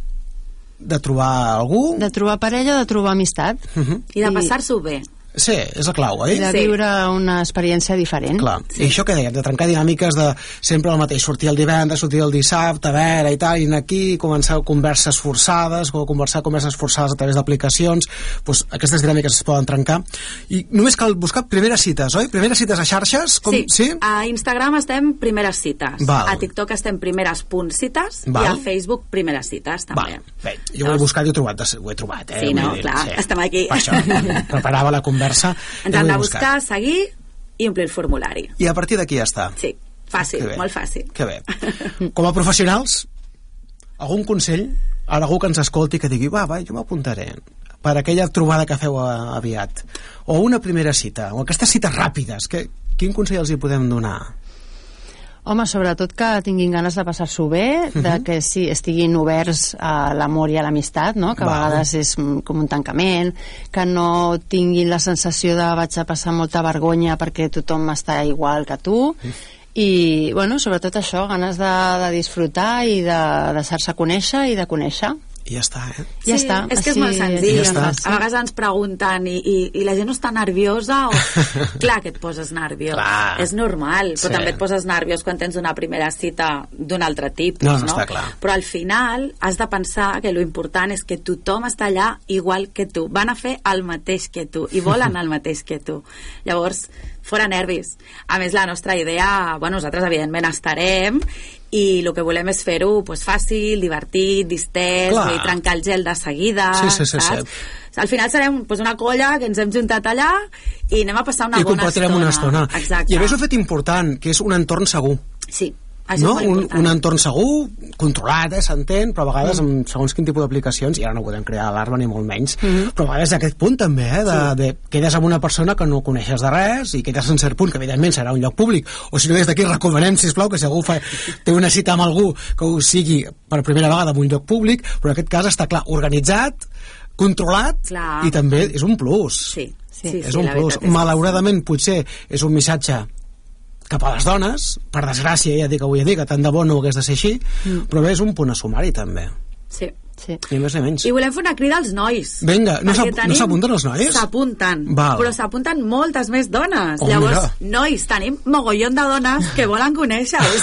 de trobar algú... De trobar parella o de trobar amistat. Uh-huh. I de passar-s'ho bé. Sí, és la clau, eh? I de viure una experiència diferent. Clar, sí. I això que dèiem, de trencar dinàmiques de sempre el mateix, sortir el divendres, sortir el dissabte, a veure i tal, i anar aquí, començar converses forçades, o conversar converses forçades a través d'aplicacions, doncs aquestes dinàmiques es poden trencar. I només cal buscar primeres cites, oi? Primeres cites a xarxes? Com? Sí. sí, a Instagram estem primeres cites, Val. a TikTok estem primeres punt cites Val. i a Facebook primeres cites, també. Val. Bé, jo ho he buscat i ho he trobat, ho he trobat eh? Sí, no, dir, clar, sí. estem aquí. Per això, preparava la conversa. Ens hem de buscar, seguir i omplir el formulari. I a partir d'aquí ja està. Sí, fàcil, molt fàcil. Que bé. Com a professionals, algun consell a algú que ens escolti que digui, va, va, jo m'apuntaré per aquella trobada que feu aviat, o una primera cita, o aquestes cites ràpides, que, quin consell els hi podem donar? Home, sobretot que tinguin ganes de passar-s'ho bé, uh-huh. de que sí, estiguin oberts a l'amor i a l'amistat, no? Que a Val. vegades és com un tancament, que no tinguin la sensació de vaig a passar molta vergonya perquè tothom està igual que tu, uh-huh. i, bueno, sobretot això, ganes de, de disfrutar i de deixar-se conèixer i de conèixer. i ja està, eh? Sí, ja està. És que és molt senzill. Ja està. A vegades ens pregunten i, i, i la gent no està nerviosa o... Clar que et poses nerviós. Clar. És normal, però sí. també et poses nerviós quan tens una primera cita d'un altre tipus, no? No, no? Està clar. Però al final has de pensar que lo important és que tothom està allà igual que tu. Van a fer el mateix que tu i volen el mateix que tu. Llavors, fora nervis. A més, la nostra idea, bueno, nosaltres evidentment estarem i el que volem és fer-ho pues, fàcil, divertit, distès, i trencar el gel de seguida, sí, sí, sí, saps? Sí. Al final serem pues, una colla que ens hem juntat allà i anem a passar una I bona estona. I compartirem una estona. Exacte. I a més ho he fet important, que és un entorn segur. Sí. No? Un, un entorn segur, controlat, eh, s'entén, però a vegades, mm. amb segons quin tipus d'aplicacions, i ara no podem crear alarma ni molt menys, mm. però a vegades d'aquest punt també, eh, de, sí. de quedes amb una persona que no coneixes de res i quedes en cert punt, que evidentment serà un lloc públic, o si no des d'aquí recomanem, sisplau, que si algú fa, té una cita amb algú que ho sigui per primera vegada en un lloc públic, però en aquest cas està clar, organitzat, controlat, clar. I també és un plus. Sí, sí, és sí, un plus. Malauradament, potser és un missatge cap a les dones, per desgràcia, ja dic avui a dir que tant de bo no ho hagués de ser així, mm. però bé, és un punt a sumar-hi també. Sí. Sí. Ni més ni menys. I volem fer una crida als nois. Vinga, no s'apunten els nois? S'apunten, però s'apunten moltes més dones. Oh, llavors, mira. Nois, tenim mogollon de dones que volen conèixer-vos.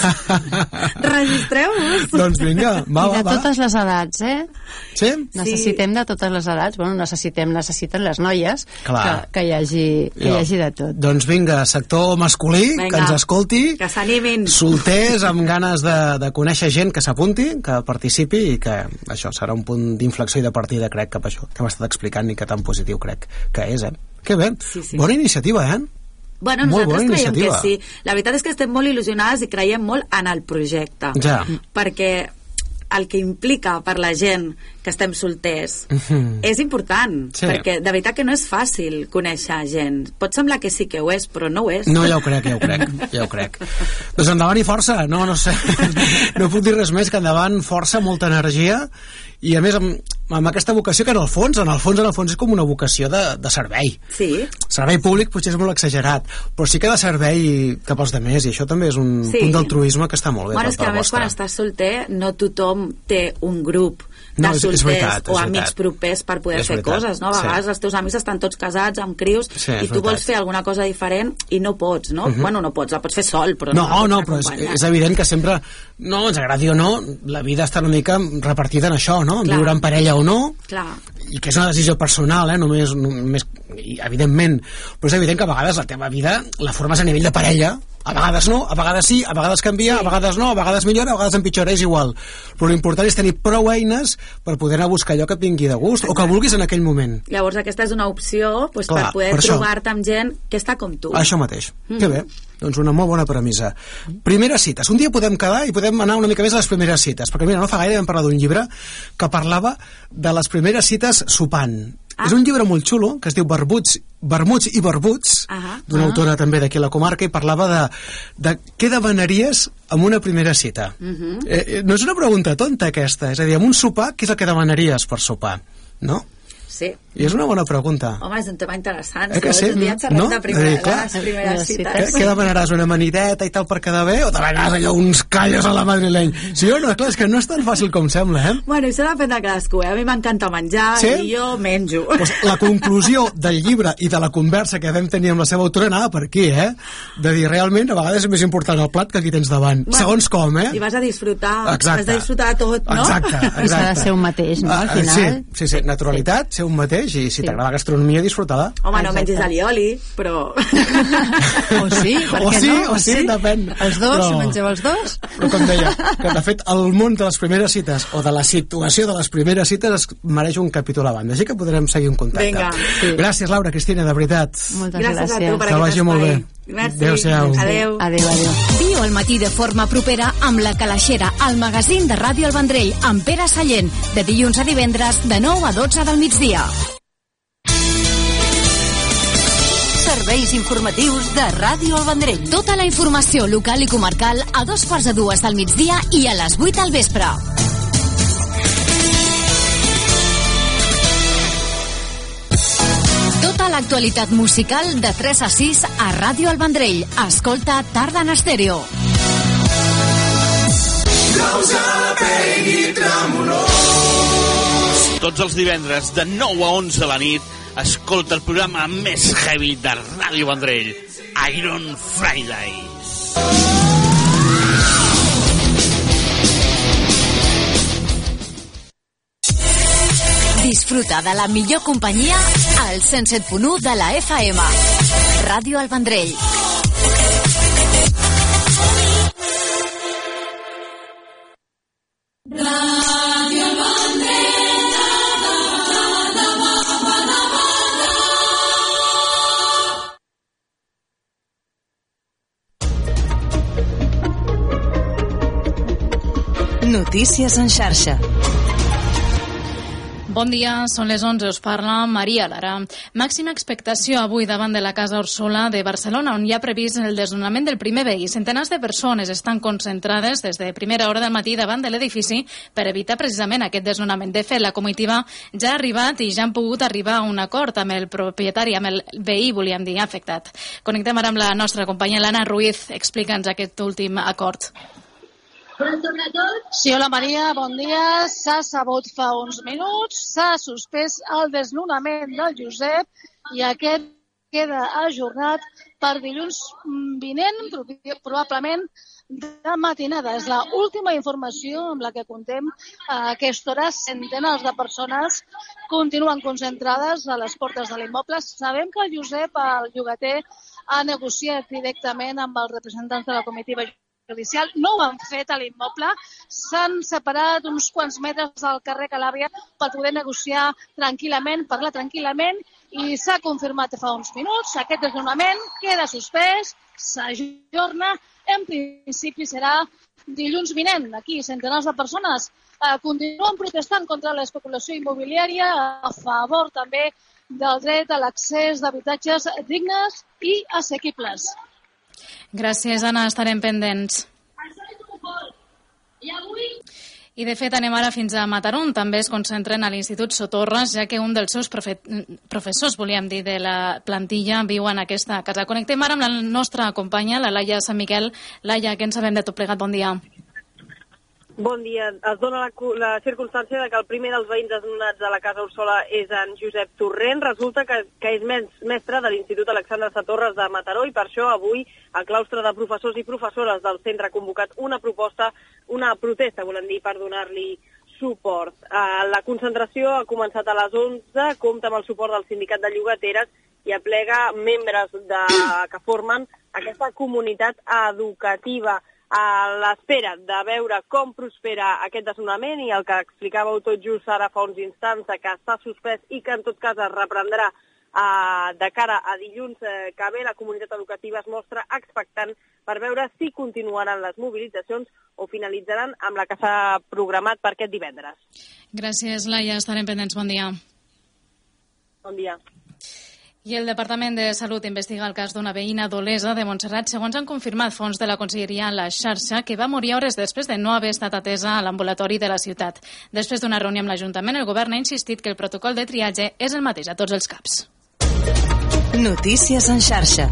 Registreu-vos. Doncs vinga, va, va, va. I de totes les edats, eh? Sí? Necessitem de totes les edats. Bueno, necessitem, necessiten les noies que, que, hi hagi, que hi hagi de tot. Doncs vinga, sector masculí, vinga, que ens escolti. Que s'animin. Solters, amb ganes de, de conèixer gent, que s'apunti, que participi i que això serà un punt d'inflexió i de partida, crec, cap a això que m'ha estat explicant i que tan positiu crec que és, eh? Que bé, sí, sí. Bona iniciativa, eh? Bueno, molt nosaltres creiem iniciativa. Que sí. La veritat és que estem molt il·lusionades i creiem molt en el projecte. Ja. Perquè el que implica per la gent que estem solters mm-hmm. és important, sí. perquè de veritat que no és fàcil conèixer gent. Pot semblar que sí que ho és, però no ho és. No, ja ho crec, ja ho crec, ja ho crec. Doncs endavant i força, no, no sé, no puc dir res més que endavant, força, molta energia, i a més amb, amb aquesta vocació que en el fons, en el fons, en el fons és com una vocació de, de servei. Sí. Servei públic potser és molt exagerat, però sí que de servei cap als demés, i això també és un sí. punt d'altruisme que està molt bé. Bueno, és que a més quan estàs solter no tothom té un grup de no, solters veritat, o amics propers per poder és fer veritat. coses, no? A vegades sí. els teus amics estan tots casats amb crios sí, i tu veritat. vols fer alguna cosa diferent i no pots, no? Uh-huh. Bueno, no pots, la pots fer sol, però no, no, no, però és, és evident que sempre, no ens agradi o no, la vida està una mica repartida en això, no? En viure en parella o no. Clar. I que és una decisió personal, eh? Només, només, evidentment, però és evident que a vegades la teva vida la formes a nivell de parella. A vegades no, a vegades sí, a vegades canvia, sí. a vegades no, a vegades millora, a vegades empitjora, és igual. Però l'important és tenir prou eines per poder anar a buscar allò que et vingui de gust o que vulguis en aquell moment. Llavors aquesta és una opció pues, Clar, per poder per trobar-te amb gent que està com tu. Això mateix. Mm. Que bé. Doncs una molt bona premissa. Primeres cites. Un dia podem quedar i podem anar una mica més a les primeres cites, perquè mira, no fa gaire vam parlar d'un llibre que parlava de les primeres cites sopant. Ah. És un llibre molt xulo que es diu Vermuts, Vermuts i Barbuts, uh-huh. d'una uh-huh. autora també d'aquí a la comarca, i parlava de, de què demanaries amb una primera cita. Uh-huh. Eh, no és una pregunta tonta aquesta, és a dir, amb un sopar, què és el que demanaries per sopar? No? Sí. I és una bona pregunta. Home, és un tema interessant. Eh que sí? Un dia xerrem no? de, primera, dir, de les primeres cites. Què, què demanaràs? Una amanideta i tal per quedar bé? O demanaràs allò uns callos a la madrileny? Sí o no? Clar, és que no és tan fàcil com sembla, eh? Bueno, això depèn de cadascú, eh? A mi m'encanta menjar sí? i jo menjo. Pues la conclusió del llibre i de la conversa que vam tenir amb la seva autora anava per aquí, eh? De dir, realment, a vegades és més important el plat que qui tens davant. Bueno, segons com, eh? I vas a disfrutar. Exacte. Has de disfrutar tot, no? Exacte, exacte. I s'ha de ser un mateix, no? Al final. Sí, sí, sí. Naturalitat, ser un mateix, i si sí. t'agrada la gastronomia, disfrutar-la. Home, no mengis alioli, però... o sí, per o què sí, no? O sí, depèn. Els dos, però... mengeu els dos? Però com deia, que de fet el món de les primeres cites o de la situació de les primeres cites es mereix un capítol a banda, així que podrem seguir un contacte. Vinga. Sí. Gràcies, Laura, Cristina, de veritat. Moltes gràcies. Gràcies a tu per que vagi molt bé. Merci. Adéu-siau. Adéu. Adéu, adéu. Viu al matí de forma propera amb La Calaixera, el magazín de Ràdio El Vendrell, amb Pere Sallent, de dilluns a divendres, de nou a dotze del migdia. Serveis informatius de Ràdio El Vendrell. Tota la informació local i comarcal a dos quarts de dues del migdia i a les vuit del vespre. Tota l'actualitat musical de tres a sis a Ràdio El Vendrell. Escolta Tarda en Estèreo. Goes up, baby, tremolo. Tots els divendres de nou a onze a la nit escolta el programa més heavy de Ràdio Vendrell, Iron Fridays. Disfruta de la millor companyia al cent set punt u de la F M. Ràdio El Vendrell. Ràdio El Vendrell. Notícies en xarxa. Bon dia, són les onze, us parla Maria Lara. Màxima expectació avui davant de la Casa Úrsula de Barcelona, on hi ha previst el desnonament del primer veí. Centenars de persones estan concentrades des de primera hora del matí davant de l'edifici per evitar precisament aquest desnonament. De fet, la comitiva ja ha arribat i ja han pogut arribar a un acord amb el propietari, amb el veí, volíem dir, afectat. Connectem ara amb la nostra companya Lana Ruiz. Explica'ns aquest últim acord. Sí, hola Maria, bon dia. S'ha sabut fa uns minuts, s'ha suspès el desnonament del Josep i aquest queda ajornat per dilluns vinent, probablement de matinada. És l'última informació amb la que contem a aquesta hora. Centenars de persones continuen concentrades a les portes de l'immoble. Sabem que el Josep, el llogater, ha negociat directament amb els representants de la comitiva judicial. No ho han fet a l'immoble, s'han separat uns quants metres del carrer Calàbria per poder negociar tranquil·lament, parlar tranquil·lament, i s'ha confirmat fa uns minuts. Aquest desnonament queda suspès, s'ajorna, en principi serà dilluns vinent. Aquí centenars de persones eh, continuen protestant contra l'especulació immobiliària, a favor també del dret a l'accés d'habitatges dignes i assequibles. Gràcies, Anna, estarem pendents. I de fet anem ara fins a Mataró, on també es concentren a l'Institut Sotorres, ja que un dels seus profe professors, volíem dir, de la plantilla viu en aquesta casa. Connectem ara amb la nostra companya, la Laia Sant Miquel. Laia, què en sabem de tot plegat? Bon dia. Bon dia. Es dona la, la circumstància de que el primer dels veïns desnonats de la Casa Úrsula és en Josep Torrent. Resulta que, que és mestre de l'Institut Alexandre Sotorres de Mataró i per això avui el claustre de professors i professores del centre ha convocat una proposta, una protesta, volem dir, per donar-li suport. Uh, la concentració ha començat a les onze, compta amb el suport del sindicat de llogateres i aplega membres de, que formen aquesta comunitat educativa, a l'espera de veure com prospera aquest desnonament i el que explicàveu tot just ara fa uns instants, que està suspès i que en tot cas es reprendrà eh, de cara a dilluns eh, que ve. La comunitat educativa es mostra expectant per veure si continuaran les mobilitzacions o finalitzaran amb la que s'ha programat per aquest divendres. Gràcies, Laia. Estarem pendents. Bon dia. Bon dia. I el Departament de Salut investiga el cas d'una veïna d'Olesa de Montserrat, segons han confirmat fons de la Conselleria a la xarxa, que va morir hores després de no haver estat atesa a l'ambulatori de la ciutat. Després d'una reunió amb l'Ajuntament, el govern ha insistit que el protocol de triatge és el mateix a tots els caps. Notícies en xarxa.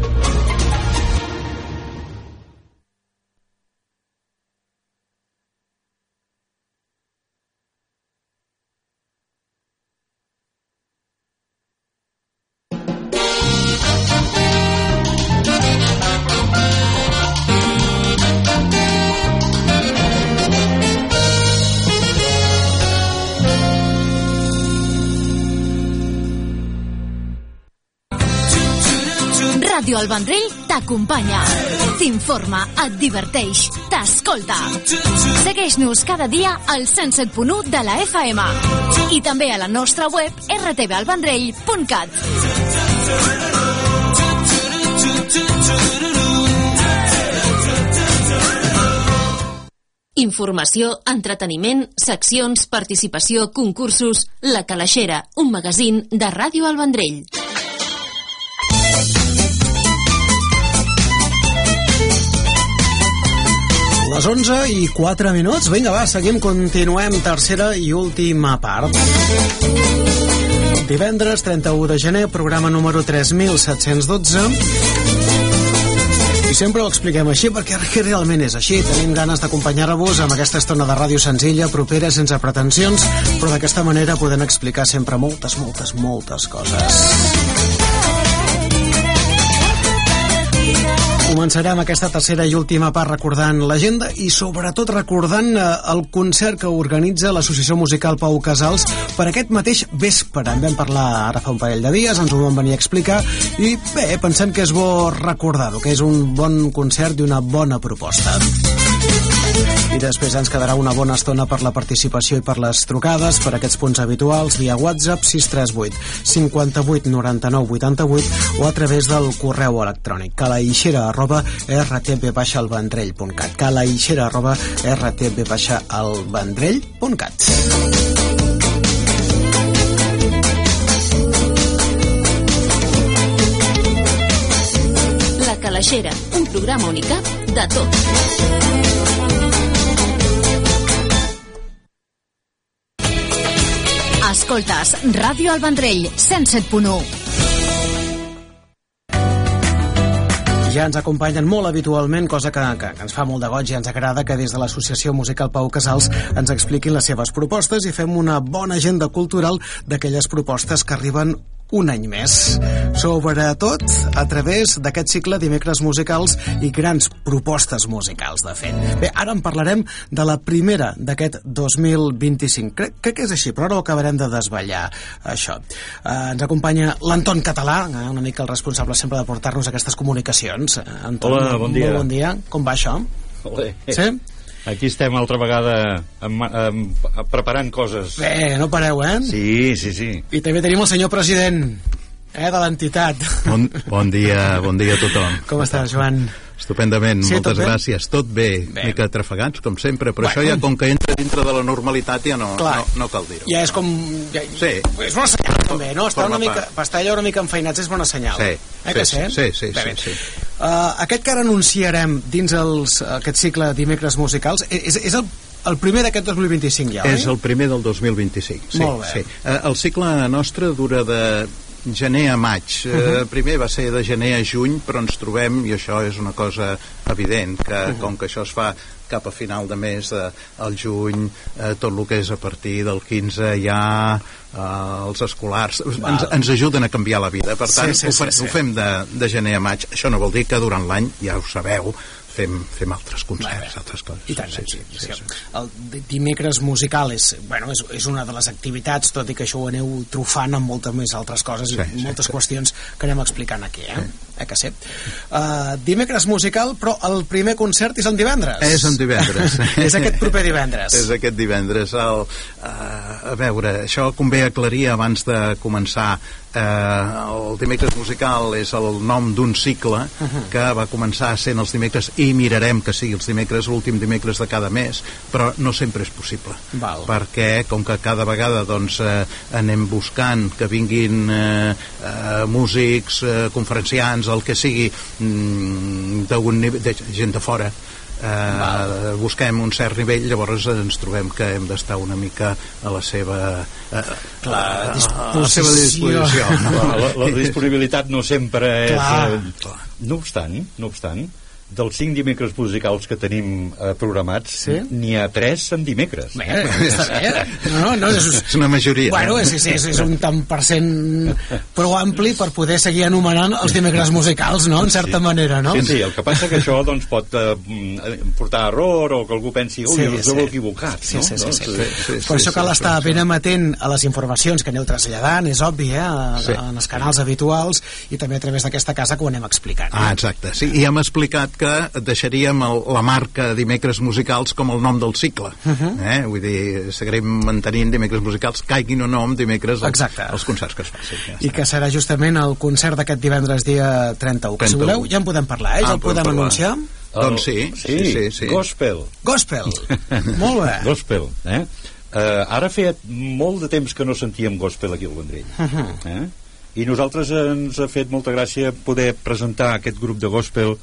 Ràdio El Vendrell t'acompanya, t'informa, et diverteix, t'escolta. Segueix-nos cada dia al cent set punt u de la F M i també a la nostra web r t v el vendrell punt cat. Informació, entreteniment, seccions, participació, concursos... La Calaixera, un magazín de Ràdio El Vendrell. Les onze i quatre minuts. Vinga, va, seguim, continuem. Tercera i última part. Divendres, trenta-u de gener, programa número tres mil set-cents dotze. I sempre ho expliquem així perquè realment és així. Tenim ganes d'acompanyar-vos amb aquesta estona de ràdio senzilla, propera, sense pretensions, però d'aquesta manera podem explicar sempre moltes, moltes, moltes coses. Començarem aquesta tercera i última part recordant l'agenda i sobretot recordant eh, el concert que organitza l'Associació Musical Pau Casals per aquest mateix vespre. En vam parlar ara fa un parell de dies, ens ho vam venir a explicar i bé, pensem que és bo recordar-ho, que és un bon concert i una bona proposta. I després ens quedarà una bona estona per la participació i per les trucades, per aquests punts habituals, via WhatsApp sis tres vuit cinquanta-vuit noranta-nou vuitanta-vuit o a través del correu electrònic calaixera arroba r t b baix al vendrell punt cat calaixera arroba r t b baix al vendrell punt cat. La Calaixera, un programa unicat de tot. Escoltes Ràdio El Vendrell, cent set punt u. Ja ens acompanyen molt habitualment, cosa que, que ens fa molt de goig i ens agrada que des de l'Associació Musical Pau Casals ens expliquin les seves propostes i fem una bona agenda cultural d'aquelles propostes que arriben un any més, sobretot a través d'aquest cicle dimecres musicals i grans propostes musicals, de fet. Bé, ara en parlarem de la primera d'aquest dos mil vint-i-cinc. Crec, crec que és així, però ara ho acabarem de desvetllar, això. Eh, ens acompanya l'Anton Català, eh, una mica el responsable sempre de portar-nos aquestes comunicacions. Eh, Anton, hola, bon dia. Molt bon dia. Com va això? Olé. Sí? Aquí estem altra vegada amb, amb, preparant coses. Bé, no pareu, eh? Sí, sí, sí. I també tenim el senyor president, eh, de l'entitat. Bon, bon dia, bon dia a tothom. Com estàs, Joan? Estupendament, sí, moltes tot gràcies. Tot bé, bé. Mica trafegats, com sempre, però bueno, això ja com que entra dintre de la normalitat ja no, no, no cal dir-ho. Ja és com... Ja, sí. És bona senyal, també, no? Estar una mica, estar allà una mica enfeinats és bona senyal. Sí, eh, que sí, sí, sí, bé, sí, sí. Uh, aquest que ara anunciarem dins els, aquest cicle dimecres musicals és, és el el primer d'aquest dos mil vint-i-cinc ja, oi? És el primer del dos mil vint-i-cinc, sí. Molt bé. Sí. Uh, el cicle nostre dura de gener a maig. Uh -huh. uh, primer va ser de gener a juny, però ens trobem, i això és una cosa evident, que uh -huh. com que això es fa cap a final de mes, eh, al juny, eh, tot el que és a partir del quinze ja eh, els escolars ens, ens ajuden a canviar la vida, per tant sí, sí, ho, sí, sí. ho fem de, de gener a maig. Això no vol dir que durant l'any, ja ho sabeu, fem, fem altres concerts, bé, altres coses. I tant, sí, sí, sí, sí, sí, sí. sí. El dimecres musical és, bueno, és, és una de les activitats, tot i que això ho aneu trufant amb moltes més altres coses sí, i moltes sí, qüestions que anem explicant aquí, eh? Sí. Eh que sí? Uh, dimecres musical, però el primer concert és en divendres. És en divendres. És aquest proper divendres. És aquest divendres. El, uh, a veure, això convé aclarir abans de començar. Uh, el dimecres musical és el nom d'un cicle uh-huh. que va començar sent els dimecres i mirarem que sigui els dimecres, l'últim dimecres de cada mes, però no sempre és possible. Val. Perquè com que cada vegada doncs, uh, anem buscant que vinguin uh, uh, músics, uh, conferenciants, el que sigui mm, d'un nivell de gent de fora, eh, busquem un cert nivell, llavors ens trobem que hem d'estar una mica a la seva eh, Clar, a, a la seva disposició. la, la, la disponibilitat no sempre Clar. és eh, no obstant, no obstant dels cinc dimecres musicals que tenim eh, programats, sí? N'hi ha tres en dimecres. Bé, està bé. No, no, no, és, és una majoria. Bueno, és, és, és, és un tant per cent prou ampli per poder seguir anomenant els dimecres musicals, no?, en certa sí. manera, no? Sí, sí, el que passa que això doncs, pot eh, portar error o que algú pensi, ui, sí, us sí. heu equivocat, sí, no? Sí, sí, no? sí, sí. sí, sí, sí per sí, això cal sí, estar sí, ben amatent a les informacions que aneu traslladant, és obvi, eh, a, sí. en els canals habituals i també a través d'aquesta casa que ho anem explicant. Ah, exacte, sí, i hem explicat que deixaria amb el, la marca dimecres musicals com el nom del cicle, uh-huh. eh? Vull dir, seguirem mantenint dimecres musicals, caiguin o no amb dimecres els, els concerts que es facin. Ja I que serà justament el concert d'aquest divendres dia trenta-u, que si voleu ja en podem parlar, eh? Ja ah, el podem parlar. anunciar? El, doncs sí, sí, sí, sí, sí. Gospel. Gospel, molt bé. Gospel, eh? Uh, ara feia molt de temps que no sentíem gospel aquí al Vendrell. Uh-huh. Eh? I nosaltres ens ha fet molta gràcia poder presentar aquest grup de gospel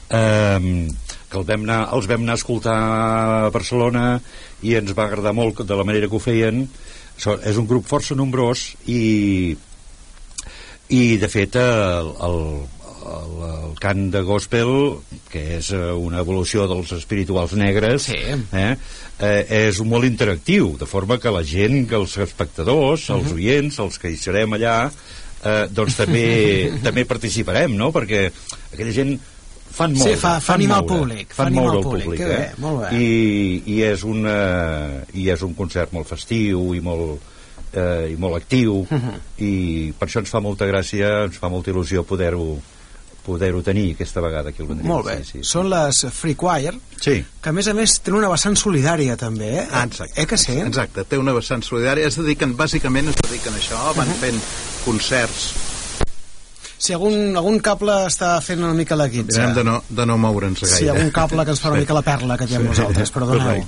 eh, que el vam anar, els vam anar a escoltar a Barcelona i ens va agradar molt de la manera que ho feien. So, és un grup força nombrós i i de fet el, el, el, el cant de gospel que és una evolució dels espirituals negres, sí. eh, eh, és molt interactiu, de forma que la gent, que els espectadors, uh-huh. els oients, els que hi serem allà, eh, doncs també, també participarem, no? Perquè aquella gent fan moure, sí, fa, fa fan animar moure, el públic, fan moure el públic, públic eh? bé, molt bé. I, i, és una, i és un concert molt festiu i molt, eh, i molt actiu, uh-huh. i per això ens fa molta gràcia, ens fa molta il·lusió poder-ho poder-ho tenir aquesta vegada aquí al Vendrell. Molt bé, sí, sí. Són les Free Choir, sí. que a més a més tenen una vessant solidària també, eh? Ah, exacte. Eh que sí? Exacte, té una vessant solidària, es dediquen, bàsicament es dediquen a això, van uh-huh. fent concerts. Si algun, algun cable està fent una mica la guitza. Mirem de no, de no moure'ns gaire. Si algun cable que ens fa una mica la perla que diem sí. nosaltres, perdoneu.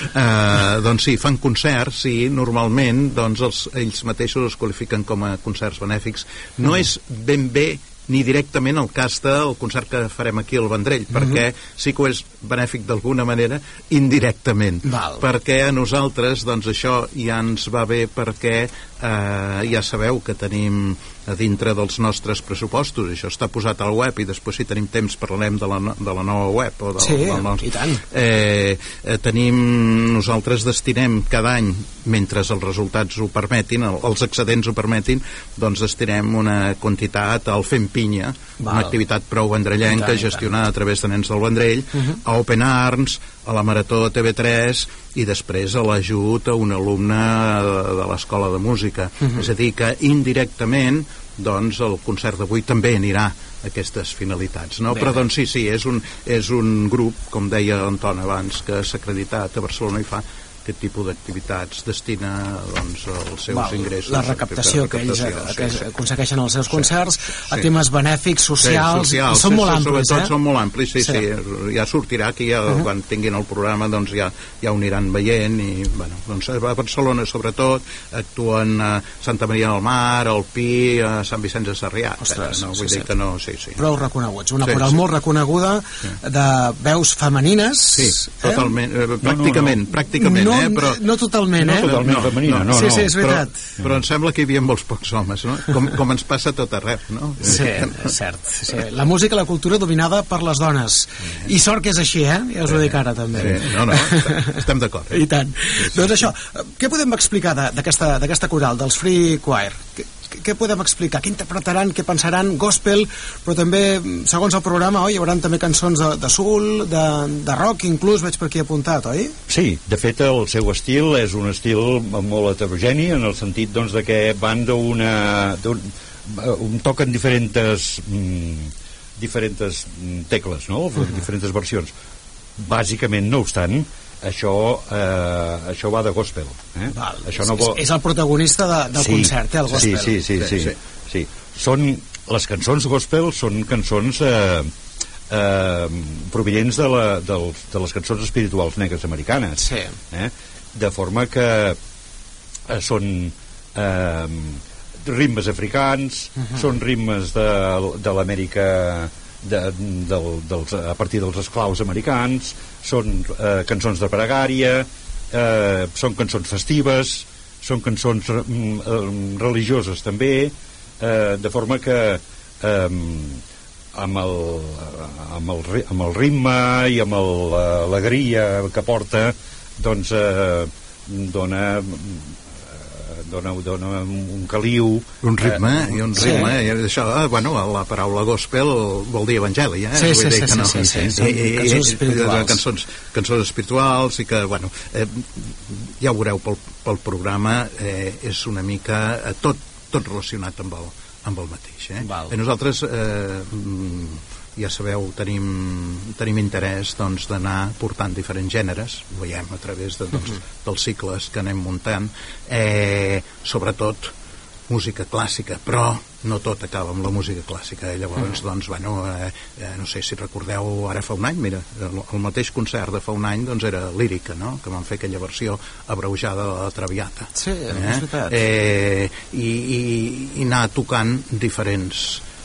Uh, doncs sí, fan concerts i normalment doncs, els, ells mateixos els qualifiquen com a concerts benèfics. No mm. és ben bé ni directament el cas del concert que farem aquí al Vendrell, mm-hmm. perquè sí que és benèfic d'alguna manera indirectament. Val. Perquè a nosaltres doncs això ja ens va bé perquè eh, ja sabeu que tenim a dintre dels nostres pressupostos, això està posat al web i després si tenim temps parlarem de la, de la nova web o del, sí, del nostre... i tant. Eh, eh, tenim, nosaltres destinem cada any, mentre els resultats ho permetin, els excedents ho permetin, doncs destinem una quantitat al Fem Pinya, Val. Una activitat prou vendrellenca gestionada a través de Nens del Vendrell, uh-huh. a Open Arms, a la Marató T V tres i després a l'ajut a un alumne de, de l'Escola de Música. Uh-huh. És a dir, que indirectament doncs el concert d'avui també anirà a aquestes finalitats, no? Bé, però doncs sí, sí, és un, és un grup, com deia Anton abans, que s'ha acreditat a Barcelona i fa aquest tipus d'activitats, destina doncs, els seus Val, ingressos la recaptació, que ells sí, que sí. aconsegueixen els seus concerts sí, sí. a temes benèfics, socials, sí, socials, són sí, molt sí, amplis, sobretot eh? són molt amplis, sí, sí, sí, ja sortirà aquí, ja, uh-huh. quan tinguin el programa doncs ja, ja ho aniran veient i, bueno, doncs a Barcelona sobretot actuen a Santa Maria del Mar, al Pi, a Sant Vicenç de Sarrià. Ostres, no, vull sí, dir sí. que no, sí, sí. Prou reconeguts, una sí, coral sí. molt reconeguda sí. de veus femenines. Sí, totalment, eh? pràcticament, no, no, no. pràcticament, no, eh? Però... no totalment, no eh? totalment no, femenina, no, no. Sí, sí, és veritat. Però, però em sembla que hi havia molts pocs homes, no? Com, com ens passa tot arreu, no? Sí, és cert. Sí. La música i la cultura dominada per les dones. I sort que és així, eh? Ja us ho dic ara, també. Sí, no, no, estem d'acord. Eh? I tant. Sí, sí. Doncs això, què podem explicar d'aquesta coral, dels Free Choir? Què, què podem explicar? Què interpretaran, què pensaran? Gospel, però també, segons el programa, oi, hi haurà també cançons de, de soul, de, de rock, inclús, veig per aquí apuntat, oi? Sí, de fet el seu estil és un estil molt heterogeni, en el sentit doncs, de que van d'una... un toquen diferents mm, diferents tecles, no? Uh-huh. Diferents versions. Bàsicament, no obstant, això, eh, això va de gospel. Eh? Val, això és, no vol... és el protagonista de, del sí, concert, eh, el gospel. Sí, sí, sí, sí, sí, sí. Són, les cançons gospel són cançons eh, eh, provinents de, la, dels, de les cançons espirituals negres americanes. Sí. Eh? De forma que eh, són eh, ritmes africans, uh-huh. són ritmes de, de l'Amèrica... De, del, dels, a partir dels esclaus americans, són eh, cançons de pregària, eh, són cançons festives, són cançons eh, religioses també, eh, de forma que eh, amb, el, amb, el, amb el ritme i amb l'alegria que porta doncs eh, dona Dona, dona un caliu, un ritme, eh, i un ritme sí. i això, bueno, la paraula gospel vol dir evangeli, eh? Sí, sí, Vull dir sí, que no. sí, sí, sí, sí. I, i, cançons espirituals. Cançons, cançons espirituals i que, bueno, eh, ja ho veureu pel, pel programa, eh, és una mica eh, tot, tot relacionat amb el, amb el mateix, eh? Val. I nosaltres eh, ja sabeu, tenim, tenim interès doncs, d'anar portant diferents gèneres, ho veiem a través de, doncs, uh-huh. dels cicles que anem muntant, eh, sobretot música clàssica, però no tot acaba amb la música clàssica, eh? Llavors, uh-huh. doncs, bueno, eh, eh, no sé si recordeu ara fa un any, mira, el, el mateix concert de fa un any doncs era lírica, no?, que van fer aquella versió abreujada de la Traviata. Sí, eh? és veritat. Eh, i, i, i anar tocant diferents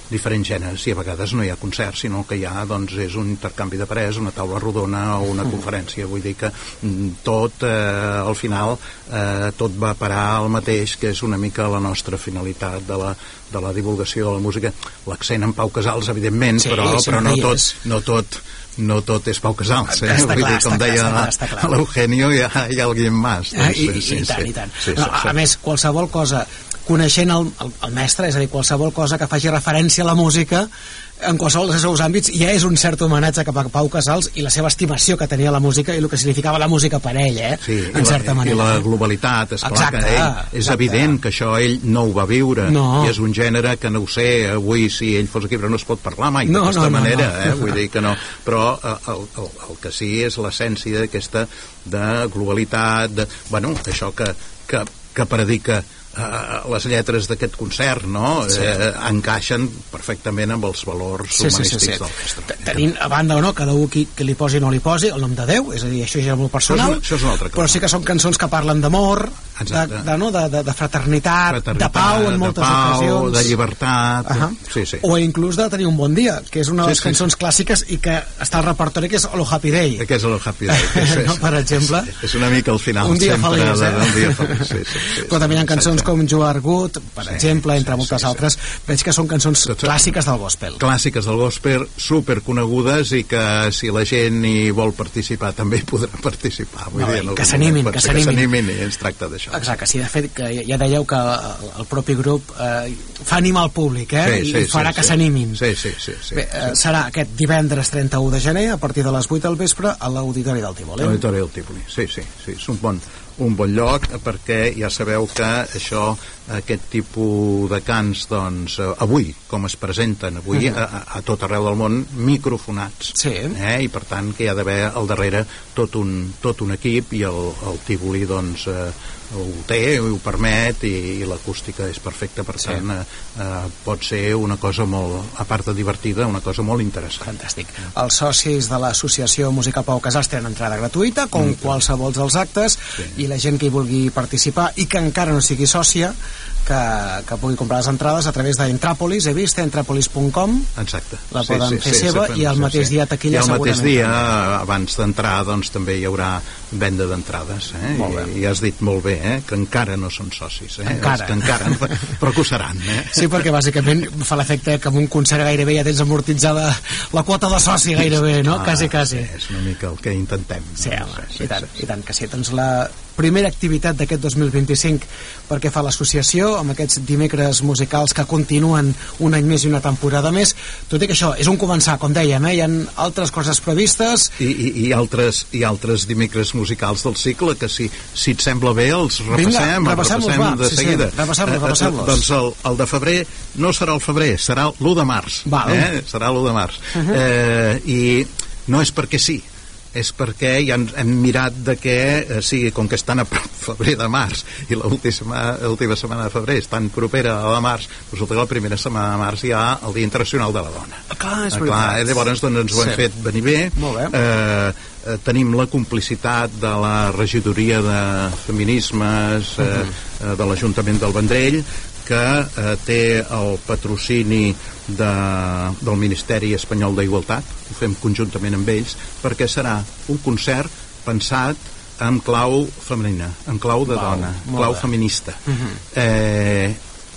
diferents gèneres, i a vegades no hi ha concerts, sinó que hi ha, doncs, és un intercanvi de parers, una taula rodona o una conferència. Vull dir que tot, eh, al final, eh, tot va parar al mateix, que és una mica la nostra finalitat de la, de la divulgació de la música. L'accent en Pau Casals, evidentment, sí, però, però no tot, no tot no tot és Pau Casals, eh? Vull dir, com deia l'Eugenio, hi ha, hi ha el Guillem Mas. Doncs, I, i, sí, i tant, sí, i tant. Sí, no, a, a més, qualsevol cosa, coneixent el, el, el mestre, és a dir, qualsevol cosa que faci referència a la música, en qualsevol dels seus àmbits, ja és un cert homenatge cap a Pau Casals i la seva estimació que tenia la música i el que significava la música per ell, eh? Sí, en certa la, manera. I la globalitat, és clar que ell, és exacte. Evident que això ell no ho va viure, no. I és un gènere que no ho sé, avui si ell fos aquí, però no es pot parlar mai no, d'aquesta no, no, manera, no. Eh? Vull dir que no, però el, el, el que sí és l'essència d'aquesta de globalitat, de, bueno, això que, que, que predica Uh, les lletres d'aquest concert, no? Sí. Eh, encaixen perfectament amb els valors sí, humanístics sí, sí, sí. del mestre. Tenint a banda o no, cada un qui, qui li posi o no li posi el nom de Déu, és a dir, això ja és molt personal, això és, això és una altra cosa. Però sí que són cançons que parlen d'amor, de, de, no? de, de, de fraternitat, fraternitat, de pau en moltes de pau, ocasions, de llibertat, uh -huh. sí, sí. O inclús de tenir un bon dia, que és una de les sí, cançons sí. clàssiques i que està al repertori, que és Lo Happy Day. Que és Lo Happy Day. És, no, per exemple. És, és una mica al final. Un dia sempre, feliç, eh? Un dia feliç, sí, sí, sí, però també hi ha cançons com You Are Good, per sí, exemple, entre sí, moltes sí, altres, sí. Veig que són cançons clàssiques del gospel. Clàssiques del gospel, superconegudes i que si la gent hi vol participar també hi podrà participar. Vull no, dir, no, que s'animin, que s'animin. I ens tracta d'això. Exacte, sí, de fet, que ja dèieu que el propi grup eh, fa animar al públic, eh? Sí, sí, i farà sí, que sí. s'animin. Sí, sí, sí. sí, Bé, eh, sí. serà aquest divendres trenta-u de gener, a partir de les vuit del vespre, a l'Auditori del Tívoli. L'Auditori del Tívoli, sí, sí, sí. És un bon, un bon lloc, perquè ja sabeu que això, aquest tipus de cants, doncs, avui, com es presenten avui, uh -huh. a, a tot arreu del món, microfonats. Sí. Eh? I per tant que hi ha d'haver al darrere tot un, tot un equip, i el, el Tívoli, doncs, eh, ho té, ho permet, i, i l'acústica és perfecta, per sí. tant, eh, eh, pot ser una cosa molt, a part de divertida, una cosa molt interessant. Fantàstic. Els socis de l'Associació Musical Pau Casals tenen entrada gratuïta, com mm. qualsevol dels actes, sí. i la gent que hi vulgui participar i que encara no sigui sòcia, que, que pugui comprar les entrades a través d'Entràpolis, he vist, entràpolis punt com. Exacte. La sí, poden sí, fer sí, seva, sí, i el sí, mateix sí. dia taquilla segurament. I el mateix dia, abans d'entrar, doncs també hi haurà venda d'entrades, eh? I, i has dit molt bé, eh? Que encara no són socis, eh? Encara. Que encara, però que ho seran, eh? Sí, perquè bàsicament fa l'efecte que amb un concert gairebé ja tens amortitzada la quota de soci gairebé, no? Ah, quasi, quasi. Sí, és una mica el que intentem. Sí, home, sí, sí, i, tant, sí, i tant que sí. Doncs la primera activitat d'aquest dos mil vint-i-cinc perquè fa l'associació, amb aquests dimecres musicals que continuen un any més i una temporada més, tot i que això és un començar, com dèiem, eh? Hi ha altres coses previstes. I, i, i, altres, i altres dimecres musicals del cicle, que si, si et sembla bé els repassem, Vinga, els repassem va, de sí, seguida. Sí, repassem-los, repassem-los. Doncs el, el de febrer no serà el febrer, serà l'u de març. Eh? Serà l'u de març. Uh -huh. eh, I no és perquè sí, és perquè ja hem mirat de que eh, sigui, com que estan a prop febrer de març i l'última setmana de febrer és tan propera a la de març, resulta que la primera setmana de març hi ha el Dia Internacional de la Dona. Clar, és ah, clar, eh, llavors doncs, ens ho hem sí. fet venir bé. Molt bé. Eh, eh, tenim la complicitat de la regidoria de feminismes eh, uh -huh. de l'Ajuntament del Vendrell, que eh, té el patrocini de, del Ministeri Espanyol d'Igualtat, ho fem conjuntament amb ells, perquè serà un concert pensat en clau femenina, en clau de Val, dona, clau bé. feminista. Uh -huh. eh,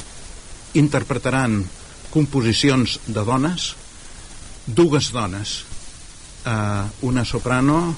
interpretaran composicions de dones, dues dones, eh, una soprano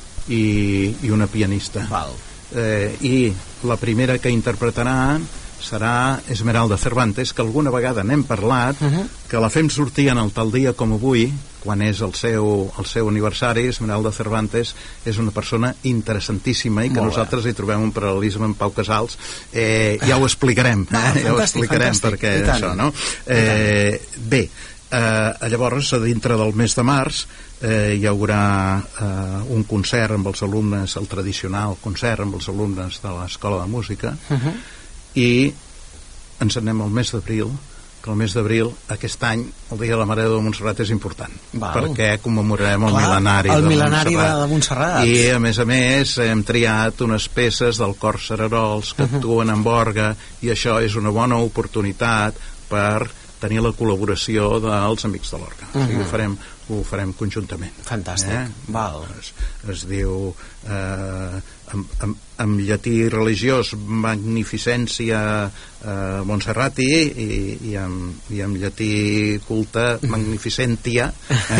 i, i una pianista. Val. Eh, I la primera que interpretaran serà Esmeralda Cervantes, que alguna vegada n'hem parlat, uh -huh. que la fem sortir en el tal dia com avui, quan és el seu, el seu aniversari. Esmeralda Cervantes és una persona interessantíssima i que Molt nosaltres bé. hi trobem un paral·lelisme amb Pau Casals. Eh, ja ho explicarem, eh? ah, ja ho explicarem perquè això, no? Eh, bé, eh, llavors, a dintre del mes de març, eh, hi haurà eh, un concert amb els alumnes, el tradicional concert amb els alumnes de l'Escola de Música, uh -huh. i ens anem al mes d'abril, que el mes d'abril, aquest any, el Dia de la Mare de Montserrat és important. Val. Perquè commemorarem el Clar, mil·lenari, el de, mil·lenari Montserrat. de Montserrat. I, a més a més, hem triat unes peces del Cor Cerarols que uh -huh. actuen amb orgue, i això és una bona oportunitat per tenir la col·laboració dels Amics de l'Orgue. Uh -huh. O sigui, ho farem, ho farem conjuntament. Fantàstic. Eh? Val. Es, es diu eh, amb, amb, amb llatí religiós Magnificència eh, Montserrati i, i, amb, i amb llatí culte Magnificentia.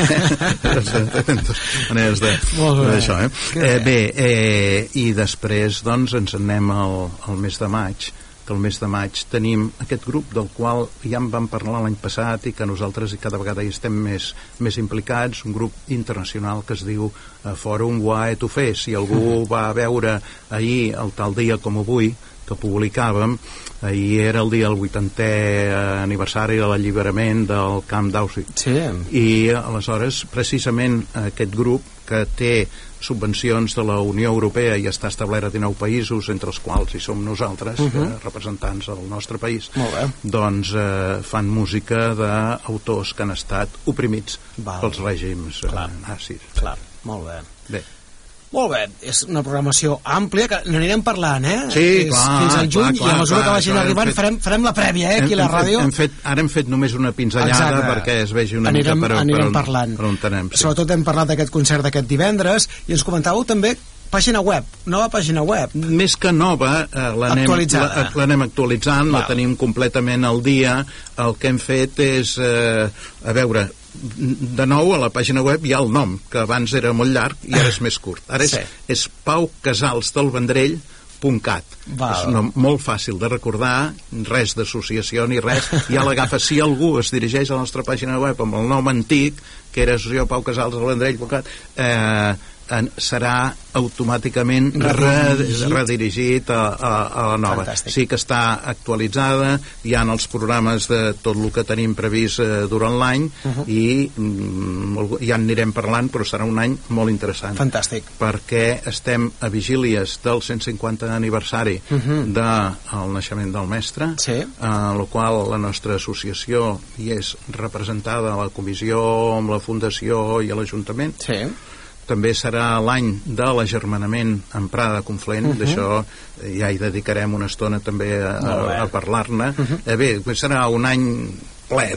Maneres de, d'això, eh? eh? Bé, eh, i després doncs ens anem al, al mes de maig, que el mes de maig tenim aquest grup del qual ja en vam parlar l'any passat i que nosaltres i cada vegada hi estem més, més implicats, un grup internacional que es diu uh, Fòrum Wae to Fe. Si algú va veure ahir, el tal dia com avui, que publicàvem, ahir era el dia del vuitantè aniversari de l'alliberament del camp d'Auschwitz. Sí. I aleshores, precisament, aquest grup que té subvencions de la Unió Europea i està establert a dinou països, entre els quals hi som nosaltres, uh-huh. eh, representants del nostre país, doncs eh, fan música d'autors que han estat oprimits Val. pels règims eh, nazis. Clar, molt bé. Bé. Molt bé, és una programació àmplia que n'anirem parlant, eh? Sí, és clar, fins al juny, clar, i a mesura clar, que vagin clar, arribant fet... farem, farem la prèvia, eh, aquí hem, a la ràdio. Hem fet, ara hem fet només una pinzellada Exacte. perquè es vegi una anirem, mica per, anirem per, on, parlant. per on anem. Sí. Sobretot hem parlat d'aquest concert d'aquest divendres i ens comentàveu també pàgina web, nova pàgina web. Més que nova, eh, l'anem actualitzada. l'anem actualitzant, Val. la tenim completament al dia. El que hem fet és, eh, a veure, de nou a la pàgina web hi ha el nom, que abans era molt llarg i ara és més curt. Ara és, sí. és paucasalsdelvendrell punt cat. És un, molt fàcil de recordar, res d'associació ni res, ja l'agafa. Si algú es dirigeix a la nostra pàgina web amb el nom antic, que era associació paucasalsdelvendrell punt cat, eh, serà automàticament redirigit, redirigit a, a, a la nova. Fantàstic. Sí que està actualitzada, hi ha els programes de tot el que tenim previst eh, durant l'any uh-huh. i mm, ja en anirem parlant, però serà un any molt interessant. Fantàstic. Perquè estem a vigílies del cent cinquantè aniversari uh-huh. del naixement del mestre, sí. en el qual la nostra associació hi és representada a la comissió, amb la fundació i a l'Ajuntament. Sí. També serà l'any de l'agermanament en Prada Conflent, uh-huh. d'això ja hi dedicarem una estona també a, a, a parlar-ne. Uh-huh. Eh, bé, serà un any ple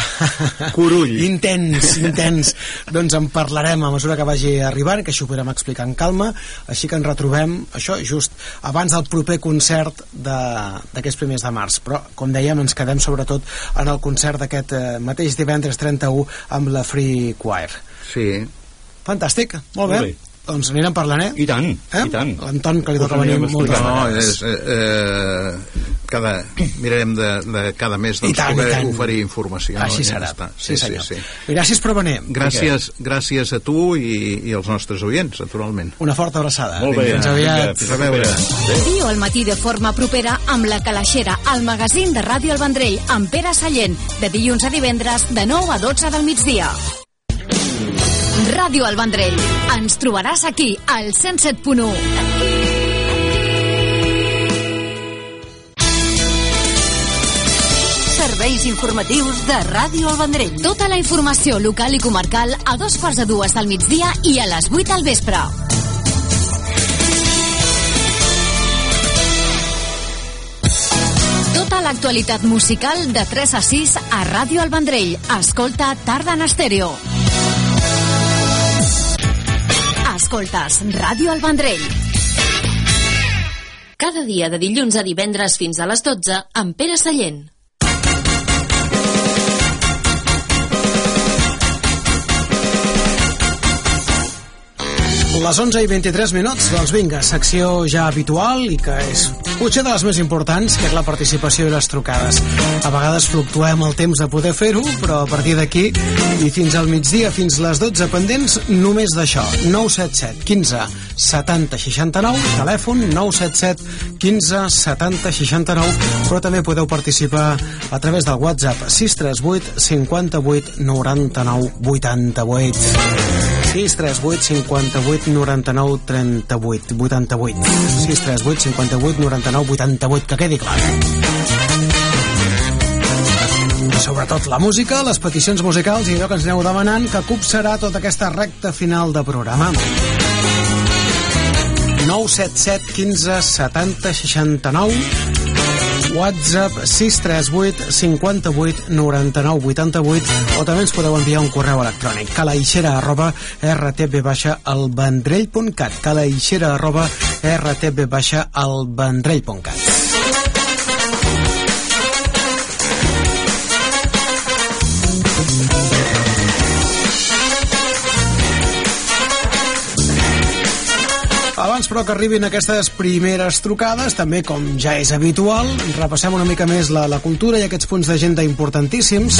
de curull. Intens, intens. Doncs en parlarem a mesura que vagi arribant, que això ho podrem explicar en calma, així que ens retrobem, això, just abans del proper concert d'aquests primers de març. Però, com dèiem, ens quedem sobretot en el concert d'aquest eh, mateix divendres trenta-u amb la Free Choir. Sí. Fantàstic, molt bé. Molt bé. Doncs anirem parlant, eh? I tant, eh? i tant. L'Anton, que li toca venir moltes no, vegades. És, eh, cada, mirarem de, de cada mes doncs, tant, poder oferir informació. Així serà. Sí, sí, senyor. Sí, sí. Gràcies per venir. Gràcies, gràcies a tu i, i als nostres oients, naturalment. Una forta abraçada. Molt bé. Fins aviat. Fins a veure. Viu al matí de forma propera amb La Calaixera, el magazín de Ràdio El Vendrell, amb Pere Sallent, de dilluns a divendres, de nou a dotze del migdia. Ràdio El Vendrell. Ens trobaràs aquí, al cent set punt u. Serveis informatius de Ràdio El Vendrell. Tota la informació local i comarcal a dos quarts de dues del migdia i a les vuit al vespre. Tota l'actualitat musical de tres a sis a Ràdio El Vendrell. Escolta Tarda en Estèreo. Escoltes Ràdio El Vendrell. Cada dia de dilluns a divendres fins a les dotze amb Pere Sallent. Les onze i vint-i-tres minuts, doncs vinga, secció ja habitual i que és potser de les més importants, que és la participació i les trucades. A vegades fluctuem el temps de poder fer-ho, però a partir d'aquí i fins al migdia, fins les dotze pendents, només d'això. nou set set quinze setanta seixanta-nou, telèfon nou set set quinze setanta seixanta-nou, però també podeu participar a través del WhatsApp sis tres vuit cinquanta-vuit noranta-nou vuitanta-vuit. sis tres vuit cinquanta-vuit noranta-nou trenta-vuit vuitanta-vuit. sis tres vuit cinquanta-vuit noranta-nou vuitanta-vuit, que quedi clar. Sobretot la música, les peticions musicals i allò que ens aneu demanant, que copsarà tota aquesta recta final de programa. nou set set quinze setanta seixanta-nou. WhatsApp sis tres vuit cinquanta-vuit noranta-nou vuitanta-vuit, o també ens podeu enviar un correu electrònic calaixera arroba rtb baixa albandrell punt cat, calaixera arroba rtb baixa albandrell punt cat. Abans, però, que arribin aquestes primeres trucades, també, com ja és habitual, repassem una mica més la, la cultura i aquests punts d'agenda importantíssims.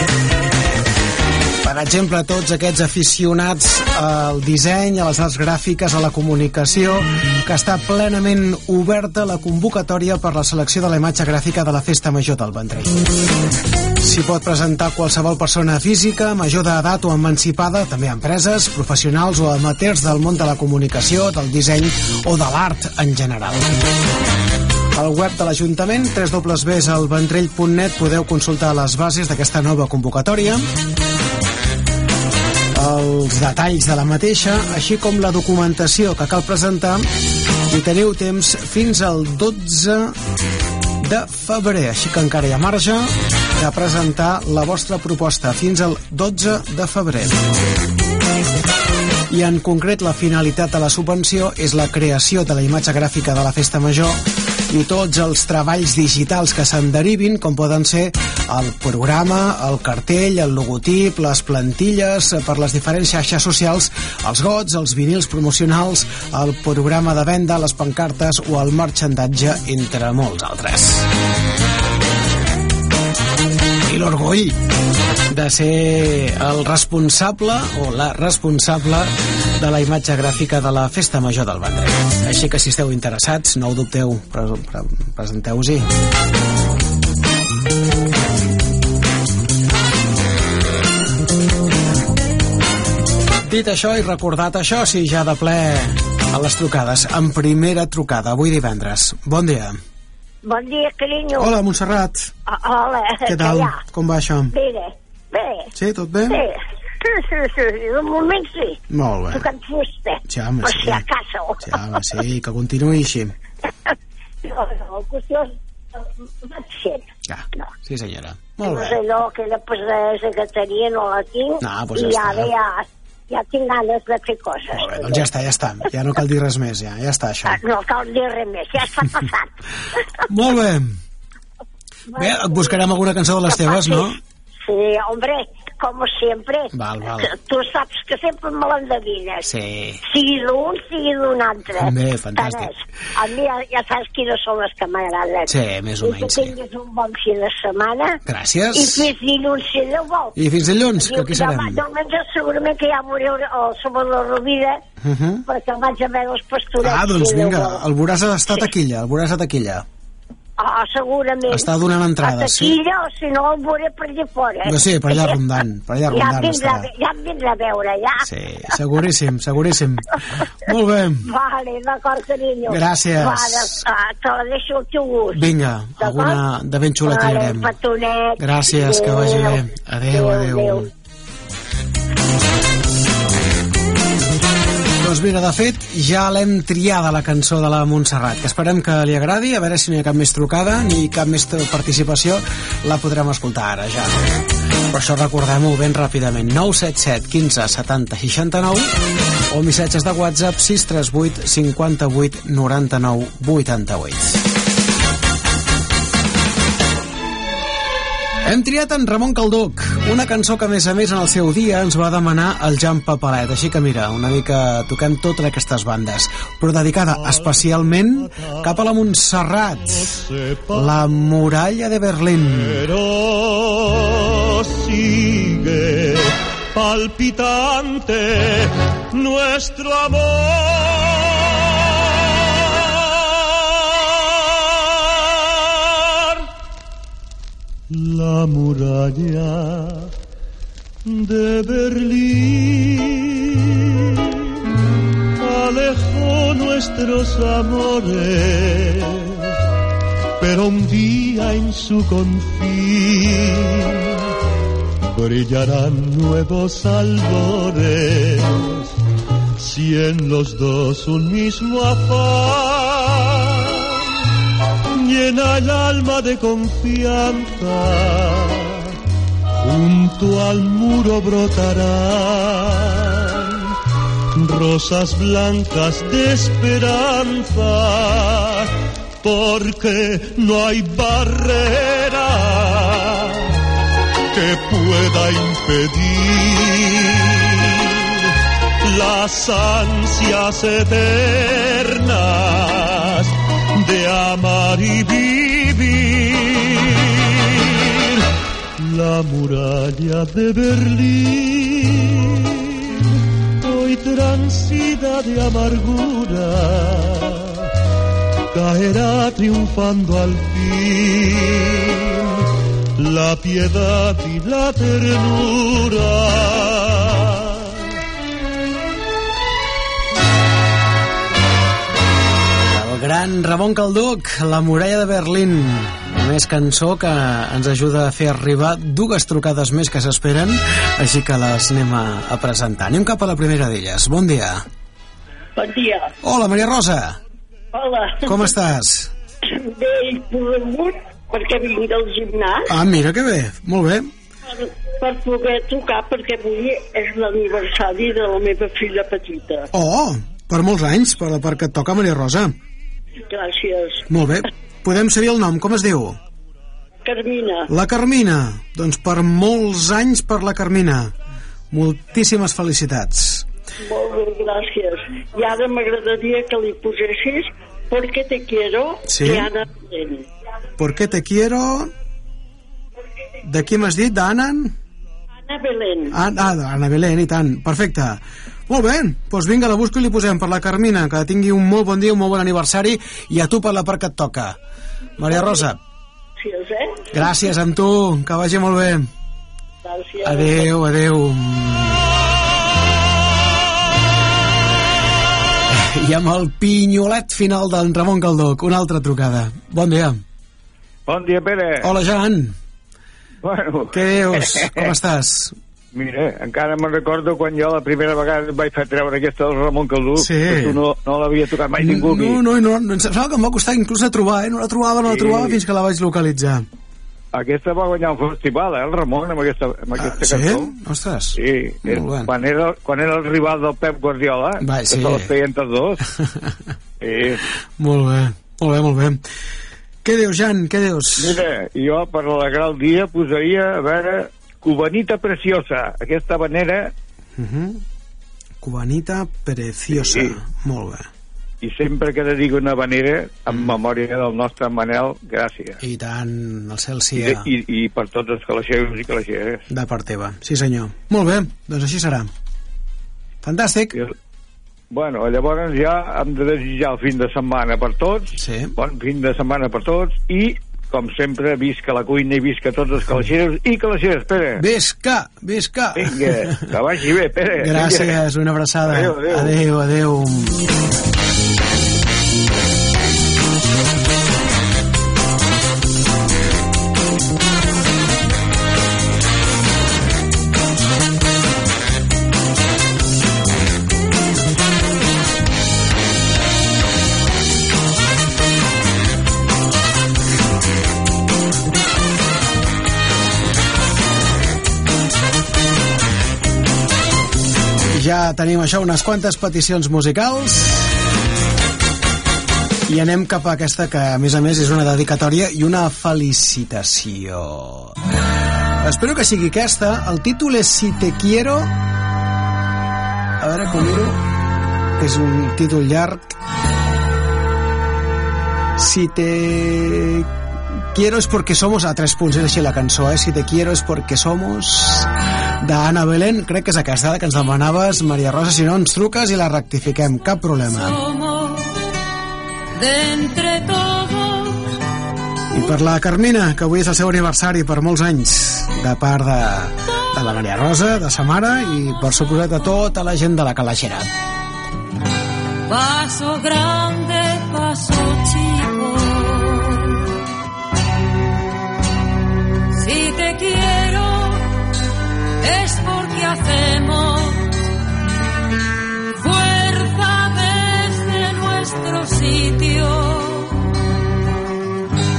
Per exemple, tots aquests aficionats al disseny, a les arts gràfiques, a la comunicació, que està plenament oberta la convocatòria per la selecció de la imatge gràfica de la Festa Major del Vendrell. S'hi pot presentar qualsevol persona física, major d'edat o emancipada, també empreses, professionals o amateurs del món de la comunicació, del disseny o de l'art en general. Al web de l'Ajuntament, w w w punt el vendrell punt net, podeu consultar les bases d'aquesta nova convocatòria, els detalls de la mateixa, així com la documentació que cal presentar, i teniu temps fins al dotze de febrer, així que encara hi ha marge de presentar la vostra proposta fins al dotze de febrer. I en concret la finalitat de la subvenció és la creació de la imatge gràfica de la Festa Major i tots els treballs digitals que se'n derivin, com poden ser el programa, el cartell, el logotip, les plantilles per les diferents xarxes socials, els gots, els vinils promocionals, el programa de venda, les pancartes o el marxandatge, entre molts altres. I l'orgull de ser el responsable o la responsable de la imatge gràfica de la Festa Major del Vendrell. Així que si esteu interessats, no ho dubteu, pre- pre- presenteu-vos-hi. Dit això i recordat això, sí, ja de ple a les trucades, en primera trucada, avui divendres. Bon dia. Bon dia, carinyo. Hola, Montserrat. O- Hola. Què tal? Com va això? Bé, bé. Sí, tot bé? Bé. Sí, sí, sí, de moment sí. Molt bé. Tocant fusta. Sí, home, per sí. si acaso. Sí, home, sí, que continuï així. No, no, la qüestió és... vaig fent. Ja, no. Sí, senyora. Molt No bé. sé allò, aquella pesesa que tenia no la tinc. No, doncs ja i ara està. ja, ja tinc ganes de fer coses. Molt bé, doncs ja està, ja està. Ja no cal dir res més, ja, ja està, això. Ah, no cal dir res més, ja està passat. Molt bé. Bé, et buscarem alguna cançó de les teves, no? Sí, hombre, como siempre. Val, val. Tu saps que sempre me l'endevines. Sí. Sigui d'un, sigui d'un altre. Bé, fantàstic. Tant és. A mi ja, ja saps quines són les que m'agraden. Sí, més o I menys, que sí. tinguis un bon fi de setmana. Gràcies. I fins dilluns, si Déu vol. I fins dilluns, que aquí serem. Diumenge segurament que ja moré el Salvador Rovira, Uh -huh. perquè el vaig a veure els pastorets. Ah, doncs si Déu vinga, vol. el veuràs a estar taquilla, el veuràs a taquilla. Ah, segurament. Està donant entrades, a sí. taquilla, o si no el veuré per allà fora. No, sí, per allà rondant, per allà rondant ja, em vindrà, estarà. ja em vindrà a veure, ja. Sí, seguríssim, seguríssim. Molt bé. Vale, d'acord, carinyo. Gràcies. Vale, ah, te la deixo al teu gust. Vinga, alguna de ben xula vale, tirarem. petonet. Gràcies, que vagi bé. Adéu, adéu. Doncs mira, de fet, ja l'hem triada la cançó de la Montserrat, que esperem que li agradi, a veure si no hi ha cap més trucada ni cap més participació, la podrem escoltar ara ja. Per això recordem-ho ben ràpidament, nou set set quinze setanta seixanta-nou o missatges de WhatsApp sis tres vuit cinquanta-vuit noranta-nou vuitanta-vuit. Hem triat en Ramon Calduc, una cançó que a més a més en el seu dia ens va demanar el Jan Papalet, així que mira, una mica toquem totes aquestes bandes, però dedicada especialment cap a la Montserrat, La muralla de Berlín. Pero sigue palpitante nuestro amor. La muralla de Berlín alejó nuestros amores, pero un día en su confín brillarán nuevos albores, si en los dos un mismo afán llena el alma de confianza, junto al muro brotarán rosas blancas de esperanza, porque no hay barrera que pueda impedir las ansias eternas de amar y vivir. La muralla de Berlín, hoy transida de amargura, caerá triunfando al fin la piedad y la ternura. El gran Ramon Calduc, La muralla de Berlín, més cançó que ens ajuda a fer arribar dues trucades més que s'esperen, així que les anem a, a presentar. Anem cap a la primera d'elles. Bon dia. Bon dia. Hola, Maria Rosa. Hola. Com estàs? Bé, corregut, perquè vinc del gimnàs. Ah, mira que bé, molt bé. Per, per poder trucar, perquè avui és l'aniversari de la meva filla petita. Oh, per molts anys, per la part que et toca, Maria Rosa. Gràcies. Molt bé. Podem saber el nom, com es diu? Carmina. La Carmina. Doncs per molts anys per la Carmina. Moltíssimes felicitats. Molt bé, gràcies. I ara m'agradaria que li posessis Porque te quiero, sí. de Ana Belén. Porque te quiero... De qui m'has dit? d'Anna? Ana Belén. Ah, ah, Ana Belén, i tant. Perfecte. Molt bé, doncs vinga, la busco i li posem per la Carmina, que tingui un molt bon dia, un molt bon aniversari, i a tu per la part que et toca. Maria Rosa. Gràcies, eh? Gràcies, amb tu, que vagi molt bé. Gràcies. Adéu, adéu. I amb el pinyolet final d'en Ramon Calduc, una altra trucada. Bon dia. Bon dia, Pere. Hola, Jan. Bueno. Què dius? Com estàs? Mira, encara me'n recordo quan jo la primera vegada vaig fer treure aquesta del Ramon Calduc, sí. que tu no, no l'havia tocat mai ningú. No, no, no, no, em sembla que em va costar inclús a trobar, eh? No la trobava, no la trobava, sí. Fins que la vaig localitzar. Aquesta va guanyar un festival, eh, el Ramon, amb aquesta, amb aquesta ah, cançó. Sí? Ostres. Sí, és, quan, era, quan era el rival del Pep Guardiola, va, sí. Que se les feien tots dos. Sí. Molt bé, molt bé, molt bé. Què dius, Jan, què dius? Mira, jo per alegrar el dia posaria, a veure, Cubanita Preciosa, aquesta manera... Uh -huh. Cubanita Preciosa, sí. Molt bé. I sempre que dedico una vanera en memòria del nostre Manel, gràcies. I tant, el cel sia. I, i, i per tots els calaixeros i calaixeres. De part teva, sí senyor. Molt bé, doncs així serà. Fantàstic. I, bueno, llavors ja hem de desitjar el fin de setmana per tots, sí. Bon fin de setmana per tots, i com sempre, visca la cuina i visca tots els calaixeros i calaixeres, Pere. Visca, visca. Vinga, que vagi bé, Pere. Gràcies, Vinga. Una abraçada. Adéu, adéu. Adéu, adéu. Ja tenim això, unes quantes peticions musicals i anem cap a aquesta que a més a més és una dedicatòria i una felicitació. Espero que sigui aquesta. El títol és Si te quiero, a veure com miro, és un títol llarg. Si te quiero es porque somos, a tres punts és així la cançó, eh? Si te quiero es porque somos, d'Anna Belén. Crec que és aquesta que ens demanaves, Maria Rosa. Si no, ens truques i la rectifiquem, cap problema. I per la Carmina, que avui és el seu aniversari per molts anys, de part de, de la Maria Rosa, de sa mare, i per suposat de tota la gent de la Calaixera. Paso grande, paso chico, si te quiero es porque hacemos fuerza desde nuestro sitio.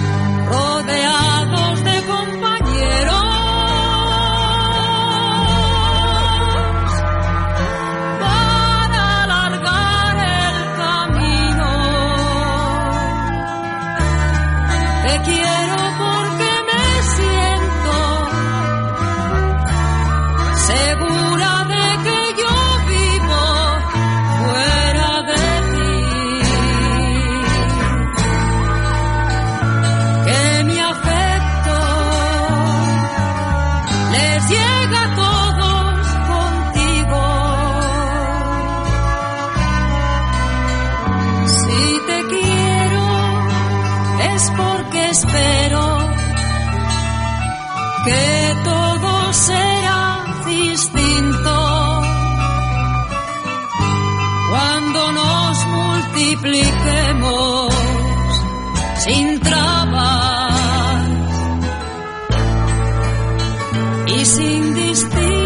cuando nos multipliquemos sin trabas y sin distingos.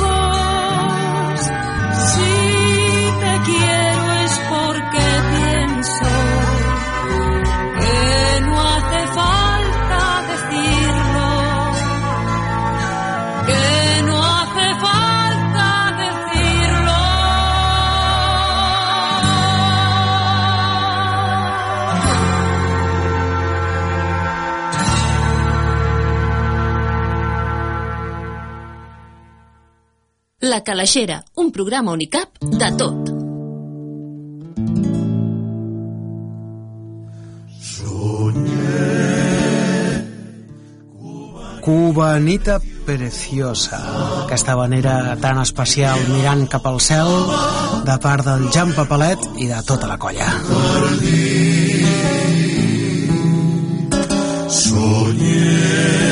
Si te quiero es porque pienso que no hace falta decirlo, que no hace falta decirlo. La Calaixera, un programa on hi cap de tot. Cubanita Preciosa, aquesta vanera tan especial mirant cap al cel de part del Jan Papalet i de tota la colla. Soñé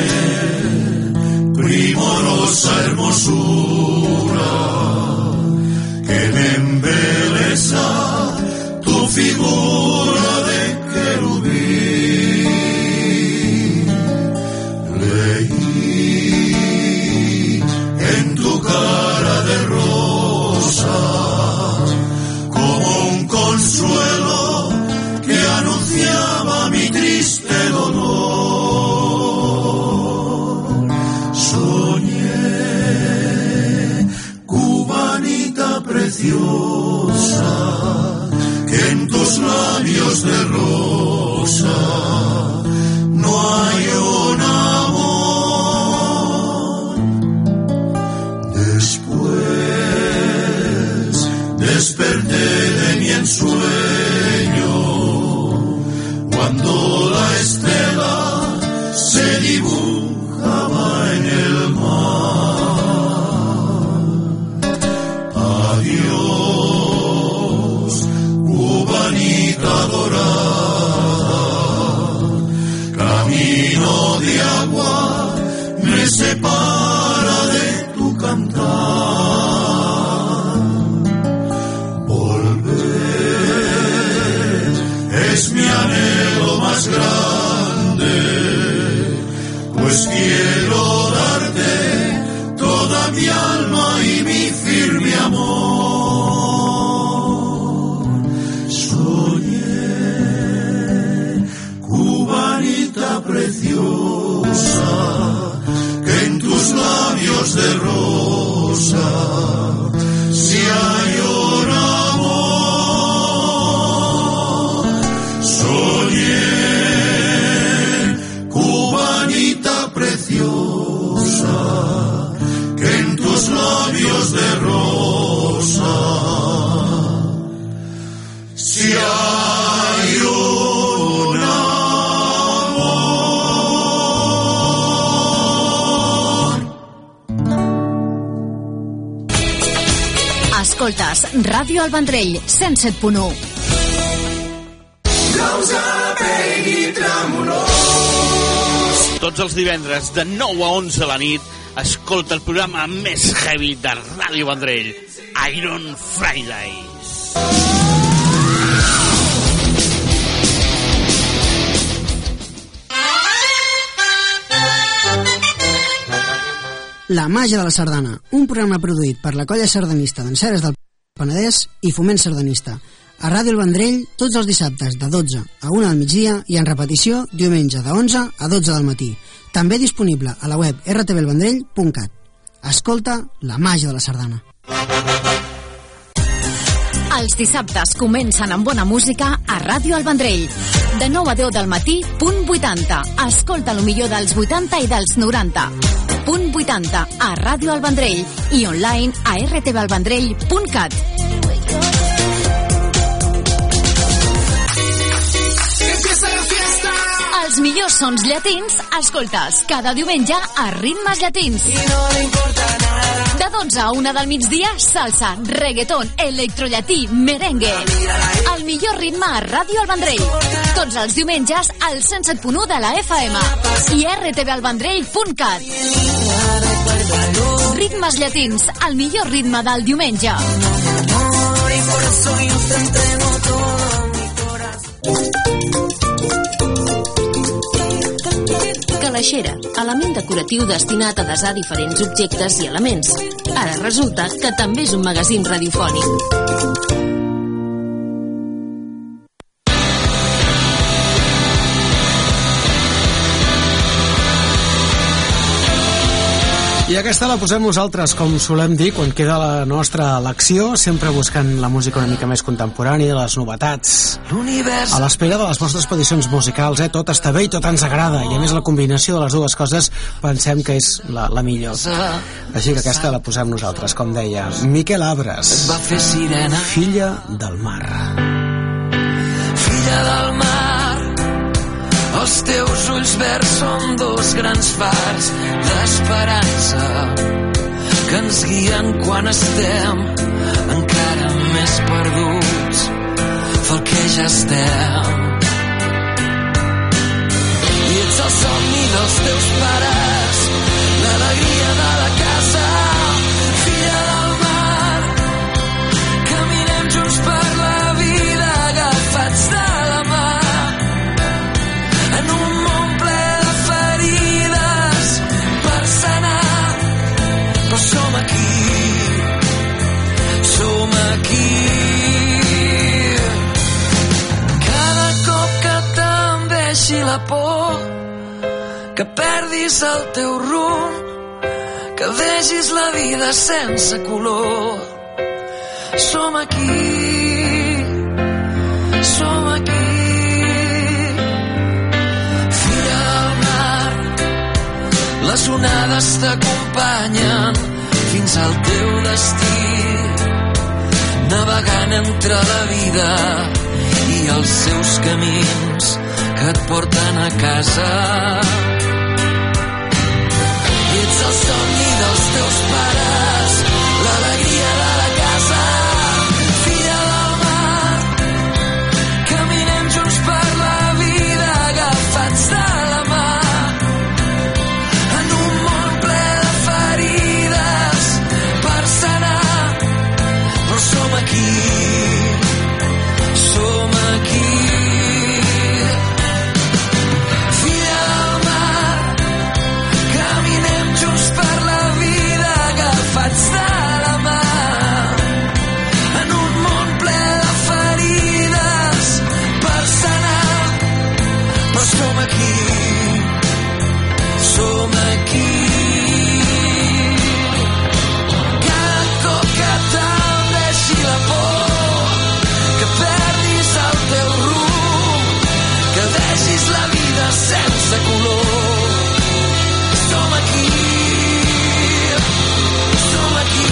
primorosa hermosura que me embeleza tu figura de querubín. Leí en tu cara de rosa como un consuelo que anunciaba mi triste dolor. Soñé, cubanita preciosa, que en tus labios de rosa no hay un amor. Después desperté de mi ensueño cuando la estela se dibujaba en el mar. Adiós, cubanita dorada, camino de agua me separa de tu cantar. Volver es mi anhelo más grande, pues quiero darte toda mi alma y mi firme amor. Soñé, cubanita preciosa, que en tus labios de rosa si hay un amor. Soñé, cubanita preciosa, que en tus labios de rosa si hay un amor. Escoltes Ràdio El Vendrell, cent set punt u. Tots els divendres de nou a onze a la nit escolta el programa més heavy de Ràdio Vendrell, Iron Fridays. La màgia de la sardana, un programa produït per la colla sardanista d'Enceres del Penedès i Foment Sardanista. A Ràdio El Vendrell, tots els dissabtes de dotze a una del migdia i en repetició diumenge de onze a dotze del matí. També disponible a la web r t v el vendrell punt cat. Escolta la màgia de la sardana. Els dissabtes comencen amb bona música a Ràdio El Vendrell. De nou a deu del matí, punt vuitanta. Escolta el millor dels vuitanta i dels noranta. Punt vuitanta a Ràdio El Vendrell i online a r t v el vendrell punt cat. Els millors sons llatins escoltes cada diumenge a Ritmes Llatins. De dotze a una del migdia, salsa, reggaeton, electrollatí, merengue. El millor ritme a Ràdio El Vendrell. Tots els diumenges al cent set punt u de la F M i r t v el vendrell punt cat. Ritmes Llatins, el millor ritme del diumenge. calaixera, element decoratiu destinat a desar diferents objectes i elements. Ara resulta que també és un magazín radiofònic. I aquesta la posem nosaltres, com solem dir, quan queda la nostra elecció, sempre buscant la música una mica més contemporània, les novetats, a l'espera de les vostres peticions musicals, eh? Tot està bé i tot ens agrada, i a més la combinació de les dues coses pensem que és la, la millor. Així que aquesta la posem nosaltres, com deia Miquel Abres, Filla del mar. Filla del mar, els teus ulls verds són dos grans fars d'esperança que ens guien quan estem encara més perduts del que ja estem. I ets el somni dels teus pares, l'alegria de la casa, filla del mar. Caminem junts per la vida agafats de la mà, en un món ple de ferides per sanar, però som aquí, som aquí. Cada cop que t'enveixi la por, que perdis el teu rumb, que vegis la vida sense color, som aquí, som aquí. Les onades t'acompanyen fins al teu destí, navegant entre la vida i els seus camins que et porten a casa. I ets el somni dels teus pares, l'alegria de la casa, filla del mar. Caminem junts per la vida agafats de la mà, som aquí, som aquí. Filla del mar, caminem junts per la vida agafats de la mà, en un món ple de ferides per sanar, però som aquí, som aquí. La por, que perdis el teu rumb, que vegis la vida sense color, som aquí, som aquí.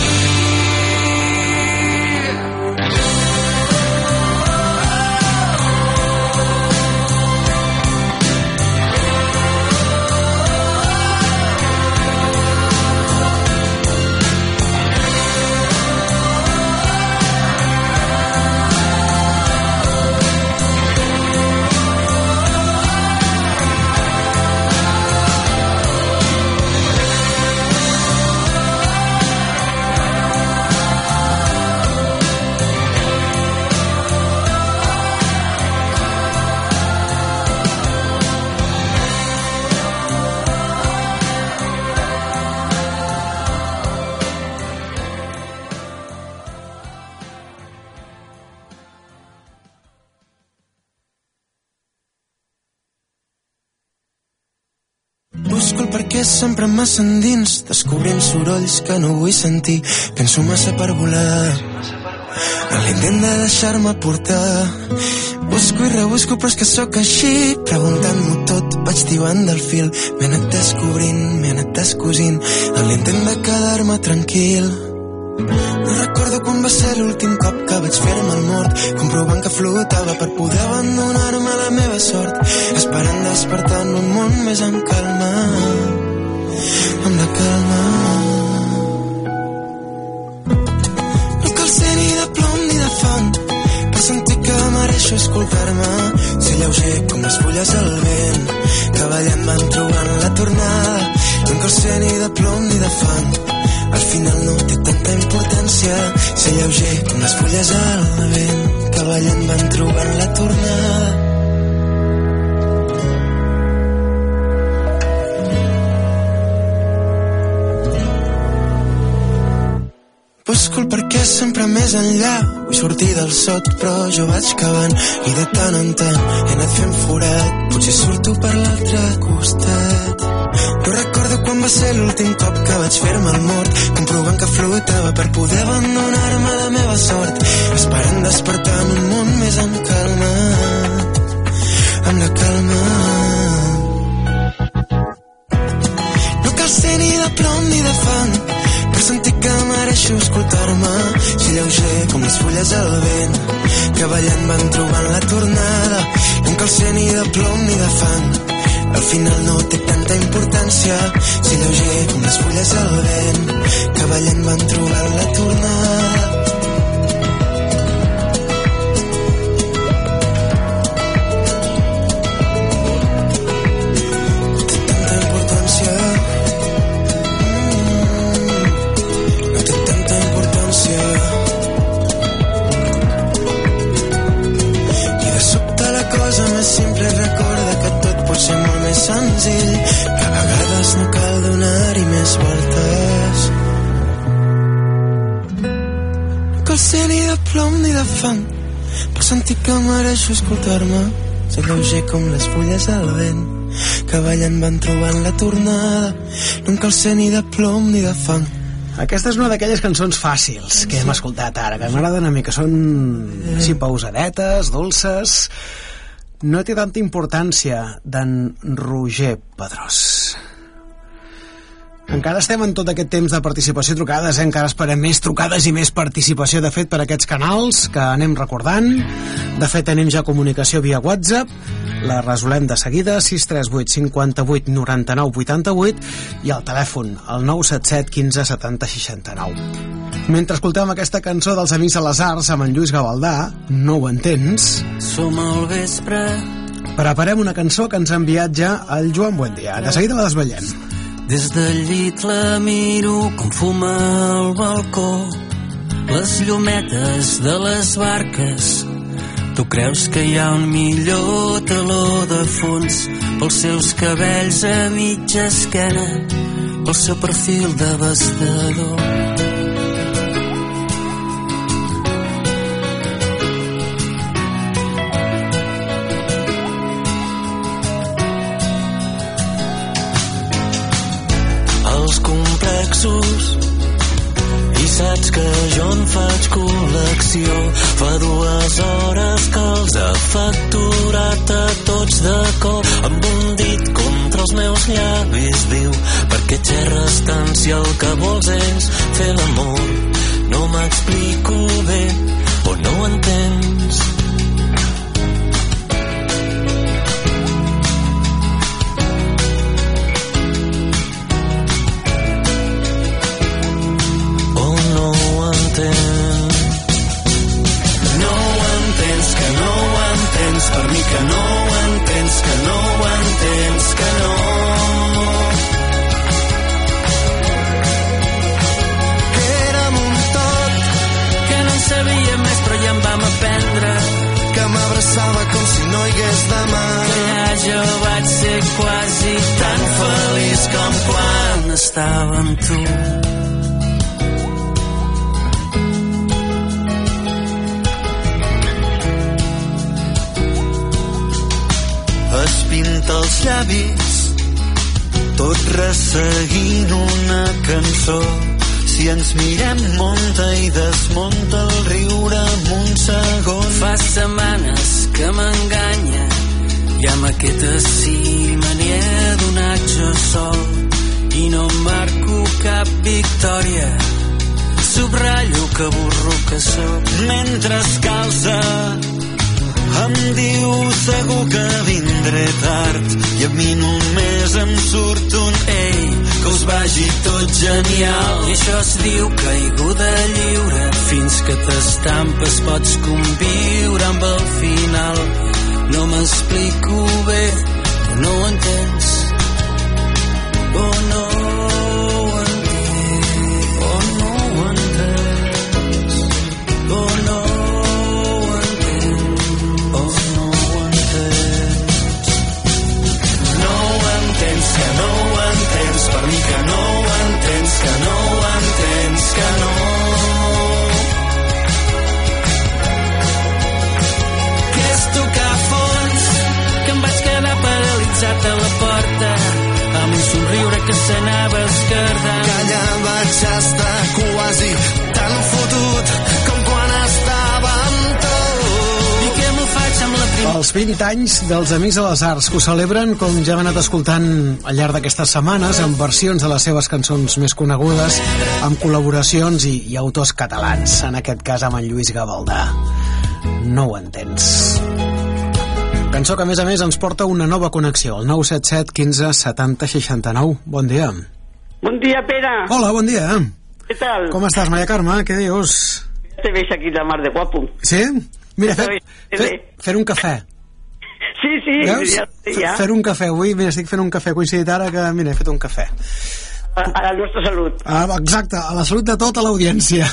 Busco el perquè sempre massa endins, descobrint sorolls que no vull sentir. Penso massa per volar, en l'intent de deixar-me portar. Busco i rebusco però és que sóc així, preguntant-m'ho tot vaig tibant del fil. M'he anat descobrint, m'he anat descosint, en l'intent de quedar-me tranquil. No recordo quan va ser l'últim cop que vaig fer-me el mort, comprovant que flotava per poder abandonar-me a la meva sort, esperant despertar en un món més en calma, amb la calma. No cal ser ni de plom ni de fang per sentir que mereixo escoltar-me, ser lleuger com les fulles al vent, que ballant van trobant la tornada. No cal ser ni de plom ni de fang, al final no té tanta importància, ser lleuger com les fulles al vent, que ballant van trobant la tornada. busco el perquè sempre més enllà. Vull sortir del sot, però jo vaig cavant i de tant en tant he anat fent forat. Potser surto per l'altre costat. No recordo quan va ser l'últim cop que vaig fer-me el mort, comprovant que flotava per poder abandonar-me a la meva sort, esperant despertar en un món més en calma, amb la calma. No cal ser ni de plom ni de fang per sentir que mereixo escoltar-me, ser lleuger com les fulles al vent que ballant van trobant la tornada. No cal ser ni de plom ni de fang, al final no té tanta importància, ser lleuger com les fulles al vent que ballant van trobant la tornada. Sempre recorda que tot pot ser molt més senzill, que a vegades no cal donar-hi més voltes. No cal ser ni de plom ni de fang per sentir que mereixo escoltar-me, ser lleuger com les fulles al vent que ballant van trobant la tornada. No cal ser ni de plom ni de fang. Aquesta és una d'aquelles cançons fàcils que hem escoltat ara, que m'agraden a mi, que són així pausadetes, dolces. No té tanta importància, d'en Roger Pedrós. Encara estem en tot aquest temps de participació i trucades, eh? Encara esperem més trucades i més participació, de fet, per aquests canals que anem recordant. De fet, tenim ja comunicació via WhatsApp, la resolem de seguida, sis tres vuit cinquanta-vuit noranta-nou vuitanta-vuit, i el telèfon, el nou set set quinze setanta seixanta-nou. Mentre escoltem aquesta cançó dels Amics de les Arts amb en Lluís Gavaldà, No ho entens, som al vespre, preparem una cançó que ens ha enviat ja el Joan Buendia. De seguida la desvetllem. Des del llit la miro com fuma al balcó, les llumetes de les barques. Tu creus que hi ha un millor taló de fons pels seus cabells a mitja esquena, pel seu perfil devastador. I saps que jo en faig col·lecció. Fa dues hores que els ha facturat a tots de cop, amb un dit contra els meus llavis. Diu, per què xerres tant si el que vols és fer l'amor? No m'explico bé o no ho entens. Per mi que no ho entens, que no ho entens, que no. Que érem un tot, que no en sabíem més però ja en vam aprendre, que m'abraçava com si no hi hagués demà, que ja jo vaig ser quasi tan feliç com quan estava amb tu. Pinta els llavis, tot resseguint una cançó. Si ens mirem, monta i desmunta el riure en un segon. Fa setmanes que m'enganya i amb aquesta cima n'hi he donat jo sol i no marco cap victòria. Subratllo que burro que sóc. Mentre es calça em diu segur que vindré tard i a mi només em surt un ei, que us vagi tot genial. I això es diu caiguda lliure, fins que t'estampes pots conviure amb el final. No m'explico bé, no ho entens, o no ho entens, o no ho entens, o no. Que no ho entens, per mi que no ho entens, que no ho entens, que no. abraçat a la porta amb un somriure que s'anava esquerdant. Que allà vaig estar quasi tan fotut com quan estàvem tots. I què m'ho faig amb la primera... Els vint anys dels Amics de les Arts, que ho celebren, com ja hem anat escoltant al llarg d'aquestes setmanes, amb versions de les seves cançons més conegudes, amb col·laboracions i, i autors catalans, en aquest cas amb en Lluís Gavaldà. No ho entens. Cançó que, a més a més, ens porta una nova connexió, el nou set set quinze setanta seixanta-nou. Bon dia. Bon dia, Pere. Hola, bon dia. Què tal? Com estàs, Maria Carme? Què dius? Te veig aquí la mar de guapo. Sí? Mira, fer, fer, fer un cafè. Sí, sí. Veus? Ja, ja. Fer un cafè. Avui, mira, estic fent un cafè. He coincidit ara que, mira, he fet un cafè. A, a la nostra salut. Ah, exacte, a la salut de tota l'audiència.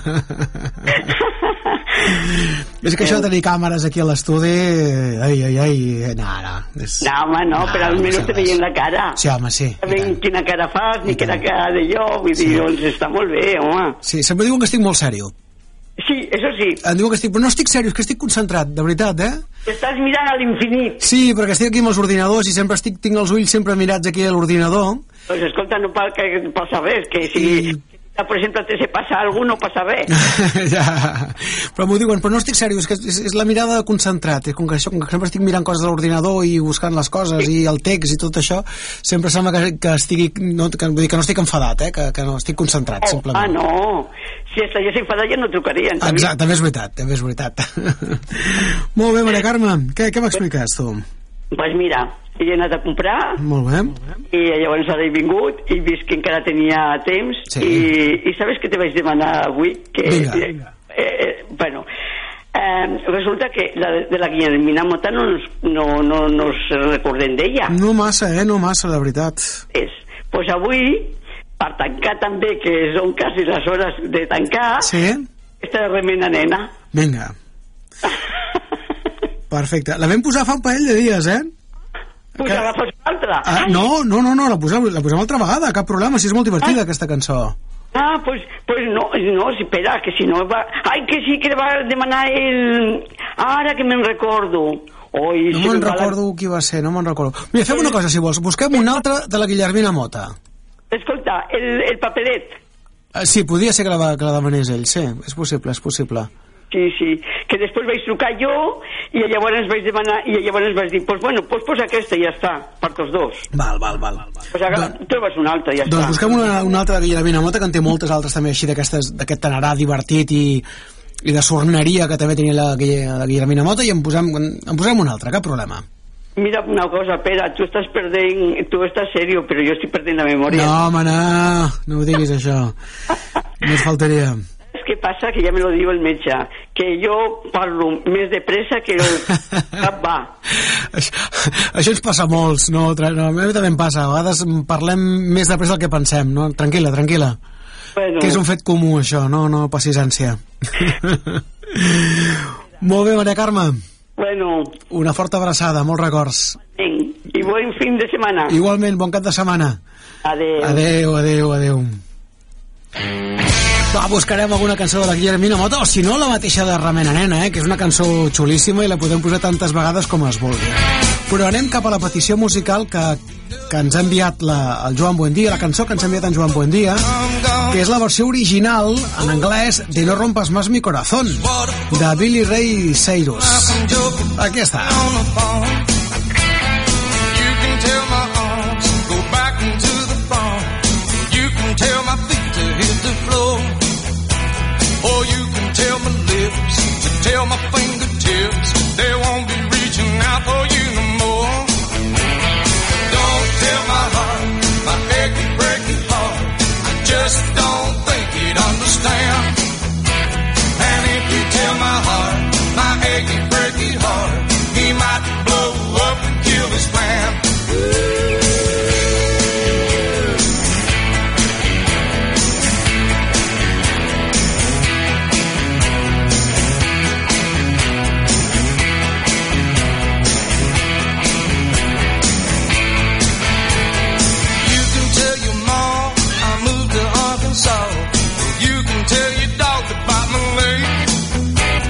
És que això de tenir càmeres aquí a l'estudi, ai, ai, ai, no, no. És... No, home, no, no, però almenys no te veiem la cara. Sí, home, sí. Sabem quina cara fas, ni quina cara de jo, vull dir, doncs està molt bé, home. Sí, sempre diuen que estic molt sèrio. Sí, això sí. Em diuen que estic... Però no estic sèrio, és que estic concentrat, de veritat, eh? Estàs mirant a l'infinit. Sí, perquè estic aquí amb els ordinadors i sempre estic, tinc els ulls sempre mirats aquí a l'ordinador. Doncs escolta, no passa res, que si... I... per exemple, te se passa algú, no passa res. Ja, però m'ho diuen, però no estic seriós, és que és, és la mirada de concentrat, és com que, això, com que sempre estic mirant coses de l'ordinador i buscant les coses i el text i tot això, sempre sembla que, que estigui, no, que, vull dir que no estic enfadat, eh, que, que no estic concentrat, oh, simplement. Ah, no, si estigués enfadat ja no trucarien. Exacte, també és veritat, també és veritat. Molt bé, Maria Carme, què, què m'expliques tu? Doncs pues mira, he anat a comprar. Molt bé. I llavors ara he vingut i vist que encara tenia temps. Sí. I, i sabes què te vaig demanar avui? Que, vinga, eh, vinga. Eh, bueno, eh, resulta que la, de la Guillermina Mota no, no, no, no nos recordem d'ella. No massa, eh? No massa, la veritat. És. Doncs pues avui, per tancar també, que són quasi les hores de tancar, sí? Esta remena nena. Vinga. Perfecte. La vam posar fa un parell de dies, eh? Pues que... agafes una altra. Ah, no, no, no, no, la posem, la posem altra vegada, cap problema, si és molt divertida ah. aquesta cançó. Ah, pues, pues no, no, espera, que si no va... Ai, que sí que va demanar el... Ara que me'n recordo. Oi, no me'n recordo la... qui va ser, no me'n recordo. Mira, fem una cosa, si vols, busquem una altra de la Guillermina Mota. Escolta, el, el papelet. Ah, sí, podia ser que la, que la demanés ell, sí, és possible, és possible. Sí, sí, que després vaig trucar jo i llavors vaig demanar i llavors vaig dir, pues bueno, pues posa aquesta i ja està, per tots dos. Val, val, val. Pues ara Don, trobes una altra i ja doncs està. Doncs busquem una, una altra de Guillermina Mota, que en té moltes altres també així d'aquest tanarà divertit i, i de sorneria que també tenia la, la Guillermina Mota, i en posem, en posem una altra, cap problema. Mira una cosa, Pere, tu estàs perdent, tu estàs serio, però jo estic perdent la memòria. No, home, no, no ho diguis això. No ens faltaria. Què passa? Que ja me lo diu el metge, que jo parlo més de pressa que el cap va. Això, això ens passa a molts, no? no? A mi també em passa, a vegades parlem més de pressa del que pensem, no? Tranquil·la, tranquil·la. Bueno. Que és un fet comú, això, no, no passis ànsia. Molt bé, Maria Carme. Bueno. Una forta abraçada, molts records. I bon fin de setmana. Igualment, bon cap de setmana. Adéu. Adéu, adéu, adéu. Va, buscarem alguna cançó de la Guillermina Mota, o si no, la mateixa de Remena Nena, eh, que és una cançó xulíssima i la podem posar tantes vegades com es vulgui. Però anem cap a la petició musical que, que ens ha enviat la, el Joan Buendía, la cançó que ens ha enviat en Joan Buendía, que és la versió original, en anglès, de No rompas más mi corazón, de Billy Ray Cyrus. Aquí està. Or you can tell my lips to tell my fingertips they won't be reaching out for you no more. Don't tell my heart, my achy, breaky heart, I just don't think you'd understand. And if you tell my heart, my achy, breaky heart, he might blow up and kill his plan.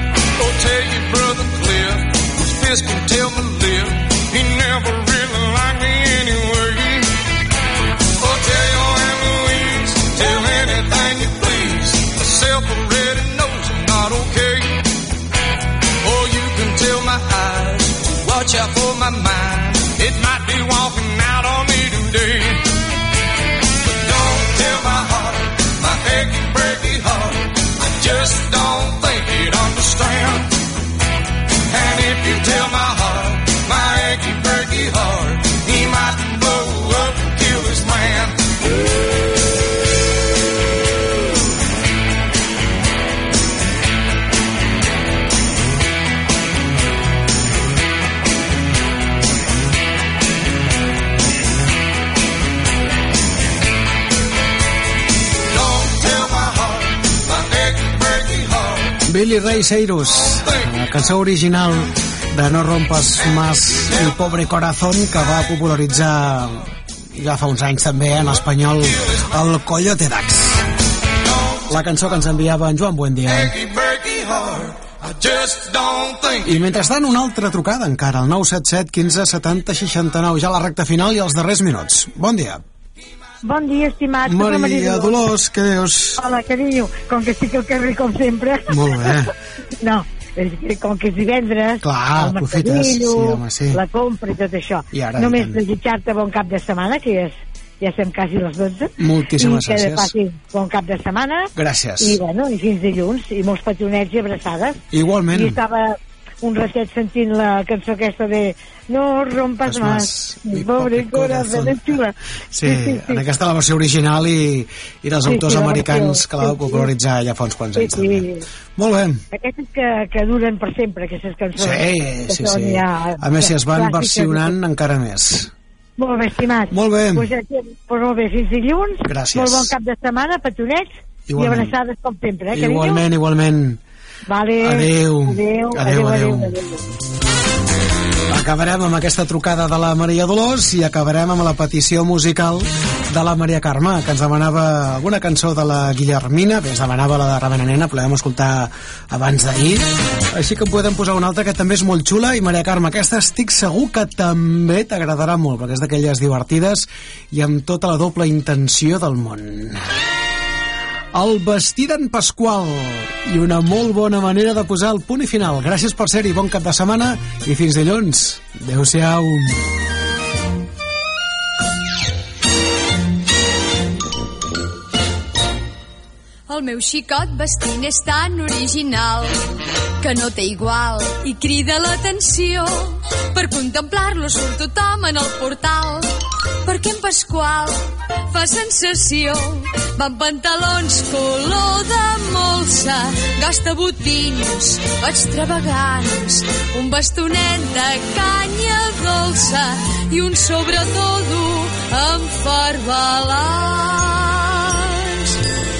Can tell my lip, he never really liked my mind. It might be walking out on me today. But don't tell my heart, my achy, breaky heart, I just don't think he'd understand. And if you tell my heart, my achy, breaky heart, he might blow up and kill this man. Billy Ray Cyrus, la cançó original de No rompas más el pobre corazón, que va popularitzar ja fa uns anys també en espanyol el Coyote Dax. La cançó que ens enviava en Joan Buendia. I mentrestant una altra trucada encara, el nou set set quinze setanta seixanta-nou, ja la recta final i els darrers minuts. Bon dia. Bon dia, estimat. Maria, Maria Dolors, què dius? Hola, carinyo. Com que estic al carrer, com sempre. Molt bé. No, com que és divendres, clar, el aprofites, sí, home, sí. La compra i tot això. I ara, només desitjar-te bon cap de setmana, que és, ja estem quasi a les dotze. Moltíssimes gràcies. I que passis bon cap de setmana. Gràcies. I, bueno, i fins dilluns, i molts petonets i abraçades. Igualment. I estava un ratet sentint la cançó aquesta de No rompas más, mi pobre corazón. Sí, sí, sí, sí, en aquesta la versió original i, i dels sí, autors sí, americans que la va popularitzar ja fa uns quants anys. Sí, sí. Molt bé. Aquestes que, que duren per sempre, aquestes cançons. Sí, sí, sí. Ja, a més, si es van versionant encara més. Molt bé, estimat. Molt bé. Pues, pues molt bé, fins dilluns. Gràcies. Molt bon cap de setmana, petonets, igualment. I abraçades com sempre, eh, igualment, igualment. Vale. Adéu. Adéu, adéu, adéu, adéu. adéu. Acabarem amb aquesta trucada de la Maria Dolors i acabarem amb la petició musical de la Maria Carme, que ens demanava alguna cançó de la Guillermina. Bé, ens demanava la de Ramena Nena, podem escoltar abans d'ahir, així que podem posar una altra que també és molt xula. I Maria Carme, aquesta estic segur que també t'agradarà molt, perquè és d'aquelles divertides i amb tota la doble intenció del món. El vestir d'en Pasqual, i una molt bona manera de posar el punt i final. Gràcies per ser-hi, bon cap de setmana i fins dilluns. Adéu-siau. El meu xicot vestint és tan original que no té igual i crida l'atenció. Per contemplar-lo surt tothom en el portal, perquè en Pasqual fa sensació. Va amb pantalons color de molsa, gasta botins extravagants, un bastonet de canya dolça i un sobretodo amb farbalans.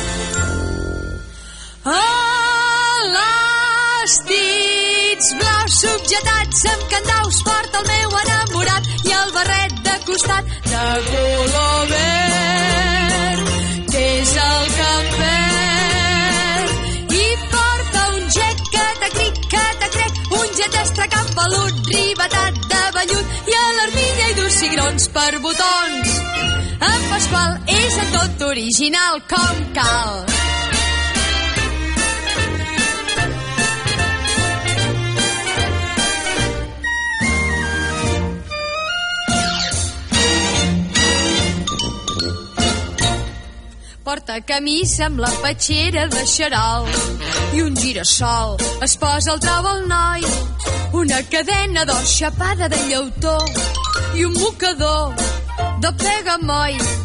Elàstics blaus subjetats amb candaus porta el meu enamorat i el barret de costat de color verd, que és el que perd, i porta un jet que t'acric, que t'acrec, un jet estracat pelut, ribetat de vellut i a l'armilla i dos cigrons per botons. En Pasqual és en tot original com cal. Porta camisa amb la petxera de xarol i un girassol es posa al trau al noi, una cadena d'or xapada de llautó i un mocador de pegamoll.